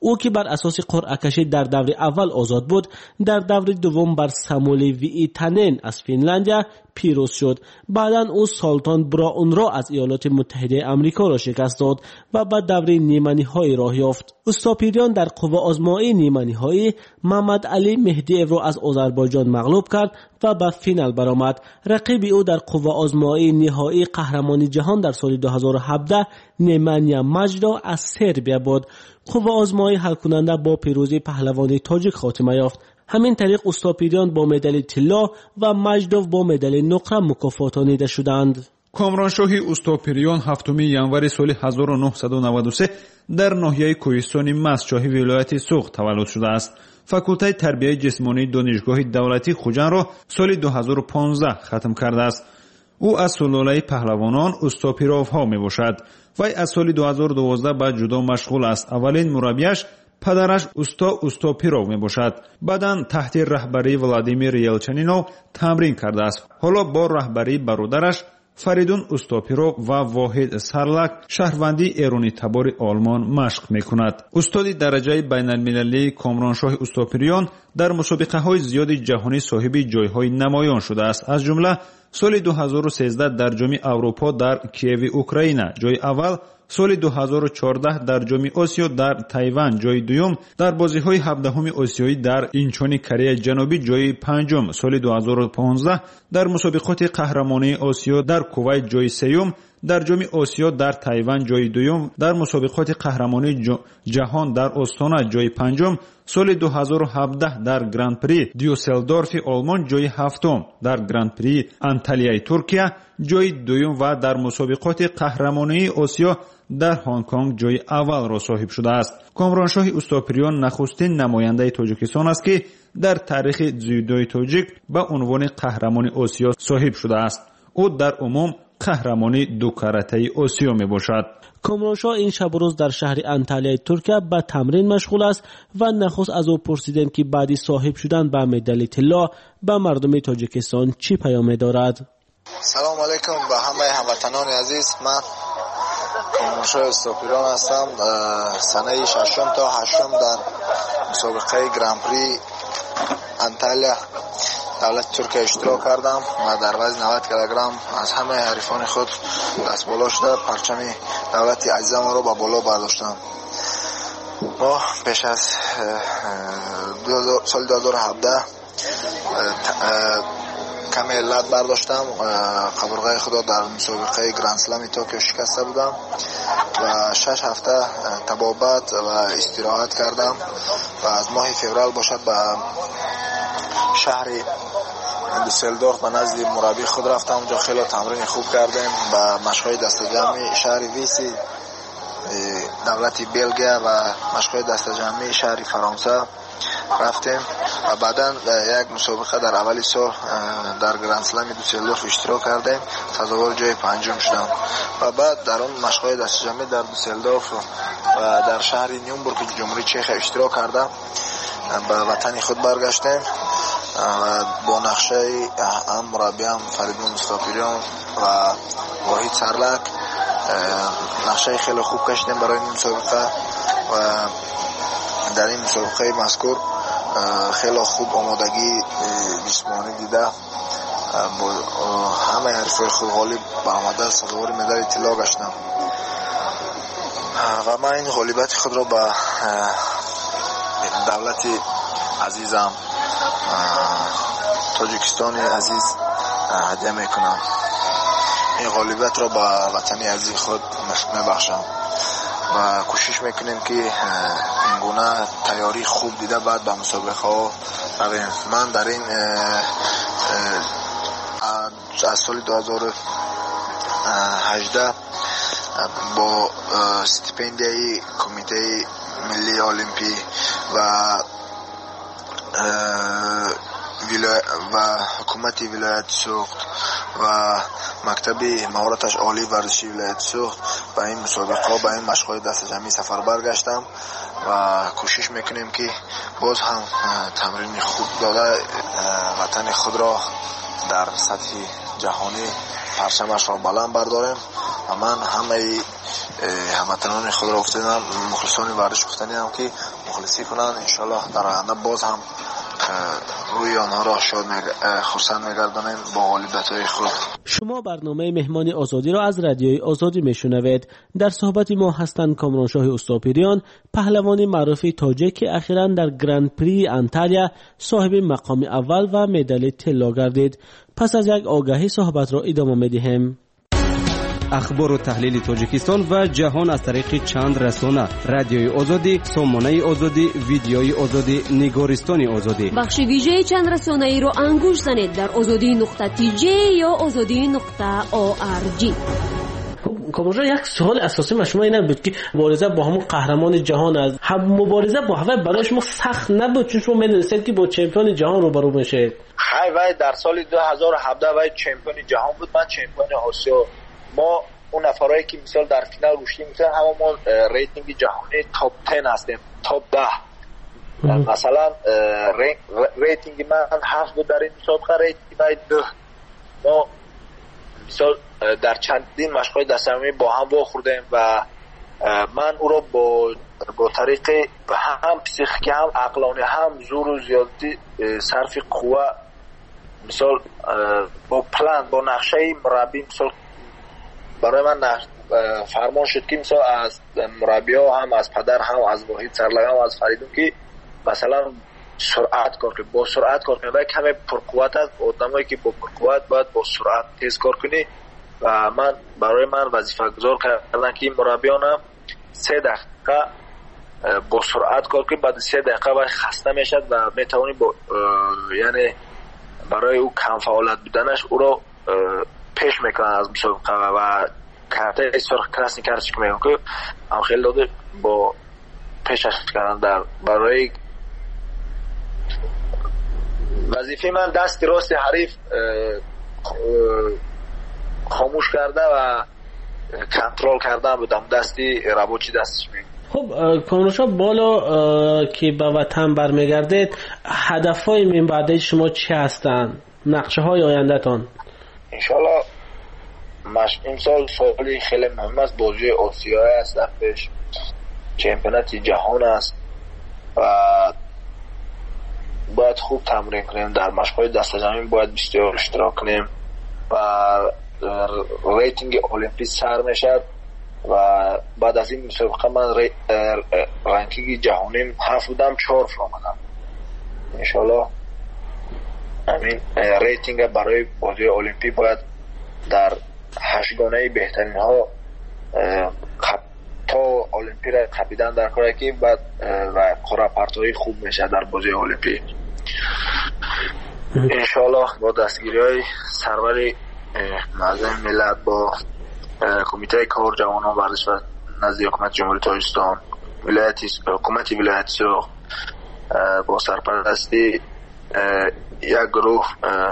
او که بر اساس قرعه کشی در دور اول آزاد بود، در دور دوم بر سامولی ویتانن از فنلاندیا پیروز شد. بعداً او سالتان براون را از ایالات متحده آمریکا را شکست داد و به دور نیمه نهایی راه یافت. اوستاپیریان در قوه آزمایی نیمه نهایی محمد علی مهدی‌یف را از آذربایجان مغلوب کرد و به فینال برآمد. رقیب او در قوه آزمایی نهایی قهرمانی جهان در سال دو هزار و هفده نیمانیا مجدا از سربیا بود. قوه آزمایی حل کننده با پیروزی پهلوان تاجیک خاتمه یافت. همین طریق اوستاپیریان با مدال طلا و مجدوف با مدال نقره مکافاتانیده شدند. کامرانشاهی اوستاپیریان هفتم январи سال هزار و نهصد و نود و سه در ناحیه کوهستان مستشاهی ولایت سوغد تولد شده است. فاکولته تربیت جسمانی دانشگاه دولتی خوجند را سال دو هزار و پانزده ختم کرده است. او از سلاله پهلوانان اوستاپیروف ها می باشد. وی از سال دو هزار و دوازده به جودو مشغول است. اولین مربیش پدرش اوستا اوستاپیروف می باشد. بعداً تحت رهبری ولادیمیر یلچنینوف تمرین کرده است. حالا با رهبری برادرش فریدون اوستاپیروف و واحد سرلک شهروندی ایرانی تبار آلمان مشق می کند. استاد درجه بین المللی کامرانشاه اوستاپیریان در مسابقه های زیاد جهانی صاحب جایهای نمایان شده است. از جمله سال دو هزار و سیزده در جام اروپا در کیف اوکراین جای اول، سال دو هزار و چهارده در جام آسیا در تایوان جای دوم، در بازی‌های هفدهم آسیایی در اینچون کره جنوبی جای پنجم، سال دو هزار و پانزده در مسابقات قهرمانی آسیا در کویت جای سوم، در جام آسیا در تایوان جای دوم، در مسابقات قهرمانی جهان در استانا جای پنجم، سال دو هزار و هفده در گراند پری دیوسلدورف آلمان جای هفتم، در گراند پری انتالیای ترکیه جای دوم و در مسابقات قهرمانی آسیا در هنگ کنگ جای اول را صاحب شده است. کامرانشاه اوستاپیریان نخستین نماینده تاجیکستان است که در تاریخ جودوی تاجیک به عنوان قهرمان آسیا صاحب شده است. او در عموم قهرمانی دو کاراته آسیا می باشد. کامرانشاه این شب روز در شهر انتالیای ترکیه به تمرین مشغول است و نخست از او پرسیدند که بعدی صاحب شدن به مدال طلا به مردم تاجیکستان چی پیام دارد. سلام علیکم به همه هموطنان عزیز. من کامرانشاه اوستاپیریان هستم. سنه ششم تا هشتم در مسابقه گراند پری انتالیا دولت ترکیه اشتراک کردم و در وزن نود کیلوگرم از همه حریفان خود دست بالا شده پرچم دولت عزیز ما رو با بالا برداشتم. ما پیش از سال دو هزار و هفده کمی علت برداشتم. قبرغه خدا در مسابقه گراند اسلم توکیو شکسته بودم و شش هفته تبابت و استراحت کردم و از ماه فوریه باشد به شهر دیوسلدورف به نزد مربی خود رفتم. اونجا خیلی تمرین خوب کردیم و مشق‌های دست جمعی شهر ویسی دولت بلژیک و مشق‌های دست جمعی شهر فرانسه رفتیم و بعدا یک مسابقه در اولی سال در گراند اسلم دیوسلدورف اشتراک کردیم. سزاوار جای پنجم شدم و بعد در اون مشق‌های دست جمعی در دیوسلدورف و در شهر نیومبورگ جمهوری چک اشتراک کردم. به وطن خود برگشتیم و با نقشه هم مربیم فریدون اوستاپیریان و واحد سرلک نقشه خیلی خوب کشیدیم برای این مسابقه و در این مسابقه مذکور خیلی خوب آمادگی جسمانی دیده با همه حریفای خود غالب برآمده سزاوار مدال طلا گشتم و من این غالبیت خود را به دولت عزیزم تاجیکستان عزیز هدیه میکنم. این غالبیت را به وطن عزیز خود میبخشم و کوشش میکنیم که این گونه تیاری خوب دیده بعد به مسابقه ها رویم. من در این از سال دو هزار و هجده با استیپندیای کمیته ملی المپی و و حکومت ولایت سوغد و مکتب مهارتش عالی ورزشی ولایت سوغد به این مسابقه به این مشق‌های دست جمعی سفر برگشتم و کوشش میکنیم که باز هم تمرین خوب داده وطن خود را در سطح جهانی پرچمش را بلند برداریم و من همه هموطنان خود را افتادم، مخلصان ورزش گفتنی هم که مخلصی کنند. انشالله در آینده باز هم روی آنها را شاد خرسند می‌گردانیم با غالبیت‌های خود. شما برنامه مهمان آزادی را از رادیوی آزادی میشنوید. در صحبت ما هستند کامرانشاه استوپیریان، پهلوان معروف تاجیک که اخیراً در گرند پری انتالیا صاحب مقام اول و مدال طلا گردید. پس از یک آگاهی صحبت را ادامه می‌دهیم. اخبار و تحلیل تاجیکستان و جهان از طریق چند رسانه: رادیوی آزادی، سامانه آزادی، ویدیوی آزادی، نگارستان آزادی. بخش ویژه چند رسانه ای را انگوش زنید در آزادی نقطه تی جی یا آزادی نقطه او آر جی. کامرانشاه، یک سوال اساسی من شما این بود که مبارزه با همون قهرمان جهان است. هم مبارزه با هوا برای شما سخت نبود چون شما می‌دونستید که با چمپیون جهان روبرو میشه؟ های وای در سال دو هزار و هفده وای چمپیون جهان بود، من چمپیون آسیا. ما اون نفرایی که مثال در فینال گوشتیم مثلا همه ما ریتینگ جهانی تاپ ده هستیم، تاپ ده. مثلا ریتینگ من هفت بود در این مسابقه، ریتینگ من ده. ما مثال در چندین مشق‌های دست‌جمعی با هم واخوردیم و من او را با با طریق هم پسیخیکی هم عقلانی هم زور و زیادتی صرف قوه مثال با پلان با نقشه مربی مثال برای من فرمان شد که مثلا از مربی ها هم از پدر هم از واحد سرلای هم از فریدون که مثلا سرعت کار کنی، با سرعت کار کنی و کمی پرقوت است. آدمایی که با پرقوت باید با سرعت تیز کار کنی و من برای من وظیفه گذار کردن که این مربیان هم سه دقیقه با سرعت کار کنی، بعد سه دقیقه باید خسته میشد و میتوانی با یعنی برای او کم فعالیت بودنش او را پیش میکنن از مسابقه و کارت سرخ کراسنی کارش میگن که هم خیلی داده با پیشش کردن در برای وظیفه من دست راست حریف خاموش کرده و کنترل کردن بودم، دستی ربوچی دستش میگن. خب کامرانشاه، بالا که به وطن برمیگردید هدفهای من بعد شما چه هستند؟ نقشه های آینده تان؟ انشالله مش امسال سالی خیلی مهم است، بازی آسیایی است، در پیش چمپیونات جهان است و باید خوب تمرین کنیم، در مشق‌های دست جمعی باید بسیار اشتراک کنیم و ریتینگ المپیک سر میشد و بعد از این مسابقه من ری... رنکینگ جهانی هفت بودم، چهار آمدم. انشالله همین ریتینگ برای بازی المپیک باید در هشتگانه بهترین ها تا المپیک را خپیدن در کاری که بعد و قرعه پرتایی خوب میشه در بازی المپیک. انشالله با دستگیری های سرور معظم ملت با کمیته کار جوانان ورزش و نزد حکومت جمهوری تاجیکستان، ولایتی حکومت ولایت سرخ با سرپرستی یک گروه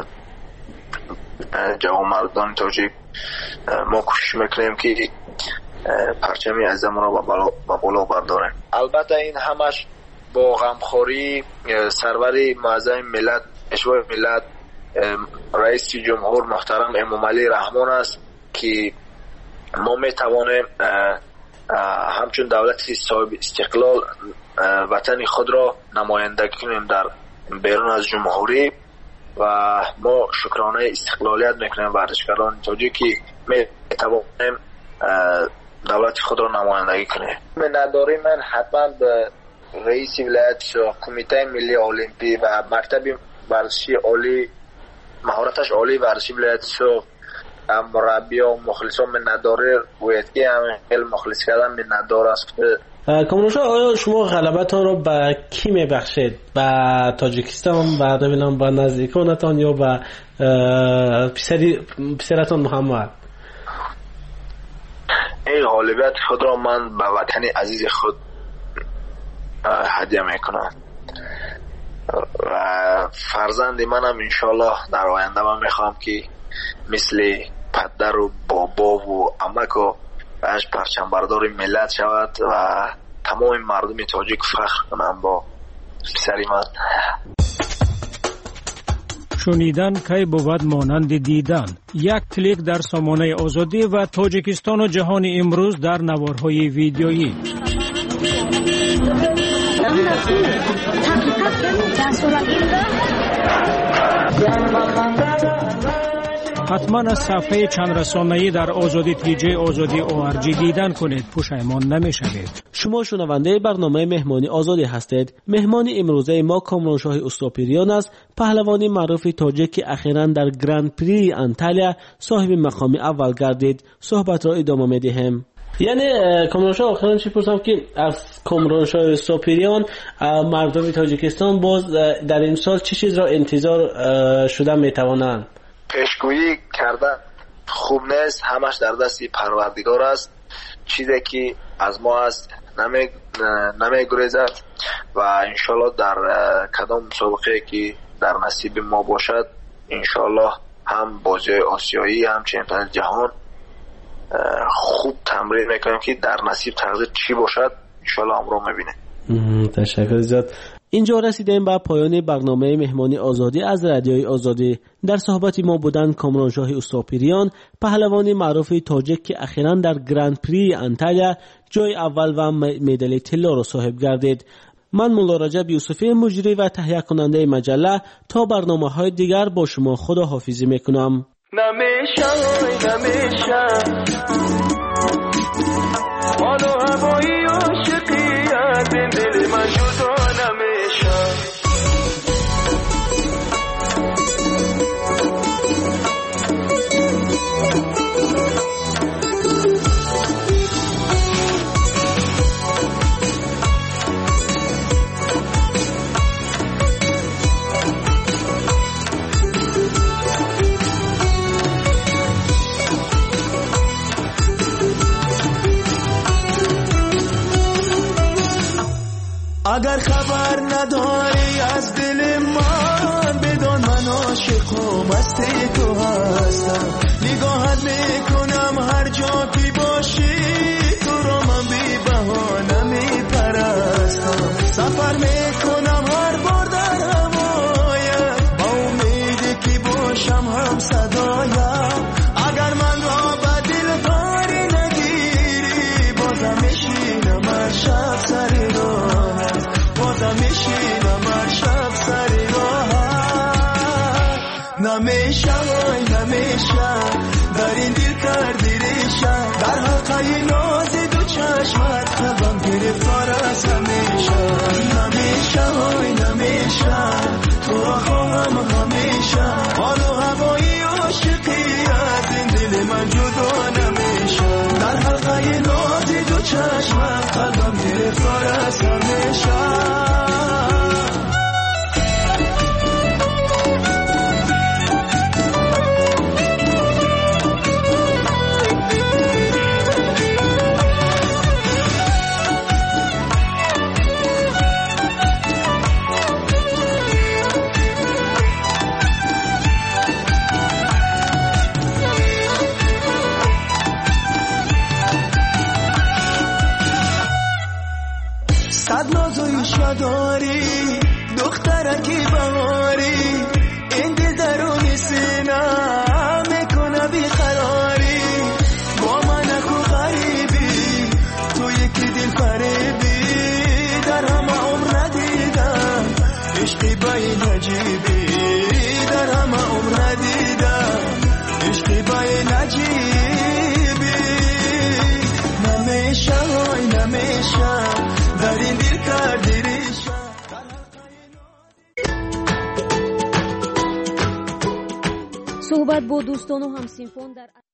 جوانمردان تاجیک ما کوشش میکنیم که پرچمی عزیزمون رو با بالا برداریم. البته این همش با غمخوری سرور معظم ملت اشوای ملت رئیس جمهور محترم امام علی رحمان است که ما میتوانیم همچون دولتی صاحب استقلال وطن خود را نمایندگی کنیم در بیرون از جمهوری و ما شکرانه استقلالیت میکنیم ورزشکاران تاجیکی میتوانیم دولت خود را نمایندگی کنیم. من نداری من حتما به رئیس ولایت کمیته ملی المپی و مکتب ورزشی عالی مهارتش عالی ورزشی ولایت سرخ مربی و مخلصان من نداره ویدگی هم خیلی مخلص کردن من نداره است. کامرانشاه، آیا شما غلبتان رو به کی میبخشید؟ به تاجیکستان، به نمیدونم به نزدیکانتان یا به پسری پسرتان محمد؟ این غالبیت خود را من به وطن عزیز خود هدیه میکنم و فرزند منم انشالله در آینده من میخوام که مثل پدر و بابا و عمک و بهش پرچم بردار ملت شود و تمام مردم تاجیک فخر کنم با پسری من. شنیدن کی بود مانند دیدن. یک کلیک در سامانه آزادی و تاجیکستان و جهان امروز در نوارهای ویدیویی. حتما از صفحه چند رسانه‌ای در آزادی تیجی آزادی او ار جی دیدن کنید، پشیمان نمی‌شوید. شما شنونده برنامه مهمانی آزادی هستید. مهمان امروزه ما کامرانشاه استوپیریان است، پهلوانی معروف تاجیک که اخیراً در گرند پری انتالیا صاحب مقام اول گردید. صحبت را ادامه می‌دهیم. یعنی کامرانشاه آخران چی پرسم که از کامرانشاه استوپیریان مردم تاجیکستان باز در این سال چه چیز را انتظار شدن می‌توانند؟ پیشگویی کردن خوب نیست، همش در دست پروردگار است. چیزی که از ما است نمی نمیگریزد و انشالله در کدام مسابقه که در نصیب ما باشد انشالله هم بازی آسیایی هم چمپیونات جهان خوب تمرین میکنیم که در نصیب تقدیر چی باشد انشالله هم رو میبینه. تشکر زیاد. اینجا رسیدیم به پایان برنامه مهمانی آزادی از رادیوی آزادی. در صحبت ما بودن کامرانشاه استوپیریان، پهلوانی معروف تاجیک که اخیراً در گرند پری انتالیا جای اول و مدال طلا را صاحب گردید. من مولا رجب یوسفی مجری و تهیه کننده مجله تا برنامه‌های دیگر با شما خداحافظی میکنم. نمیشه نمیشه حالا هوایی عاشقیت دل من جدا نمیشه. اگر خبر نداری از دل من بدان من عاشق و مست تو هستم. نگاهت میکنم هر جا که باشی تو را من بی بهانه میپرستم. سفر میکنم هر بار در هوایت با امیدی که باشم هم صدایت. اگر من را به دل کاری نگیری بازم میشینم هر شب سر راهت، بازم میشینم هر شب سر راهت. نمیشه وای نمیشه در این دل کردی ریشه، در حلقه ناز دو چشمت قلبم گرفتار از همیشه. نمیشه وای نمیشه تو را خواهم همیشه، حال و هوایی عاشقی از این دل من جدا نمیشه. در حلقه ناز دو چشمت قلبم گرفتار از همیشه. صد ناز و ایشا داری دخترکی بهاری، این دل درونی سینه میکنه بیقراری. با من اکو غریبی تو یکی دل فریبی، در همه عمر ندیدم عشقی باین عجیبی. در همه عمر ندیدم عشقی باین عجیبی. نمیشه وای نمیشه در این دل کردی ریشه. صحبت با دوستان و همسینفون در